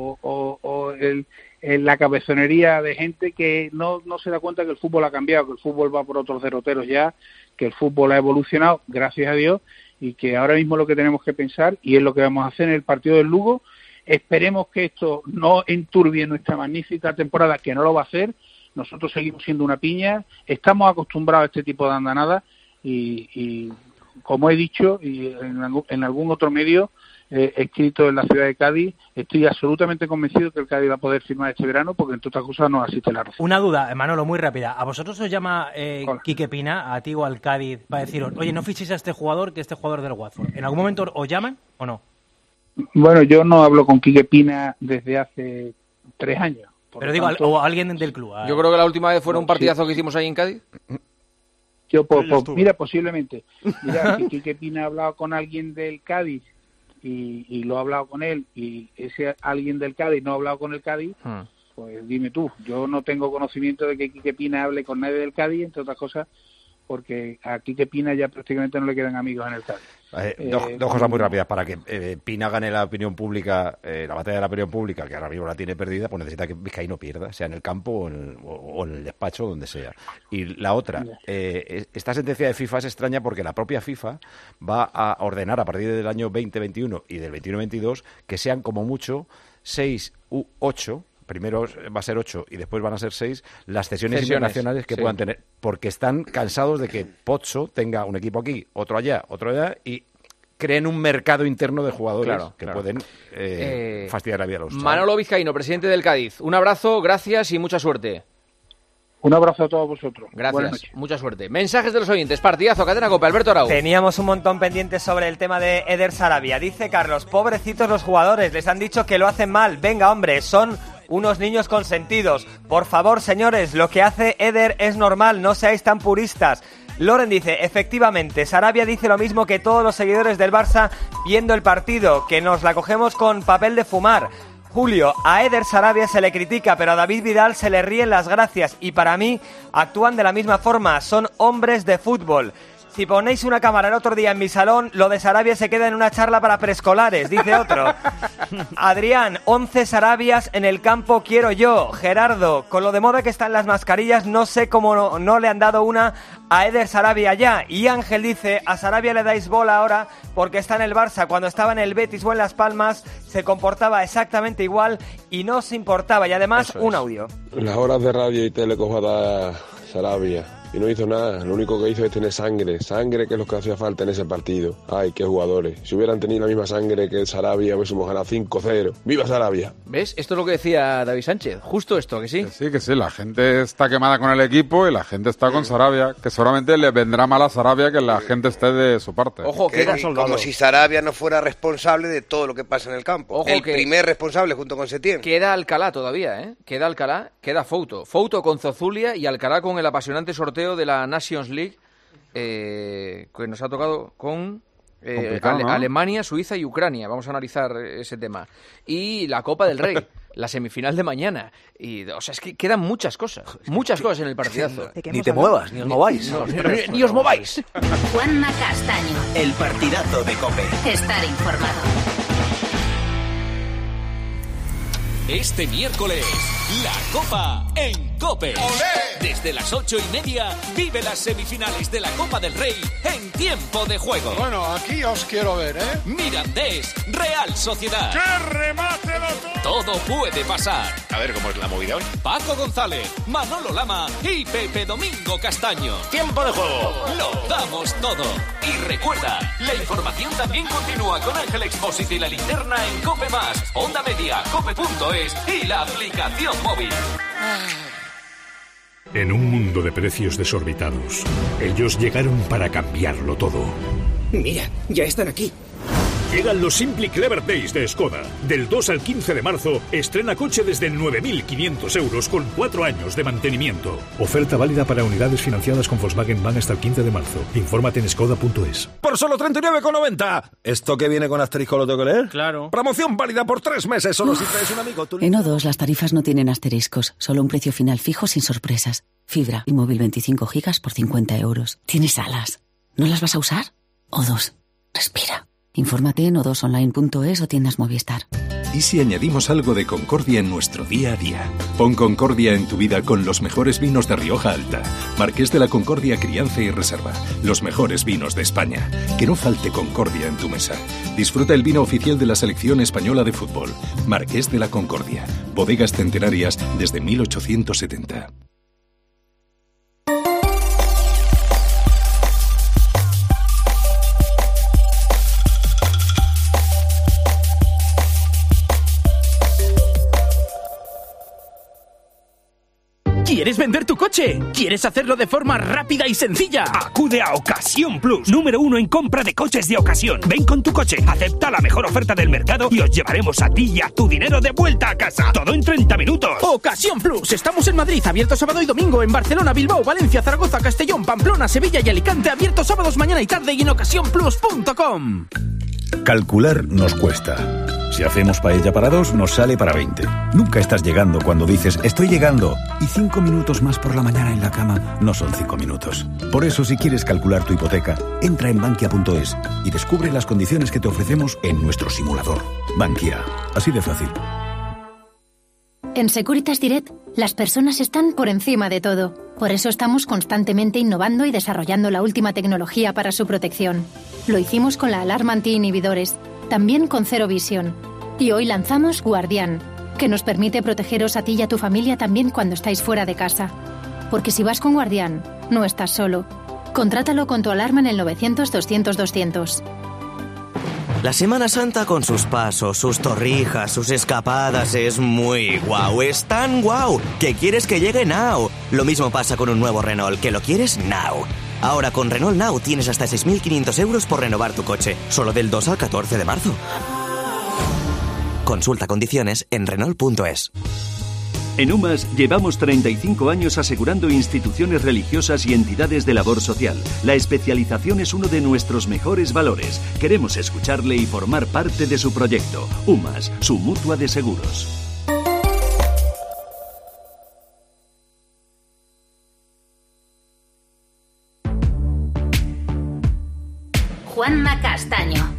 Speaker 13: o la cabezonería de gente que no se da cuenta que el fútbol ha cambiado, que el fútbol va por otros derroteros ya, que el fútbol ha evolucionado, gracias a Dios, y que ahora mismo lo que tenemos que pensar, y es lo que vamos a hacer en el partido del Lugo, esperemos que esto no enturbie nuestra magnífica temporada, que no lo va a hacer. Nosotros seguimos siendo una piña, estamos acostumbrados a este tipo de andanadas y como he dicho, y en algún otro medio escrito en la ciudad de Cádiz, estoy absolutamente convencido que el Cádiz va a poder firmar este verano, porque entre otras cosas nos asiste la razón.
Speaker 3: Una duda, Manolo, muy rápida. ¿A vosotros os llama Quique Pina, a ti o al Cádiz, para deciros, oye, no fichéis a este jugador, que este jugador del Watford? ¿En algún momento os llaman o no?
Speaker 13: Bueno, yo no hablo con Quique Pina desde hace 3 años.
Speaker 3: Pero digo, o alguien del club.
Speaker 4: Yo creo que la última vez fue un partidazo que hicimos ahí en Cádiz.
Speaker 13: Mira, posiblemente. Mira, si Quique Pina ha hablado con alguien del Cádiz y lo ha hablado con él, y ese alguien del Cádiz no ha hablado con el Cádiz, pues dime tú. Yo no tengo conocimiento de que Quique Pina hable con nadie del Cádiz, entre otras cosas, porque a Quique Pina ya prácticamente no le quedan amigos en el Cádiz.
Speaker 8: Dos cosas muy rápidas. Para que Pina gane la opinión pública, la batalla de la opinión pública, que ahora mismo la tiene perdida, pues necesita que Vizcaíno pierda, sea en el campo o en el despacho, donde sea. Y la otra, esta sentencia de FIFA es extraña porque la propia FIFA va a ordenar a partir del año 2021 y del 21-22 que sean como mucho 6 u 8. Primero va a ser 8 y después van a ser 6 las cesiones internacionales que puedan tener, porque están cansados de que Pozzo tenga un equipo aquí, otro allá y creen un mercado interno de jugadores que pueden fastidiar la vida a los chavales.
Speaker 4: Manolo Vizcaíno, presidente del Cádiz, un abrazo, gracias y mucha suerte.
Speaker 13: Un abrazo a todos vosotros.
Speaker 4: Gracias, mucha suerte. Mensajes de los oyentes, partidazo, Cadena Cope, Alberto Arau.
Speaker 14: Teníamos un montón pendientes sobre el tema de Eder Sarabia. Dice Carlos, pobrecitos los jugadores, les han dicho que lo hacen mal. Venga, hombre, son unos niños consentidos. Por favor, señores, lo que hace Eder es normal, no seáis tan puristas. Loren dice, efectivamente, Sarabia dice lo mismo que todos los seguidores del Barça viendo el partido, que nos la cogemos con papel de fumar. Julio, a Eder Sarabia se le critica, pero a David Vidal se le ríen las gracias y para mí actúan de la misma forma, son hombres de fútbol. Si ponéis una cámara el otro día en mi salón, lo de Sarabia se queda en una charla para preescolares, dice otro. Adrián, 11 Sarabias en el campo quiero yo. Gerardo, con lo de moda que están las mascarillas, no sé cómo no le han dado una a Eder Sarabia ya. Y Ángel dice, a Sarabia le dais bola ahora porque está en el Barça. Cuando estaba en el Betis o en Las Palmas se comportaba exactamente igual y no se importaba. Y además, un audio.
Speaker 15: Las horas de radio y tele cojo a Sarabia y no hizo nada, lo único que hizo es tener sangre que es lo que hacía falta en ese partido. Ay, qué jugadores, si hubieran tenido la misma sangre que Sarabia hubiésemos ganado 5-0. ¡Viva Sarabia!
Speaker 4: ¿Ves? Esto es lo que decía David Sánchez, justo esto, que sí.
Speaker 17: Que sí, la gente está quemada con el equipo y la gente está con Sarabia, que seguramente le vendrá mal a Sarabia que la gente esté de su parte.
Speaker 11: Ojo, que como si Sarabia no fuera responsable de todo lo que pasa en el campo. Ojo, el primer responsable junto con Setién.
Speaker 4: Queda Alcalá todavía, ¿eh? Queda Alcalá, queda Fouto. Fouto con Zozulia y Alcalá con el apasionante sorteo de la Nations League que nos ha tocado con ¿no? Alemania, Suiza y Ucrania. Vamos a analizar ese tema. Y la Copa del Rey, la semifinal de mañana. Y, o sea, es que quedan muchas cosas en el partidazo.
Speaker 8: Ni te muevas, ni os mováis.
Speaker 4: Ni os mováis.
Speaker 1: Juanma Castaño.
Speaker 2: El partidazo de COPE.
Speaker 1: Estar informado.
Speaker 25: Este miércoles, la Copa en COPE. ¡Olé! Desde las 8:30, vive las semifinales de la Copa del Rey en tiempo de juego.
Speaker 28: Bueno, aquí os quiero ver, ¿eh?
Speaker 25: Mirandés, Real Sociedad.
Speaker 28: ¡Qué remate!
Speaker 25: Todo puede pasar.
Speaker 8: A ver cómo es la movida hoy.
Speaker 25: Paco González, Manolo Lama y Pepe Domingo Castaño.
Speaker 8: ¡Tiempo de juego!
Speaker 25: Lo damos todo. Y recuerda, la información también continúa con Ángel Expósito y la linterna en COPE+, Onda Media, cope.es y la aplicación móvil.
Speaker 32: En un mundo de precios desorbitados, ellos llegaron para cambiarlo todo.
Speaker 18: Mira, ya están aquí.
Speaker 32: Llegan los Simply Clever Days de Skoda. Del 2 al 15 de marzo, estrena coche desde 9.500 euros con 4 años de mantenimiento. Oferta válida para unidades financiadas con Volkswagen Bank hasta el 15 de marzo. Infórmate en skoda.es.
Speaker 18: Por solo 39,90. ¿Esto que viene con asterisco lo tengo que leer?
Speaker 3: Claro.
Speaker 18: Promoción válida por 3 meses, solo si traes un amigo.
Speaker 19: En O2 las tarifas no tienen asteriscos, solo un precio final fijo sin sorpresas. Fibra y móvil 25 gigas por 50 euros. Tienes alas. ¿No las vas a usar? O2. Respira. Infórmate en o2online.es o tiendas Movistar.
Speaker 32: ¿Y si añadimos algo de Concordia en nuestro día a día? Pon Concordia en tu vida con los mejores vinos de Rioja Alta. Marqués de la Concordia Crianza y Reserva. Los mejores vinos de España. Que no falte Concordia en tu mesa. Disfruta el vino oficial de la selección española de fútbol. Marqués de la Concordia. Bodegas centenarias desde 1870.
Speaker 20: ¿Quieres vender tu coche? ¿Quieres hacerlo de forma rápida y sencilla? Acude a Ocasión Plus, número 1 en compra de coches de ocasión. Ven con tu coche, acepta la mejor oferta del mercado y os llevaremos a ti y a tu dinero de vuelta a casa. Todo en 30 minutos. Ocasión Plus. Estamos en Madrid, abierto sábado y domingo. En Barcelona, Bilbao, Valencia, Zaragoza, Castellón, Pamplona, Sevilla y Alicante. Abierto sábados, mañana y tarde y en ocasiónplus.com.
Speaker 32: Calcular nos cuesta. Si hacemos paella para 2, nos sale para 20. Nunca estás llegando cuando dices estoy llegando. Y 5 minutos más por la mañana en la cama no son 5 minutos. Por eso, si quieres calcular tu hipoteca, entra en bankia.es y descubre las condiciones que te ofrecemos en nuestro simulador. Bankia. Así de fácil.
Speaker 21: En Securitas Direct, las personas están por encima de todo. Por eso estamos constantemente innovando y desarrollando la última tecnología para su protección. Lo hicimos con la alarma anti-inhibidores, también con Zero Vision. Y hoy lanzamos Guardián, que nos permite protegeros a ti y a tu familia también cuando estáis fuera de casa. Porque si vas con Guardián, no estás solo. Contrátalo con tu alarma en el 900-200-200.
Speaker 22: La Semana Santa con sus pasos, sus torrijas, sus escapadas es muy guau. Es tan guau que quieres que llegue now. Lo mismo pasa con un nuevo Renault, que lo quieres now. Ahora con Renault Now tienes hasta 6.500 euros por renovar tu coche, solo del 2 al 14 de marzo. Consulta condiciones en Renault.es.
Speaker 25: En UMAS llevamos 35 años asegurando instituciones religiosas y entidades de labor social. La especialización es uno de nuestros mejores valores. Queremos escucharle y formar parte de su proyecto. UMAS, su mutua de seguros.
Speaker 1: Juanma Castaño.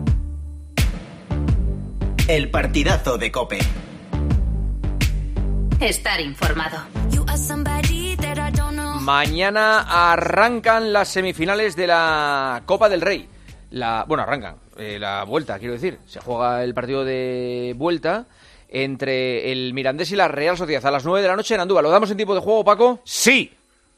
Speaker 2: El partidazo de COPE.
Speaker 1: Estar informado.
Speaker 4: Mañana arrancan las semifinales de la Copa del Rey. Arrancan la vuelta, quiero decir. Se juega el partido de vuelta entre el Mirandés y la Real Sociedad a las 9 de la noche en Andújar. ¿Lo damos en tiempo de juego, Paco?
Speaker 3: ¡Sí!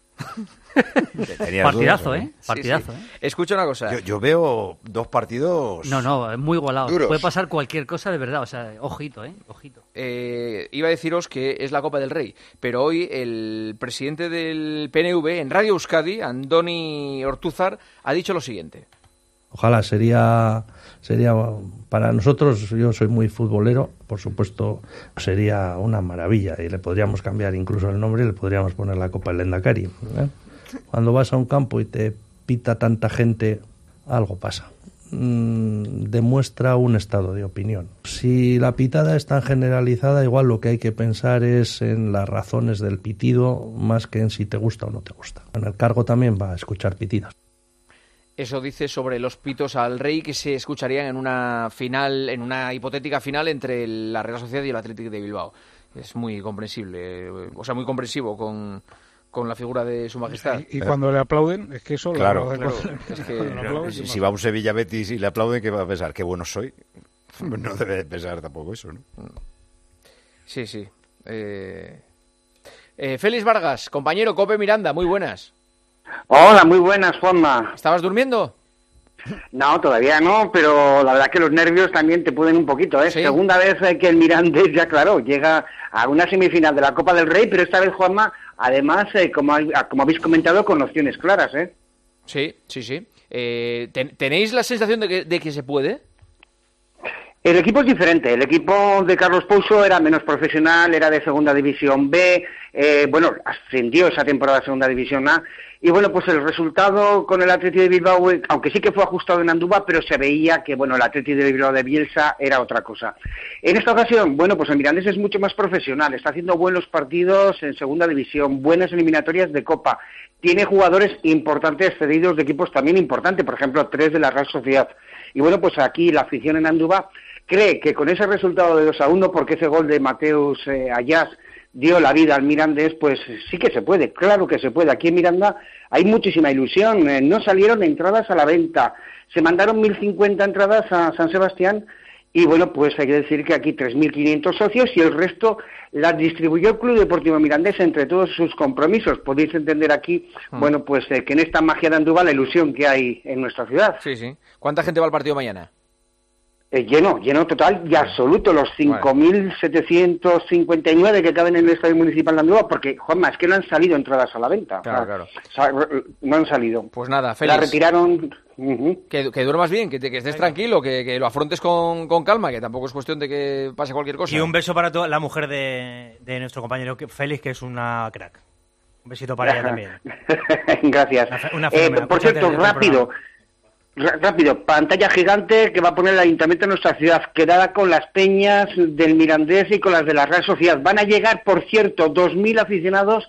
Speaker 6: Partidazo,
Speaker 4: dudas,
Speaker 6: Partidazo,
Speaker 4: sí. Escucha una cosa.
Speaker 8: Yo veo dos partidos.
Speaker 6: No, muy igualados.
Speaker 8: Duros.
Speaker 6: Puede pasar cualquier cosa de verdad. O sea, ojito, ojito.
Speaker 4: Iba a deciros que es la Copa del Rey, pero hoy el presidente del PNV en Radio Euskadi, Andoni Ortúzar, ha dicho lo siguiente.
Speaker 23: Ojalá, sería para nosotros, yo soy muy futbolero, por supuesto, sería una maravilla y le podríamos cambiar incluso el nombre y le podríamos poner la Copa del Lendakari, ¿eh? Cuando vas a un campo y te pita tanta gente, algo pasa. Demuestra un estado de opinión. Si la pitada es tan generalizada, igual lo que hay que pensar es en las razones del pitido más que en si te gusta o no te gusta. En el cargo también va a escuchar pitidas.
Speaker 4: Eso dice sobre los pitos al Rey que se escucharían en una final, en una hipotética final entre la Real Sociedad y el Athletic de Bilbao. Es muy comprensible, muy comprensivo con la figura de Su Majestad.
Speaker 13: Y cuando le aplauden, es que eso...
Speaker 8: Claro,
Speaker 4: es que
Speaker 8: si va un Sevilla Betis y le aplauden, ¿qué va a pensar? ¿Qué bueno soy? No debe pensar tampoco eso, ¿no?
Speaker 4: Sí. Félix Vargas, compañero COPE Miranda, muy buenas.
Speaker 24: Hola, muy buenas, Juanma.
Speaker 4: ¿Estabas durmiendo?
Speaker 24: No, todavía no, pero la verdad que los nervios también te pueden un poquito, ¿eh?
Speaker 4: ¿Sí?
Speaker 24: Segunda vez que el Mirandés, ya claro, llega a una semifinal de la Copa del Rey, pero esta vez, Juanma, además, como habéis comentado, con opciones claras, ¿eh?
Speaker 4: Sí. ¿Tenéis la sensación de que se puede?
Speaker 24: El equipo es diferente. El equipo de Carlos Pouso era menos profesional, era de Segunda División B, ascendió esa temporada a Segunda División A. Y bueno, pues el resultado con el Athletic de Bilbao, aunque sí que fue ajustado en Andúba, pero se veía que, bueno, el Athletic de Bilbao de Bielsa era otra cosa. En esta ocasión, bueno, pues el Mirandés es mucho más profesional, está haciendo buenos partidos en Segunda División, buenas eliminatorias de Copa, tiene jugadores importantes cedidos de equipos también importantes, por ejemplo, 3 de la Real Sociedad. Y bueno, pues aquí la afición en Andúba cree que con ese resultado de 2-1, porque ese gol de Mateus Ayás dio la vida al Mirandés, pues sí que se puede, claro que se puede. Aquí en Miranda hay muchísima ilusión, no salieron entradas a la venta, se mandaron 1.050 entradas a San Sebastián y bueno, pues hay que decir que aquí 3.500 socios y el resto las distribuyó el Club Deportivo Mirandés entre todos sus compromisos. Podéis entender aquí, bueno, pues que en esta magia de Andúba la ilusión que hay en nuestra ciudad.
Speaker 4: Sí, sí. ¿Cuánta gente va al partido mañana?
Speaker 24: Lleno total y absoluto, los 5.759 que caben en el Estadio Municipal de Andúba, porque, Juanma, es que no han salido entradas a la venta.
Speaker 4: Claro.
Speaker 24: No han salido.
Speaker 4: Pues nada, Félix.
Speaker 24: La retiraron.
Speaker 4: Que duermas bien, que estés tranquilo, que lo afrontes con calma, que tampoco es cuestión de que pase cualquier cosa.
Speaker 3: Y un beso para toda la mujer de nuestro compañero Félix, que es una crack. Un besito para ella también.
Speaker 24: Gracias. Por cierto, rápido, pantalla gigante que va a poner el Ayuntamiento de nuestra ciudad, quedada con las peñas del Mirandés y con las de la Real Sociedad. Van a llegar, por cierto, 2.000 aficionados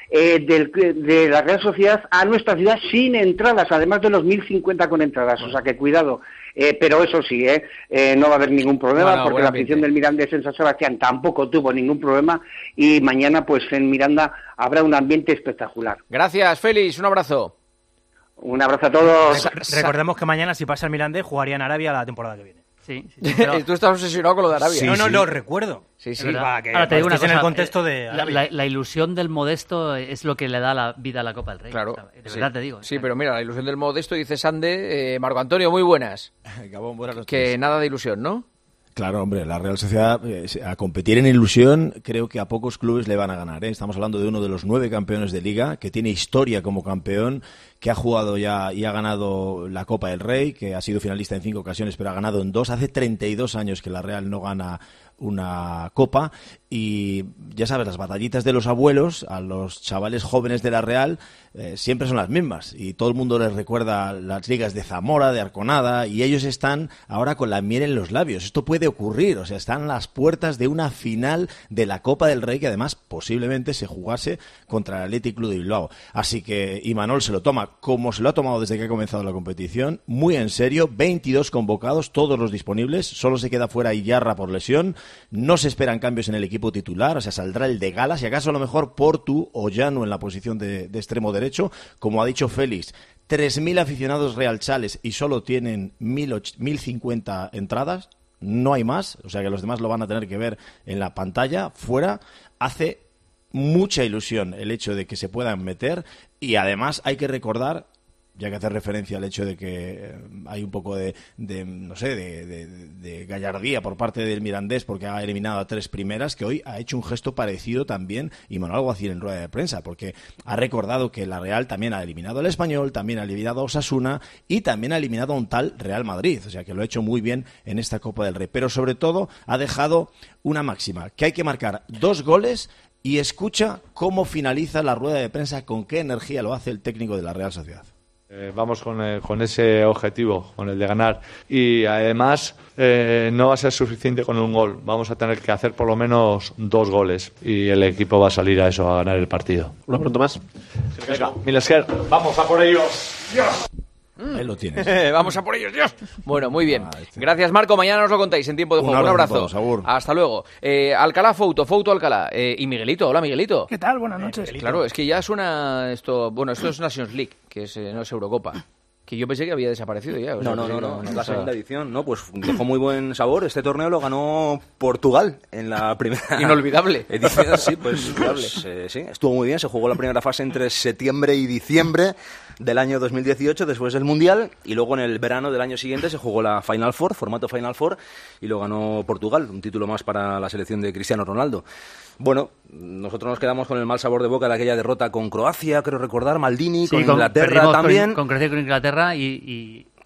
Speaker 24: de la Real Sociedad a nuestra ciudad sin entradas, además de los 1.050 con entradas, o sea que cuidado. Pero eso sí, no va a haber ningún problema, porque la afición del Mirandés en San Sebastián tampoco tuvo ningún problema y mañana pues en Miranda habrá un ambiente espectacular.
Speaker 4: Gracias, Félix, un abrazo.
Speaker 24: Un abrazo a todos.
Speaker 3: Recordemos que mañana, si pasa el Mirandés, jugaría en Arabia la temporada que viene.
Speaker 6: Sí.
Speaker 4: Tú estás obsesionado con lo de Arabia.
Speaker 3: Sí, no, lo recuerdo.
Speaker 4: Sí.
Speaker 3: Para que
Speaker 6: ahora te digo una cosa,
Speaker 3: en el contexto de Arabia.
Speaker 6: La ilusión del modesto es lo que le da la vida a la Copa del Rey.
Speaker 4: Claro.
Speaker 6: O sea, de verdad te digo.
Speaker 4: Sí, pero mira, la ilusión del modesto, dice Sande. Marco Antonio, muy buenas.
Speaker 5: Gabón, buenas noches.
Speaker 4: Que nada de ilusión, ¿no?
Speaker 5: Claro, hombre, la Real Sociedad, a competir en ilusión, creo que a pocos clubes le van a ganar. Estamos hablando de uno de los 9 campeones de Liga, que tiene historia como campeón, que ha jugado ya y ha ganado la Copa del Rey, que ha sido finalista en 5 ocasiones, pero ha ganado en 2. Hace 32 años que la Real no gana una Copa y ya sabes, las batallitas de los abuelos a los chavales jóvenes de la Real siempre son las mismas y todo el mundo les recuerda las ligas de Zamora, de Arconada y ellos están ahora con la miel en los labios. Esto puede ocurrir, o sea, están a las puertas de una final de la Copa del Rey que además posiblemente se jugase contra el Athletic Club de Bilbao. Así que Imanol se lo toma como se lo ha tomado desde que ha comenzado la competición, muy en serio, 22 convocados, todos los disponibles, solo se queda fuera Iyarra por lesión. No se esperan cambios en el equipo titular, o sea, saldrá el de Gala, si acaso a lo mejor Portu o Llano en la posición de extremo derecho, como ha dicho Félix. 3.000 aficionados realchales y solo tienen 1.050 entradas, no hay más, o sea que los demás lo van a tener que ver en la pantalla, fuera. Hace mucha ilusión el hecho de que se puedan meter y además hay que recordar, ya que hace referencia al hecho de que hay un poco de gallardía por parte del Mirandés porque ha eliminado a 3 primeras, que hoy ha hecho un gesto parecido también Imanol Alguacil en rueda de prensa, porque ha recordado que la Real también ha eliminado al Español, también ha eliminado a Osasuna y también ha eliminado a un tal Real Madrid, o sea que lo ha hecho muy bien en esta Copa del Rey, pero sobre todo ha dejado una máxima, que hay que marcar 2 goles y escucha cómo finaliza la rueda de prensa, con qué energía lo hace el técnico de la Real Sociedad.
Speaker 7: Vamos con ese objetivo, con el de ganar. Y además no va a ser suficiente con un gol. Vamos a tener que hacer por lo menos 2 goles. Y el equipo va a salir a eso, a ganar el partido.
Speaker 5: Una pronto más.
Speaker 7: Venga, Milesker, vamos a por ellos. ¡Dios!
Speaker 5: Ahí lo tienes.
Speaker 4: Vamos a por ellos, Dios. Bueno, muy bien. Gracias, Marco. Mañana nos lo contáis en tiempo de juego. Un abrazo. Hasta luego. Alcalá, Fouto Alcalá. Y Miguelito. Hola, Miguelito.
Speaker 9: ¿Qué tal? Buenas noches.
Speaker 4: Claro, es que ya suena esto. Bueno, esto es Nations League, que no es Eurocopa. Que yo pensé que había desaparecido ya.
Speaker 10: No, es la segunda edición, ¿no? Pues dejó muy buen sabor. Este torneo lo ganó Portugal en la primera
Speaker 4: inolvidable
Speaker 10: edición. Sí, pues sí, estuvo muy bien. Se jugó la primera fase entre septiembre y diciembre del año 2018, después del Mundial, y luego en el verano del año siguiente se jugó la Final Four, formato Final Four, y lo ganó Portugal, un título más para la selección de Cristiano Ronaldo. Bueno, nosotros nos quedamos con el mal sabor de boca de aquella derrota con Croacia, creo recordar, Maldini, sí, con Inglaterra también.
Speaker 6: Con Croacia y con Inglaterra y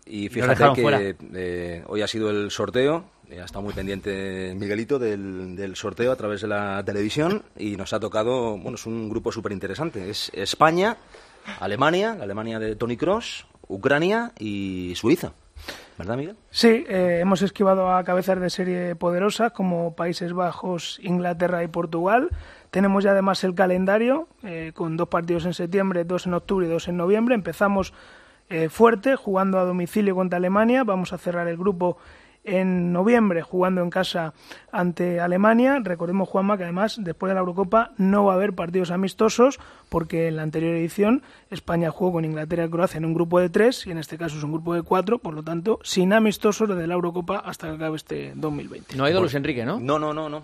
Speaker 10: Y fíjate que hoy ha sido el sorteo, ha estado muy pendiente Miguelito del sorteo a través de la televisión y nos ha tocado, bueno, es un grupo súper interesante. Es España, Alemania, la Alemania de Toni Kroos, Ucrania y Suiza. ¿Verdad, Miguel?
Speaker 9: Sí, hemos esquivado a cabezas de serie poderosas como Países Bajos, Inglaterra y Portugal. Tenemos ya además el calendario con 2 partidos en septiembre, 2 en octubre y 2 en noviembre. Empezamos fuerte, jugando a domicilio contra Alemania. Vamos a cerrar el grupo en noviembre jugando en casa ante Alemania. Recordemos, Juanma, que además después de la Eurocopa no va a haber partidos amistosos porque en la anterior edición España jugó con Inglaterra y Croacia en un grupo de 3 y en este caso es un grupo de 4, por lo tanto sin amistosos desde la Eurocopa hasta que acabe este 2020.
Speaker 4: No ha ido Luis Enrique, ¿no?
Speaker 10: No.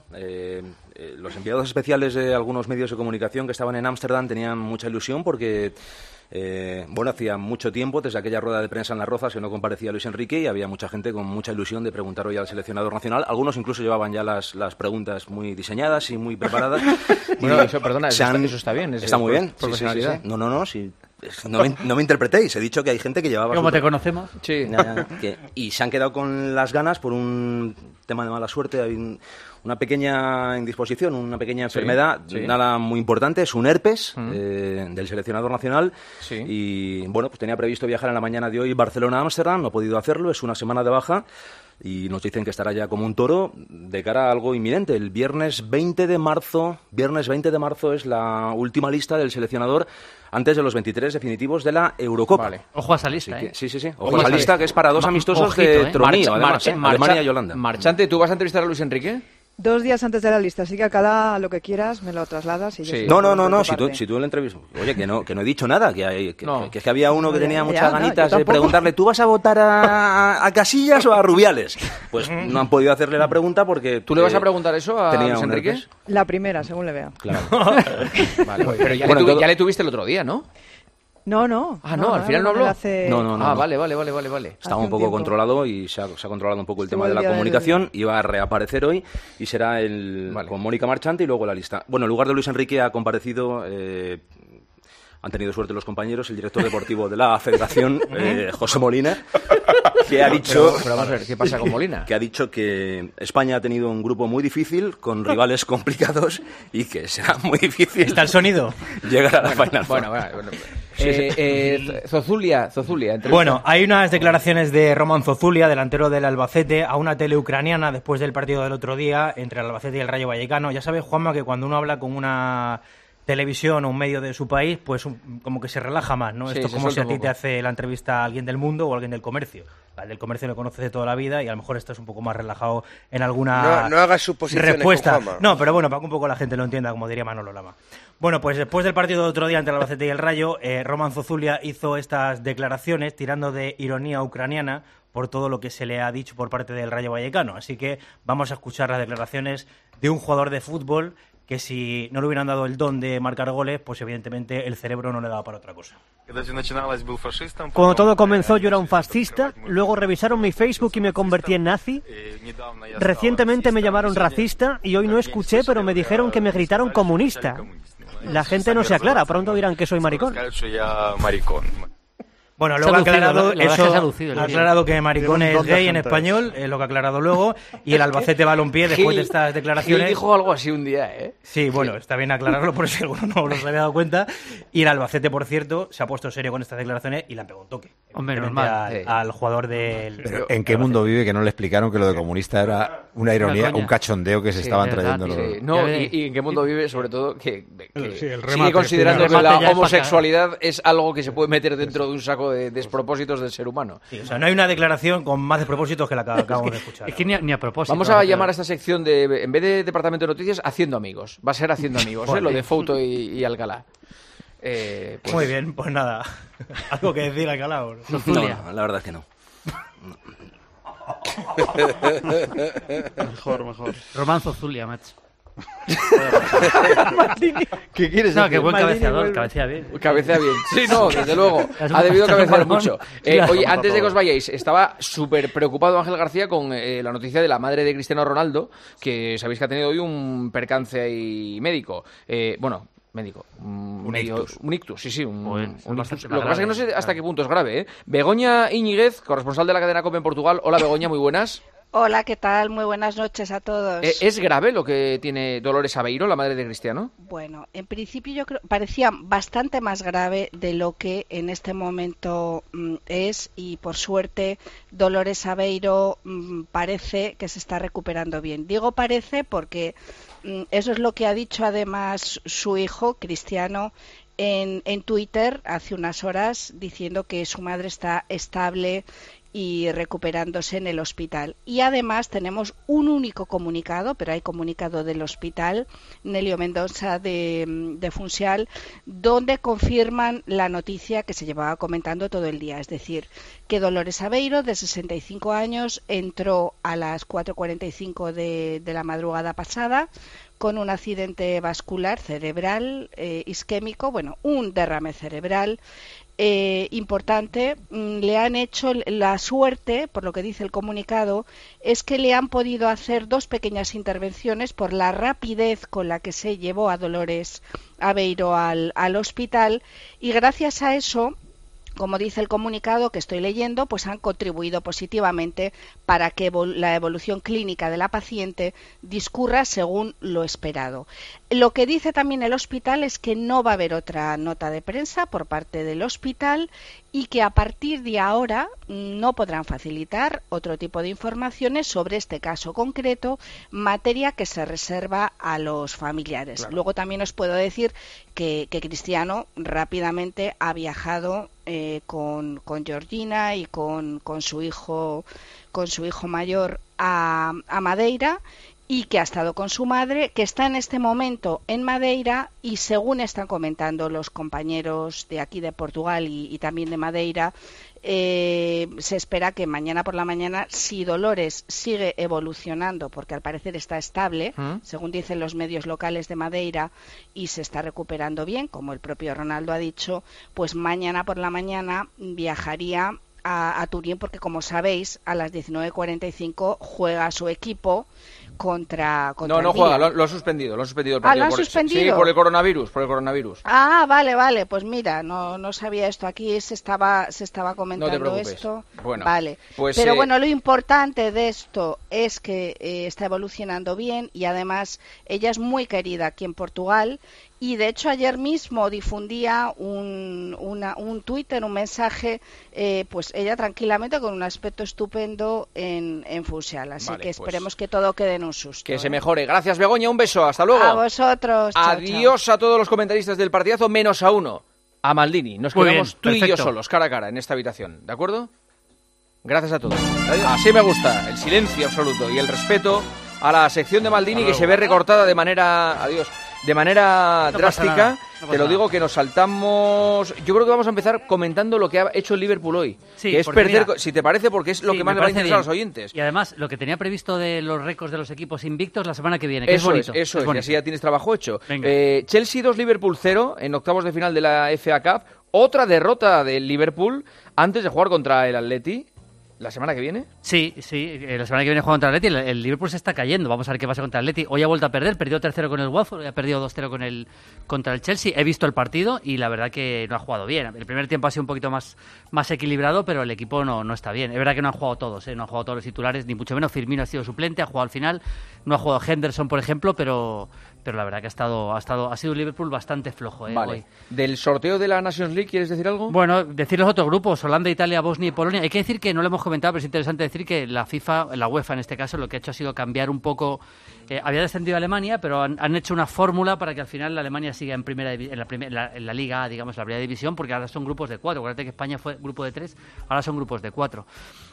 Speaker 10: Los enviados especiales de algunos medios de comunicación que estaban en Ámsterdam tenían mucha ilusión porque hacía mucho tiempo, desde aquella rueda de prensa en Las Rozas, que no comparecía Luis Enrique y había mucha gente con mucha ilusión de preguntar hoy al seleccionador nacional. Algunos incluso llevaban ya las preguntas muy diseñadas y muy preparadas.
Speaker 4: Bueno, eso, perdona, eso está bien.
Speaker 10: Está muy bien.
Speaker 4: Profesionalidad.
Speaker 10: Sí. No me interpretéis, he dicho que hay gente que llevaba...
Speaker 6: ¿Cómo te conocemos?
Speaker 4: Sí.
Speaker 10: Y se han quedado con las ganas por un tema de mala suerte. Hay una pequeña indisposición, una pequeña enfermedad, nada muy importante, es un herpes del seleccionador nacional. Sí. Y bueno, pues tenía previsto viajar en la mañana de hoy Barcelona-Ámsterdam, no ha podido hacerlo, es una semana de baja. Y nos dicen que estará ya como un toro de cara a algo inminente. El viernes 20 de marzo es la última lista del seleccionador antes de los 23 definitivos de la Eurocopa.
Speaker 6: Vale. Ojo a esa lista,
Speaker 10: Sí. Ojo a esa lista, que es para 2 amistosos de Tronío, además, Alemania y Holanda.
Speaker 4: Marchante, ¿tú vas a entrevistar a Luis Enrique?
Speaker 11: 2 días antes de la lista, así que Alcalá lo que quieras me lo trasladas y yo...
Speaker 10: Sí. No, si tú le entrevistas... Oye, que no he dicho nada, que es que había uno que tenía muchas ganitas de preguntarle, ¿tú vas a votar a Casillas o a Rubiales? Pues no han podido hacerle la pregunta porque...
Speaker 4: ¿Tú le vas a preguntar eso a Luis Enrique?
Speaker 11: La primera, según le vea.
Speaker 10: Claro.
Speaker 4: Vale, pero ya le tuviste el otro día, ¿no?
Speaker 11: No.
Speaker 4: Al final no habló.
Speaker 10: No.
Speaker 4: Vale.
Speaker 10: Estaba un poco controlado y se ha controlado un poco el tema de la comunicación y va a reaparecer hoy y será con Mónica Marchante y luego la lista. Bueno, en lugar de Luis Enrique ha comparecido... Han tenido suerte los compañeros, el director deportivo de la Federación, José Molina, que ha dicho...
Speaker 4: Pero vamos a ver, ¿qué pasa con Molina?
Speaker 10: Que ha dicho que España ha tenido un grupo muy difícil, con rivales complicados, y que será muy difícil...
Speaker 3: ¿Está el sonido?
Speaker 10: Llegar a la Final Four.
Speaker 4: Bueno. Zozulia.
Speaker 3: Bueno, hay unas declaraciones de Roman Zozulia, delantero del Albacete, a una tele ucraniana después del partido del otro día entre el Albacete y el Rayo Vallecano. Ya sabes, Juanma, que cuando uno habla con una televisión o un medio de su país, pues como que se relaja más, ¿no? Esto es como si a ti te hace la entrevista a alguien del Mundo o a alguien del comercio. Al del comercio lo conoces de toda la vida y a lo mejor estás un poco más relajado en alguna
Speaker 12: no hagas suposiciones
Speaker 3: respuesta.
Speaker 12: Con fama.
Speaker 3: No, pero bueno, para que un poco la gente lo entienda, como diría Manolo Lama. Bueno, pues después del partido del otro día entre el Albacete y el Rayo, Roman Zozulia hizo estas declaraciones tirando de ironía ucraniana por todo lo que se le ha dicho por parte del Rayo Vallecano. Así que vamos a escuchar las declaraciones de un jugador de fútbol que si no le hubieran dado el don de marcar goles, pues evidentemente el cerebro no le daba para otra cosa.
Speaker 14: Cuando todo comenzó yo era un fascista, luego revisaron mi Facebook y me convertí en nazi. Recientemente me llamaron racista y hoy no escuché, pero me dijeron que me gritaron comunista. La gente no se aclara, pronto dirán que soy maricón.
Speaker 3: Bueno, luego ha aclarado que maricón es gay en español, lo que ha aclarado luego, y el Albacete Balompié, después de estas declaraciones...
Speaker 4: Gil dijo algo así un día, ¿eh?
Speaker 3: Sí, bueno, está bien aclararlo por si alguno no se había dado cuenta. Y el Albacete, por cierto, se ha puesto serio con estas declaraciones y le han pegado un toque.
Speaker 6: Hombre, normal.
Speaker 3: Al jugador del...
Speaker 8: Pero ¿en qué mundo vive que no le explicaron que lo de comunista era una ironía, un cachondeo que se estaban trayendo?
Speaker 4: No, y en qué mundo vive, sobre todo, que sigue considerando que la homosexualidad es algo que se puede meter dentro de un saco de despropósitos del ser humano.
Speaker 3: Sí, o sea, no hay una declaración con más despropósitos que la que acabamos de escuchar.
Speaker 6: Es que ni a propósito.
Speaker 4: Vamos a llamar a esta sección de, en vez de Departamento de Noticias, Haciendo Amigos. Va a ser Haciendo Amigos, lo de Fouto y Alcalá.
Speaker 3: Pues... Muy bien, pues nada. ¿Algo que decir, Alcalá?
Speaker 10: No, la verdad es que no.
Speaker 12: Mejor.
Speaker 6: Román Zozulia, macho.
Speaker 4: ¿Qué quieres decir?
Speaker 6: No, que buen cabeceador, cabecea bien.
Speaker 4: Cabecea bien. Sí, no, desde luego. Ha debido cabecear mucho. Oye, antes de que os vayáis, estaba súper preocupado Ángel García con la noticia de la madre de Cristiano Ronaldo, que sabéis que ha tenido hoy un percance ahí médico. Bueno, médico. Un ictus, sí, un ictus. Lo que pasa es que no sé hasta qué punto es grave, ¿eh? Begoña Íñiguez, corresponsal de la cadena COPE en Portugal. Hola, Begoña, muy buenas.
Speaker 12: Hola, ¿qué tal? Muy buenas noches a todos.
Speaker 4: ¿Es grave lo que tiene Dolores Aveiro, la madre de Cristiano?
Speaker 12: Bueno, en principio yo creo parecía bastante más grave de lo que en este momento es, y por suerte Dolores Aveiro parece que se está recuperando bien. Digo parece porque eso es lo que ha dicho además su hijo, Cristiano, en Twitter hace unas horas, diciendo que su madre está estable y recuperándose en el hospital. Y además tenemos un único comunicado, pero hay comunicado del hospital, Nelio Mendoza de Funchal, donde confirman la noticia que se llevaba comentando todo el día, es decir, que Dolores Aveiro, de 65 años, entró a las 4:45 de la madrugada pasada con un accidente vascular cerebral isquémico, un derrame cerebral importante. Le han hecho la suerte, por lo que dice el comunicado, es que le han podido hacer 2 pequeñas intervenciones por la rapidez con la que se llevó a Dolores Aveiro al hospital, y gracias a eso, como dice el comunicado que estoy leyendo, pues han contribuido positivamente para que la evolución clínica de la paciente discurra según lo esperado. Lo que dice también el hospital es que no va a haber otra nota de prensa por parte del hospital y que a partir de ahora no podrán facilitar otro tipo de informaciones sobre este caso concreto, materia que se reserva a los familiares. Claro. Luego también os puedo decir que Cristiano rápidamente ha viajado con Georgina y con su hijo mayor a Madeira, y que ha estado con su madre, que está en este momento en Madeira, y según están comentando los compañeros de aquí de Portugal y también de Madeira, se espera que mañana por la mañana, si Dolores sigue evolucionando, porque al parecer está estable, según dicen los medios locales de Madeira, y se está recuperando bien, como el propio Ronaldo ha dicho, pues mañana por la mañana viajaría a Turín, porque como sabéis, a las 19:45 juega su equipo contra
Speaker 4: no juega, lo ha suspendido el partido.
Speaker 12: ¿Lo han suspendido?
Speaker 4: Sí, por el coronavirus.
Speaker 12: Ah, vale, pues mira, no sabía esto, aquí se estaba comentando
Speaker 4: no te preocupes.
Speaker 12: Esto.
Speaker 4: Bueno,
Speaker 12: vale,
Speaker 4: pues,
Speaker 12: pero bueno, lo importante de esto es que está evolucionando bien, y además ella es muy querida aquí en Portugal. Y de hecho ayer mismo difundía un Twitter, un mensaje, pues ella tranquilamente con un aspecto estupendo en Funchal. Así que esperemos que todo quede en un susto.
Speaker 4: Que se mejore. Gracias, Begoña, un beso, hasta luego.
Speaker 12: A vosotros.
Speaker 4: Adiós, chao. A todos los comentaristas del partidazo, menos a uno, a Maldini. Nos quedamos tú y yo solos, cara a cara, en esta habitación, ¿de acuerdo? Gracias a todos. Así me gusta, el silencio absoluto y el respeto a la sección de Maldini, que se ve recortada de manera... Adiós. De manera drástica, te lo digo, que nos saltamos... Yo creo que vamos a empezar comentando lo que ha hecho el Liverpool hoy.
Speaker 6: Sí,
Speaker 4: que es perder, mira, si te parece, porque es lo que más le va a interesar a los oyentes.
Speaker 6: Y además, lo que tenía previsto de los récords de los equipos invictos la semana que viene, que es bonito.
Speaker 4: Eso es, y así ya tienes trabajo hecho. Chelsea 2, Liverpool 0, en octavos de final de la FA Cup. Otra derrota del Liverpool antes de jugar contra el Atleti. ¿La semana que viene?
Speaker 6: Sí, la semana que viene juega contra el Atleti. El Liverpool se está cayendo. Vamos a ver qué pasa contra el Atleti. Hoy ha vuelto a perder, perdió 3-0 con el Watford, hoy ha perdido 2-0 contra el Chelsea. He visto el partido y la verdad que no ha jugado bien. El primer tiempo ha sido un poquito más equilibrado, pero el equipo no está bien. Es verdad que no han jugado todos, no han jugado todos los titulares, ni mucho menos. Firmino ha sido suplente, ha jugado al final. No ha jugado Henderson, por ejemplo, pero la verdad que ha sido un Liverpool bastante flojo.
Speaker 4: Vale.
Speaker 6: Hoy.
Speaker 4: ¿Del sorteo de la Nations League quieres decir algo?
Speaker 6: Bueno, decir los otros grupos, Holanda, Italia, Bosnia y Polonia. Hay que decir que no lo hemos comentado, pero es interesante decir que la UEFA en este caso, lo que ha hecho ha sido cambiar un poco. Había descendido Alemania, pero han hecho una fórmula para que al final la Alemania siga en la Liga, digamos, la primera división, porque ahora son grupos de 4. Acuérdate que España fue grupo de 3, ahora son grupos de 4.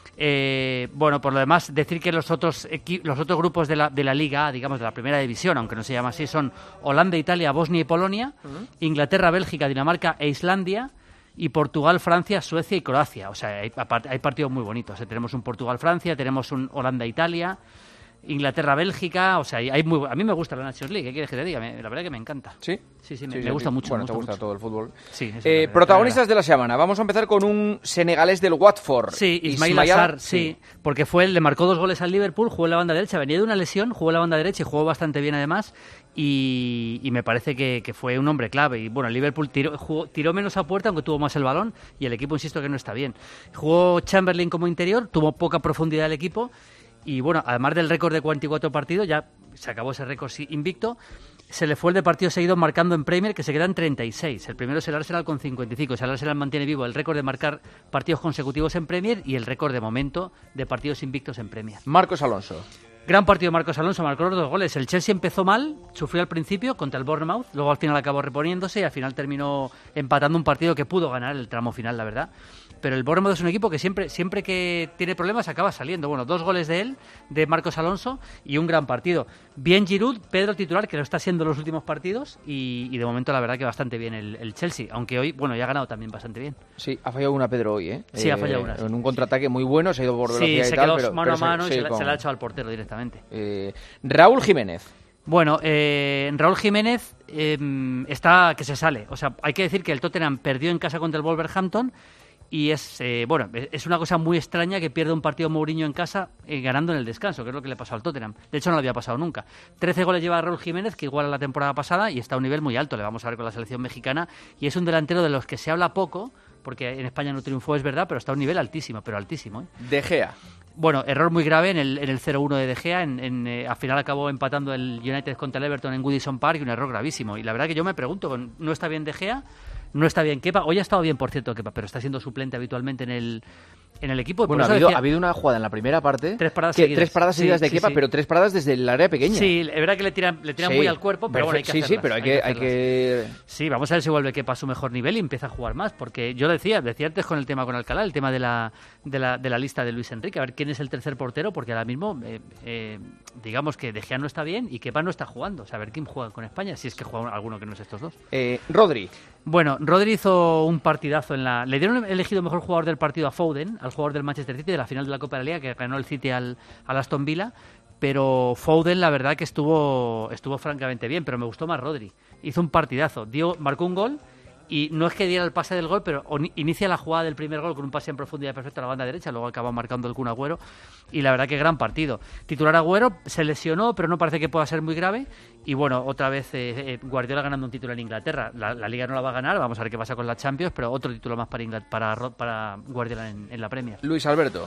Speaker 6: Bueno, por lo demás, decir que los otros grupos de la Liga, digamos, de la primera división, aunque no se llama así, son Holanda, Italia, Bosnia y Polonia, Inglaterra, Bélgica, Dinamarca e Islandia, y Portugal, Francia, Suecia y Croacia. O sea, hay partidos muy bonitos. Tenemos un Portugal-Francia, tenemos un Holanda-Italia, Inglaterra-Bélgica. O sea, a mí me gusta la Nations League. ¿Qué quieres que te diga? La verdad que me encanta.
Speaker 4: ¿Sí?
Speaker 6: Sí, me gusta mucho.
Speaker 4: Bueno, te gusta todo el fútbol.
Speaker 6: Sí.
Speaker 4: Protagonistas de la semana. Vamos a empezar con un senegalés del Watford.
Speaker 6: Sí, Ismail Assar, sí. Porque le marcó 2 goles al Liverpool, jugó en la banda derecha, venía de una lesión, jugó en la banda derecha y jugó bastante bien además. y me parece que fue un hombre clave. Y bueno, el Liverpool tiró menos a puerta, aunque tuvo más el balón, y el equipo, insisto, que no está bien. Jugó Chamberlain como interior, tuvo poca profundidad el equipo, y bueno, además del récord de 44 partidos, ya se acabó ese récord invicto, se le fue el de partidos seguidos marcando en Premier, que se quedan 36. El primero es el Arsenal con 55. El Arsenal mantiene vivo el récord de marcar partidos consecutivos en Premier y el récord de momento de partidos invictos en Premier.
Speaker 4: Marcos Alonso.
Speaker 6: Gran partido de Marcos Alonso, marcó los 2 goles. El Chelsea empezó mal, sufrió al principio contra el Bournemouth, luego al final acabó reponiéndose y al final terminó empatando un partido que pudo ganar el tramo final, la verdad. Pero el Bournemouth es un equipo que siempre que tiene problemas acaba saliendo. Bueno, 2 goles de él, de Marcos Alonso, y un gran partido. Bien Giroud, Pedro titular, que lo está haciendo en los últimos partidos, y de momento la verdad que bastante bien el Chelsea, aunque hoy, bueno, ya ha ganado también bastante bien.
Speaker 4: Sí, ha fallado una Pedro hoy, ¿eh?
Speaker 6: Sí, ha fallado una.
Speaker 4: En un contraataque muy bueno, se ha ido por velocidad
Speaker 6: y tal. Sí, se quedó mano a mano y se la ha echado al portero directamente.
Speaker 4: Raúl Jiménez.
Speaker 6: Bueno, Raúl Jiménez está que se sale. O sea, hay que decir que el Tottenham perdió en casa contra el Wolverhampton y es una cosa muy extraña que pierde un partido Mourinho en casa ganando en el descanso, que es lo que le pasó al Tottenham. De hecho, no lo había pasado nunca. 13 goles lleva Raúl Jiménez, que igual a la temporada pasada, y está a un nivel muy alto. Le vamos a ver con la selección mexicana. Y es un delantero de los que se habla poco, porque en España no triunfó, es verdad, pero está a un nivel altísimo, pero altísimo, ¿eh?
Speaker 4: De Gea.
Speaker 6: Bueno, error muy grave en el 0-1 de Gea. Al final acabó empatando el United contra el Everton en Goodison Park, y un error gravísimo. Y la verdad que yo me pregunto, ¿no está bien De Gea? ¿No está bien Kepa? Hoy ha estado bien, por cierto, Kepa, pero está siendo suplente habitualmente en el equipo.
Speaker 4: Bueno, ha habido una jugada en la primera parte.
Speaker 6: 3 paradas
Speaker 4: seguidas. 3 paradas seguidas de Kepa, pero 3 paradas desde el área pequeña.
Speaker 6: Sí, es verdad que le tiran muy al cuerpo, pero bueno, hay que hacerlas.
Speaker 4: Sí, pero hay que...
Speaker 6: Sí, vamos a ver si vuelve Kepa a su mejor nivel y empieza a jugar más, porque yo decía antes con el tema con Alcalá, el tema de la lista de Luis Enrique, a ver quién es el tercer portero, porque ahora mismo digamos que De Gea no está bien y Kepa no está jugando. O sea, a ver quién juega con España, si es que juega alguno que no es estos dos.
Speaker 4: Rodri.
Speaker 6: Bueno, Rodri hizo un partidazo le dieron elegido mejor jugador del partido a Foden, al jugador del Manchester City de la final de la Copa de la Liga, que ganó el City al Aston Villa, pero Foden la verdad que estuvo francamente bien, pero me gustó más Rodri. Hizo un partidazo, marcó un gol. Y no es que diera el pase del gol, pero inicia la jugada del primer gol con un pase en profundidad perfecta a la banda derecha, luego acaba marcando el Kun Agüero, y la verdad que gran partido. Titular Agüero, se lesionó, pero no parece que pueda ser muy grave, y bueno, otra vez Guardiola ganando un título en Inglaterra. La Liga no la va a ganar, vamos a ver qué pasa con la Champions, pero otro título más para Guardiola en la Premier.
Speaker 4: Luis Alberto,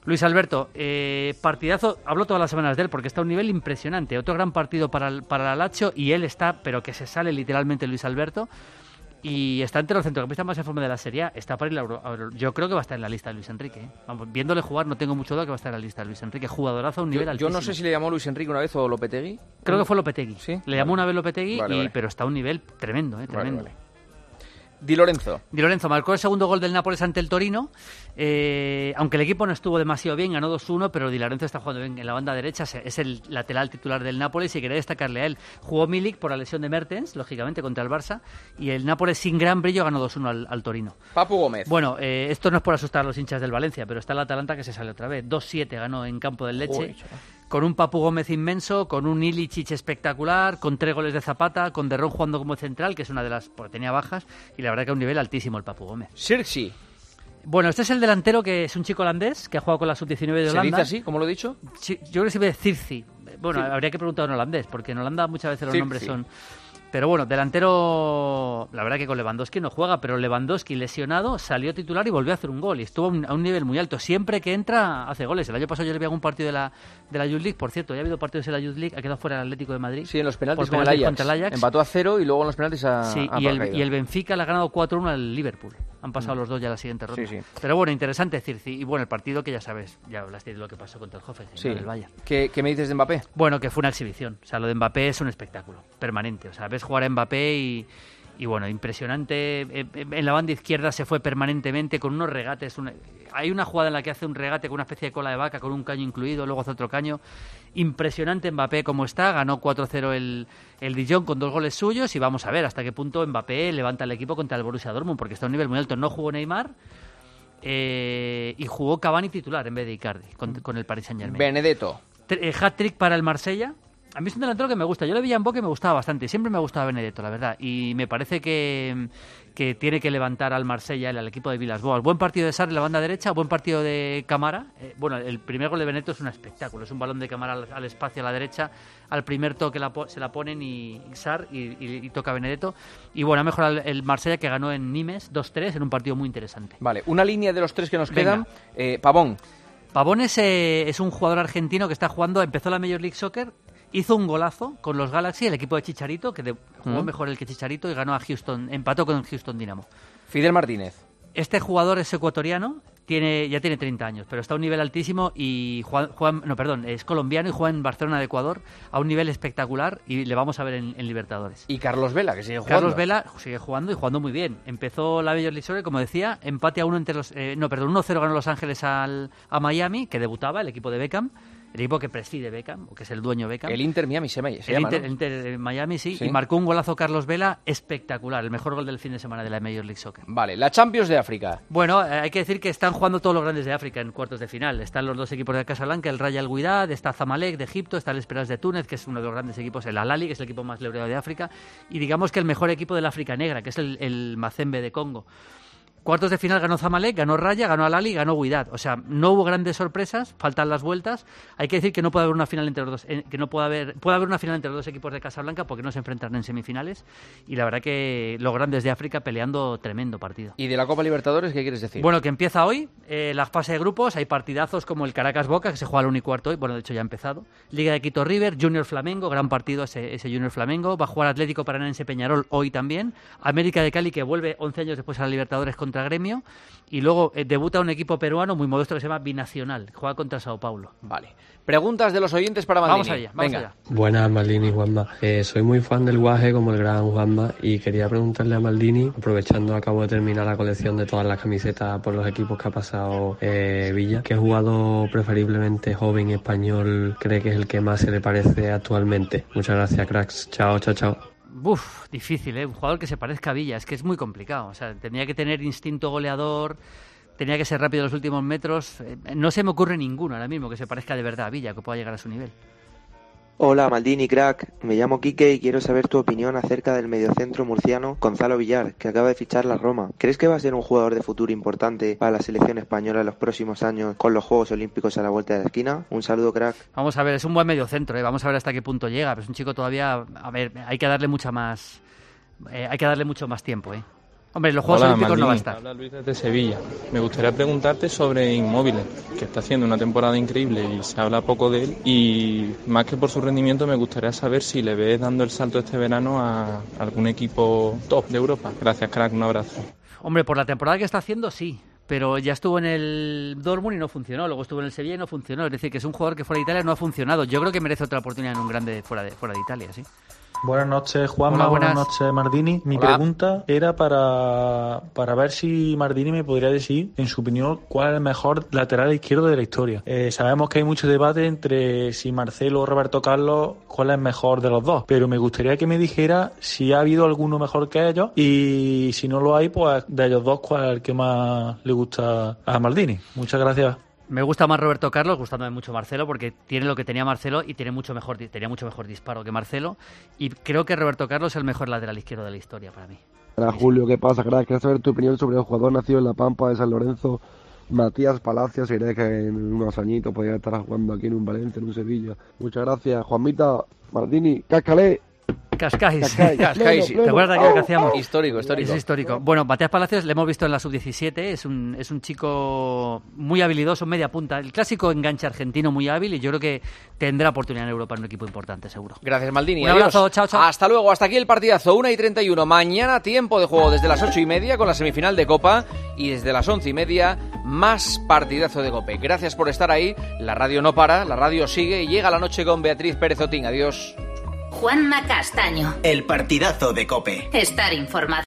Speaker 6: partidazo, hablo todas las semanas de él porque está a un nivel impresionante. Otro gran partido para la Lazio, y él está, pero que se sale literalmente Luis Alberto. Y está entre los centrocampistas más en forma de la Serie A. Está para ir yo creo que va a estar en la lista de Luis Enrique, ¿eh? Vamos, viéndole jugar no tengo mucho duda que va a estar en la lista de Luis Enrique. Jugadorazo a un nivel altísimo.
Speaker 4: Yo no sé si le llamó Luis Enrique una vez o Lopetegui.
Speaker 6: Creo que fue Lopetegui.
Speaker 4: ¿Sí?
Speaker 6: Le llamó una vez Lopetegui, pero está a un nivel tremendo, tremendo.
Speaker 4: Vale. Di Lorenzo
Speaker 6: marcó el segundo gol del Nápoles ante el Torino, aunque el equipo no estuvo demasiado bien, ganó 2-1, pero Di Lorenzo está jugando bien en la banda derecha, es el lateral titular del Nápoles y quería destacarle a él. Jugó Milik por la lesión de Mertens, lógicamente, contra el Barça, y el Nápoles sin gran brillo ganó 2-1 al Torino.
Speaker 4: Papu Gómez.
Speaker 6: Bueno, esto no es por asustar a los hinchas del Valencia, pero está el Atalanta que se sale otra vez. 2-7 ganó en Campo del Leche. Con un Papu Gómez inmenso, con un Ilicic espectacular, con 3 goles de Zapata, con De Ron jugando como central, que es una de las... porque tenía bajas, y la verdad que a un nivel altísimo el Papu Gómez.
Speaker 4: Xerxi.
Speaker 6: Bueno, este es el delantero que es un chico holandés, que ha jugado con la Sub-19 de Holanda.
Speaker 4: ¿Se dice así, como lo he dicho?
Speaker 6: Sí, yo creo que se ve Circi. Bueno, habría que preguntar en holandés, porque en Holanda muchas veces los nombres son... Pero bueno, delantero, la verdad que con Lewandowski no juega, pero Lewandowski lesionado salió titular y volvió a hacer un gol y estuvo a un nivel muy alto. Siempre que entra hace goles. El año pasado yo le vi algún partido de la Youth League, por cierto, ya ha habido partidos de la Youth League, ha quedado fuera el Atlético de Madrid.
Speaker 4: Sí, en los penaltis contra el Ajax. Empató a 0 y luego en los penaltis
Speaker 6: y el Benfica le ha ganado 4-1 al Liverpool. Han pasado los dos ya a la siguiente ronda.
Speaker 4: Sí.
Speaker 6: Pero bueno, interesante Circi. Y bueno, el partido que ya sabes, ya hablaste de lo que pasó contra el Hoffenheim, el Bayern.
Speaker 4: ¿Qué me dices de Mbappé?
Speaker 6: Bueno, que fue una exhibición. O sea, lo de Mbappé es un espectáculo permanente. O sea, ves jugar a Mbappé y bueno, impresionante. En la banda izquierda se fue permanentemente con unos regates. Hay una jugada en la que hace un regate con una especie de cola de vaca, con un caño incluido, luego hace otro caño. Impresionante Mbappé como está. Ganó 4-0 el Dijon con 2 goles suyos y vamos a ver hasta qué punto Mbappé levanta el equipo contra el Borussia Dortmund, porque está a un nivel muy alto. No jugó Neymar y jugó Cavani titular en vez de Icardi con el Paris Saint-Germain.
Speaker 4: Benedetto.
Speaker 6: Hat-trick para el Marsella. A mí es un delantero que me gusta. Yo le vi en Boca y me gustaba bastante. Siempre me ha gustado Benedetto, la verdad. Y me parece que tiene que levantar al Marsella, al equipo de Villas-Boas. Buen partido de Sarri en la banda derecha, buen partido de Camara. Bueno, el primer gol de Benedetto es un espectáculo. Es un balón de Camara al espacio a la derecha. Al primer toque se la ponen y Sarri y toca Benedetto. Y bueno, ha mejorado el Marsella, que ganó en Nimes 2-3 en un partido muy interesante.
Speaker 4: Vale, una línea de los tres que nos quedan. Pavón.
Speaker 6: Pavón es un jugador argentino que está jugando, empezó la Major League Soccer, hizo un golazo con los Galaxy, el equipo de Chicharito, que jugó mejor el que Chicharito y ganó a Houston, empató con Houston Dynamo.
Speaker 4: Fidel Martínez.
Speaker 6: Este jugador es ecuatoriano, ya tiene 30 años, pero está a un nivel altísimo y es colombiano y juega en Barcelona de Ecuador a un nivel espectacular y le vamos a ver en Libertadores.
Speaker 4: Y Carlos Vela, que sigue jugando.
Speaker 6: Carlos Vela sigue jugando y jugando muy bien. Empezó la Major League Soccer, como decía, empate a 1-0 ganó Los Ángeles a Miami, que debutaba el equipo de Beckham. El equipo que preside Beckham, o que es el dueño Beckham.
Speaker 4: El Inter Miami se llama,
Speaker 6: el Inter Miami, sí. Y marcó un golazo Carlos Vela espectacular. El mejor gol del fin de semana de la Major League Soccer.
Speaker 4: Vale, la Champions de África.
Speaker 6: Bueno, hay que decir que están jugando todos los grandes de África en cuartos de final. Están los dos equipos de Casablanca, el Raja Al Wydad, está Zamalek de Egipto, está el Esperance de Túnez, que es uno de los grandes equipos, el Al Ahly, que es el equipo más laureado de África. Y digamos que el mejor equipo de la África Negra, que es el Mazembe de Congo. Cuartos de final ganó Zamalek, ganó Raja, ganó Al Ahly, ganó Wydad. O sea, no hubo grandes sorpresas, faltan las vueltas. Hay que decir que no puede haber una final entre los dos, puede haber una final entre los dos equipos de Casablanca porque no se enfrentan en semifinales. Y la verdad que los grandes de África peleando tremendo partido.
Speaker 4: ¿Y de la Copa Libertadores qué quieres decir?
Speaker 6: Bueno, que empieza hoy la fase de grupos. Hay partidazos como el Caracas Boca, que se juega al 1 y cuarto hoy. Bueno, de hecho ya ha empezado. Liga de Quito River, Junior Flamengo, gran partido ese Junior Flamengo. Va a jugar Atlético Paranaense Peñarol hoy también. América de Cali, que vuelve 11 años después a la Libertadores contra Gremio. Y luego debuta un equipo peruano muy modesto que se llama Binacional, juega contra Sao Paulo.
Speaker 4: Vale. Preguntas de los oyentes para Maldini.
Speaker 6: Vamos allá.
Speaker 15: Buenas, Maldini y Juanma. Soy muy fan del Guaje como el gran Juanma y quería preguntarle a Maldini, aprovechando acabo de terminar la colección de todas las camisetas por los equipos que ha pasado Villa, ¿qué jugador preferiblemente joven español cree que es el que más se le parece actualmente? Muchas gracias, cracks. Chao.
Speaker 6: Difícil, un jugador que se parezca a Villa, es que es muy complicado. O sea, tendría que tener instinto goleador, tenía que ser rápido en los últimos metros. No se me ocurre ninguno ahora mismo que se parezca de verdad a Villa, que pueda llegar a su nivel.
Speaker 16: Hola Maldini, crack. Me llamo Quique y quiero saber tu opinión acerca del mediocentro murciano Gonzalo Villar, que acaba de fichar la Roma. ¿Crees que va a ser un jugador de futuro importante para la selección española en los próximos años con los Juegos Olímpicos a la vuelta de la esquina? Un saludo, crack.
Speaker 6: Vamos a ver, es un buen mediocentro, vamos a ver hasta qué punto llega. Pero es un chico todavía, hay que darle mucho más tiempo, Hombre, los Juegos Olímpicos Maldini, no va a estar.
Speaker 17: Habla Luis desde Sevilla. Me gustaría preguntarte sobre Inmóvil, que está haciendo una temporada increíble y se habla poco de él. Y más que por su rendimiento, me gustaría saber si le ves dando el salto este verano a algún equipo top de Europa. Gracias, crack, un abrazo.
Speaker 6: Hombre, por la temporada que está haciendo, sí. Pero ya estuvo en el Dortmund y no funcionó. Luego estuvo en el Sevilla y no funcionó. Es decir, que es un jugador que fuera de Italia no ha funcionado. Yo creo que merece otra oportunidad en un grande fuera de Italia, sí.
Speaker 18: Buenas noches, Juanma. Buenas noches, Mardini. Mi pregunta era para ver si Mardini me podría decir, en su opinión, cuál es el mejor lateral izquierdo de la historia. Sabemos que hay mucho debate entre si Marcelo o Roberto Carlos, cuál es el mejor de los dos. Pero me gustaría que me dijera si ha habido alguno mejor que ellos y si no lo hay, pues de ellos dos, cuál es el que más le gusta a Mardini. Muchas gracias.
Speaker 6: Me gusta más Roberto Carlos, gustándome mucho Marcelo, porque tiene lo que tenía Marcelo y tenía mucho mejor disparo que Marcelo. Y creo que Roberto Carlos es el mejor lateral izquierdo de la historia para mí.
Speaker 19: Hola Julio, ¿qué pasa? Quería saber tu opinión sobre el jugador nacido en La Pampa de San Lorenzo, Matías Palacios. Crees que en unos añitos podría estar jugando aquí en un Valencia, en un Sevilla. Muchas gracias, Juanmita, Mardini, Cascalé.
Speaker 6: Cascais.
Speaker 4: ¿Te
Speaker 6: acuerdas de que hacíamos?
Speaker 4: Histórico.
Speaker 6: Es histórico. Bueno, Matías Palacios le hemos visto en la sub-17, es un chico muy habilidoso, media punta, el clásico enganche argentino muy hábil y yo creo que tendrá oportunidad en Europa en un equipo importante, seguro.
Speaker 4: Gracias, Maldini.
Speaker 6: Un abrazo, chao.
Speaker 4: Hasta luego, hasta aquí el partidazo, 1:31. Mañana tiempo de juego desde las 8:30 con la semifinal de Copa y desde las 11:30 más partidazo de COPE. Gracias por estar ahí, la radio no para, la radio sigue y llega la noche con Beatriz Pérez Otín. Adiós.
Speaker 1: Juanma Castaño.
Speaker 2: El partidazo de COPE.
Speaker 1: Estar informado.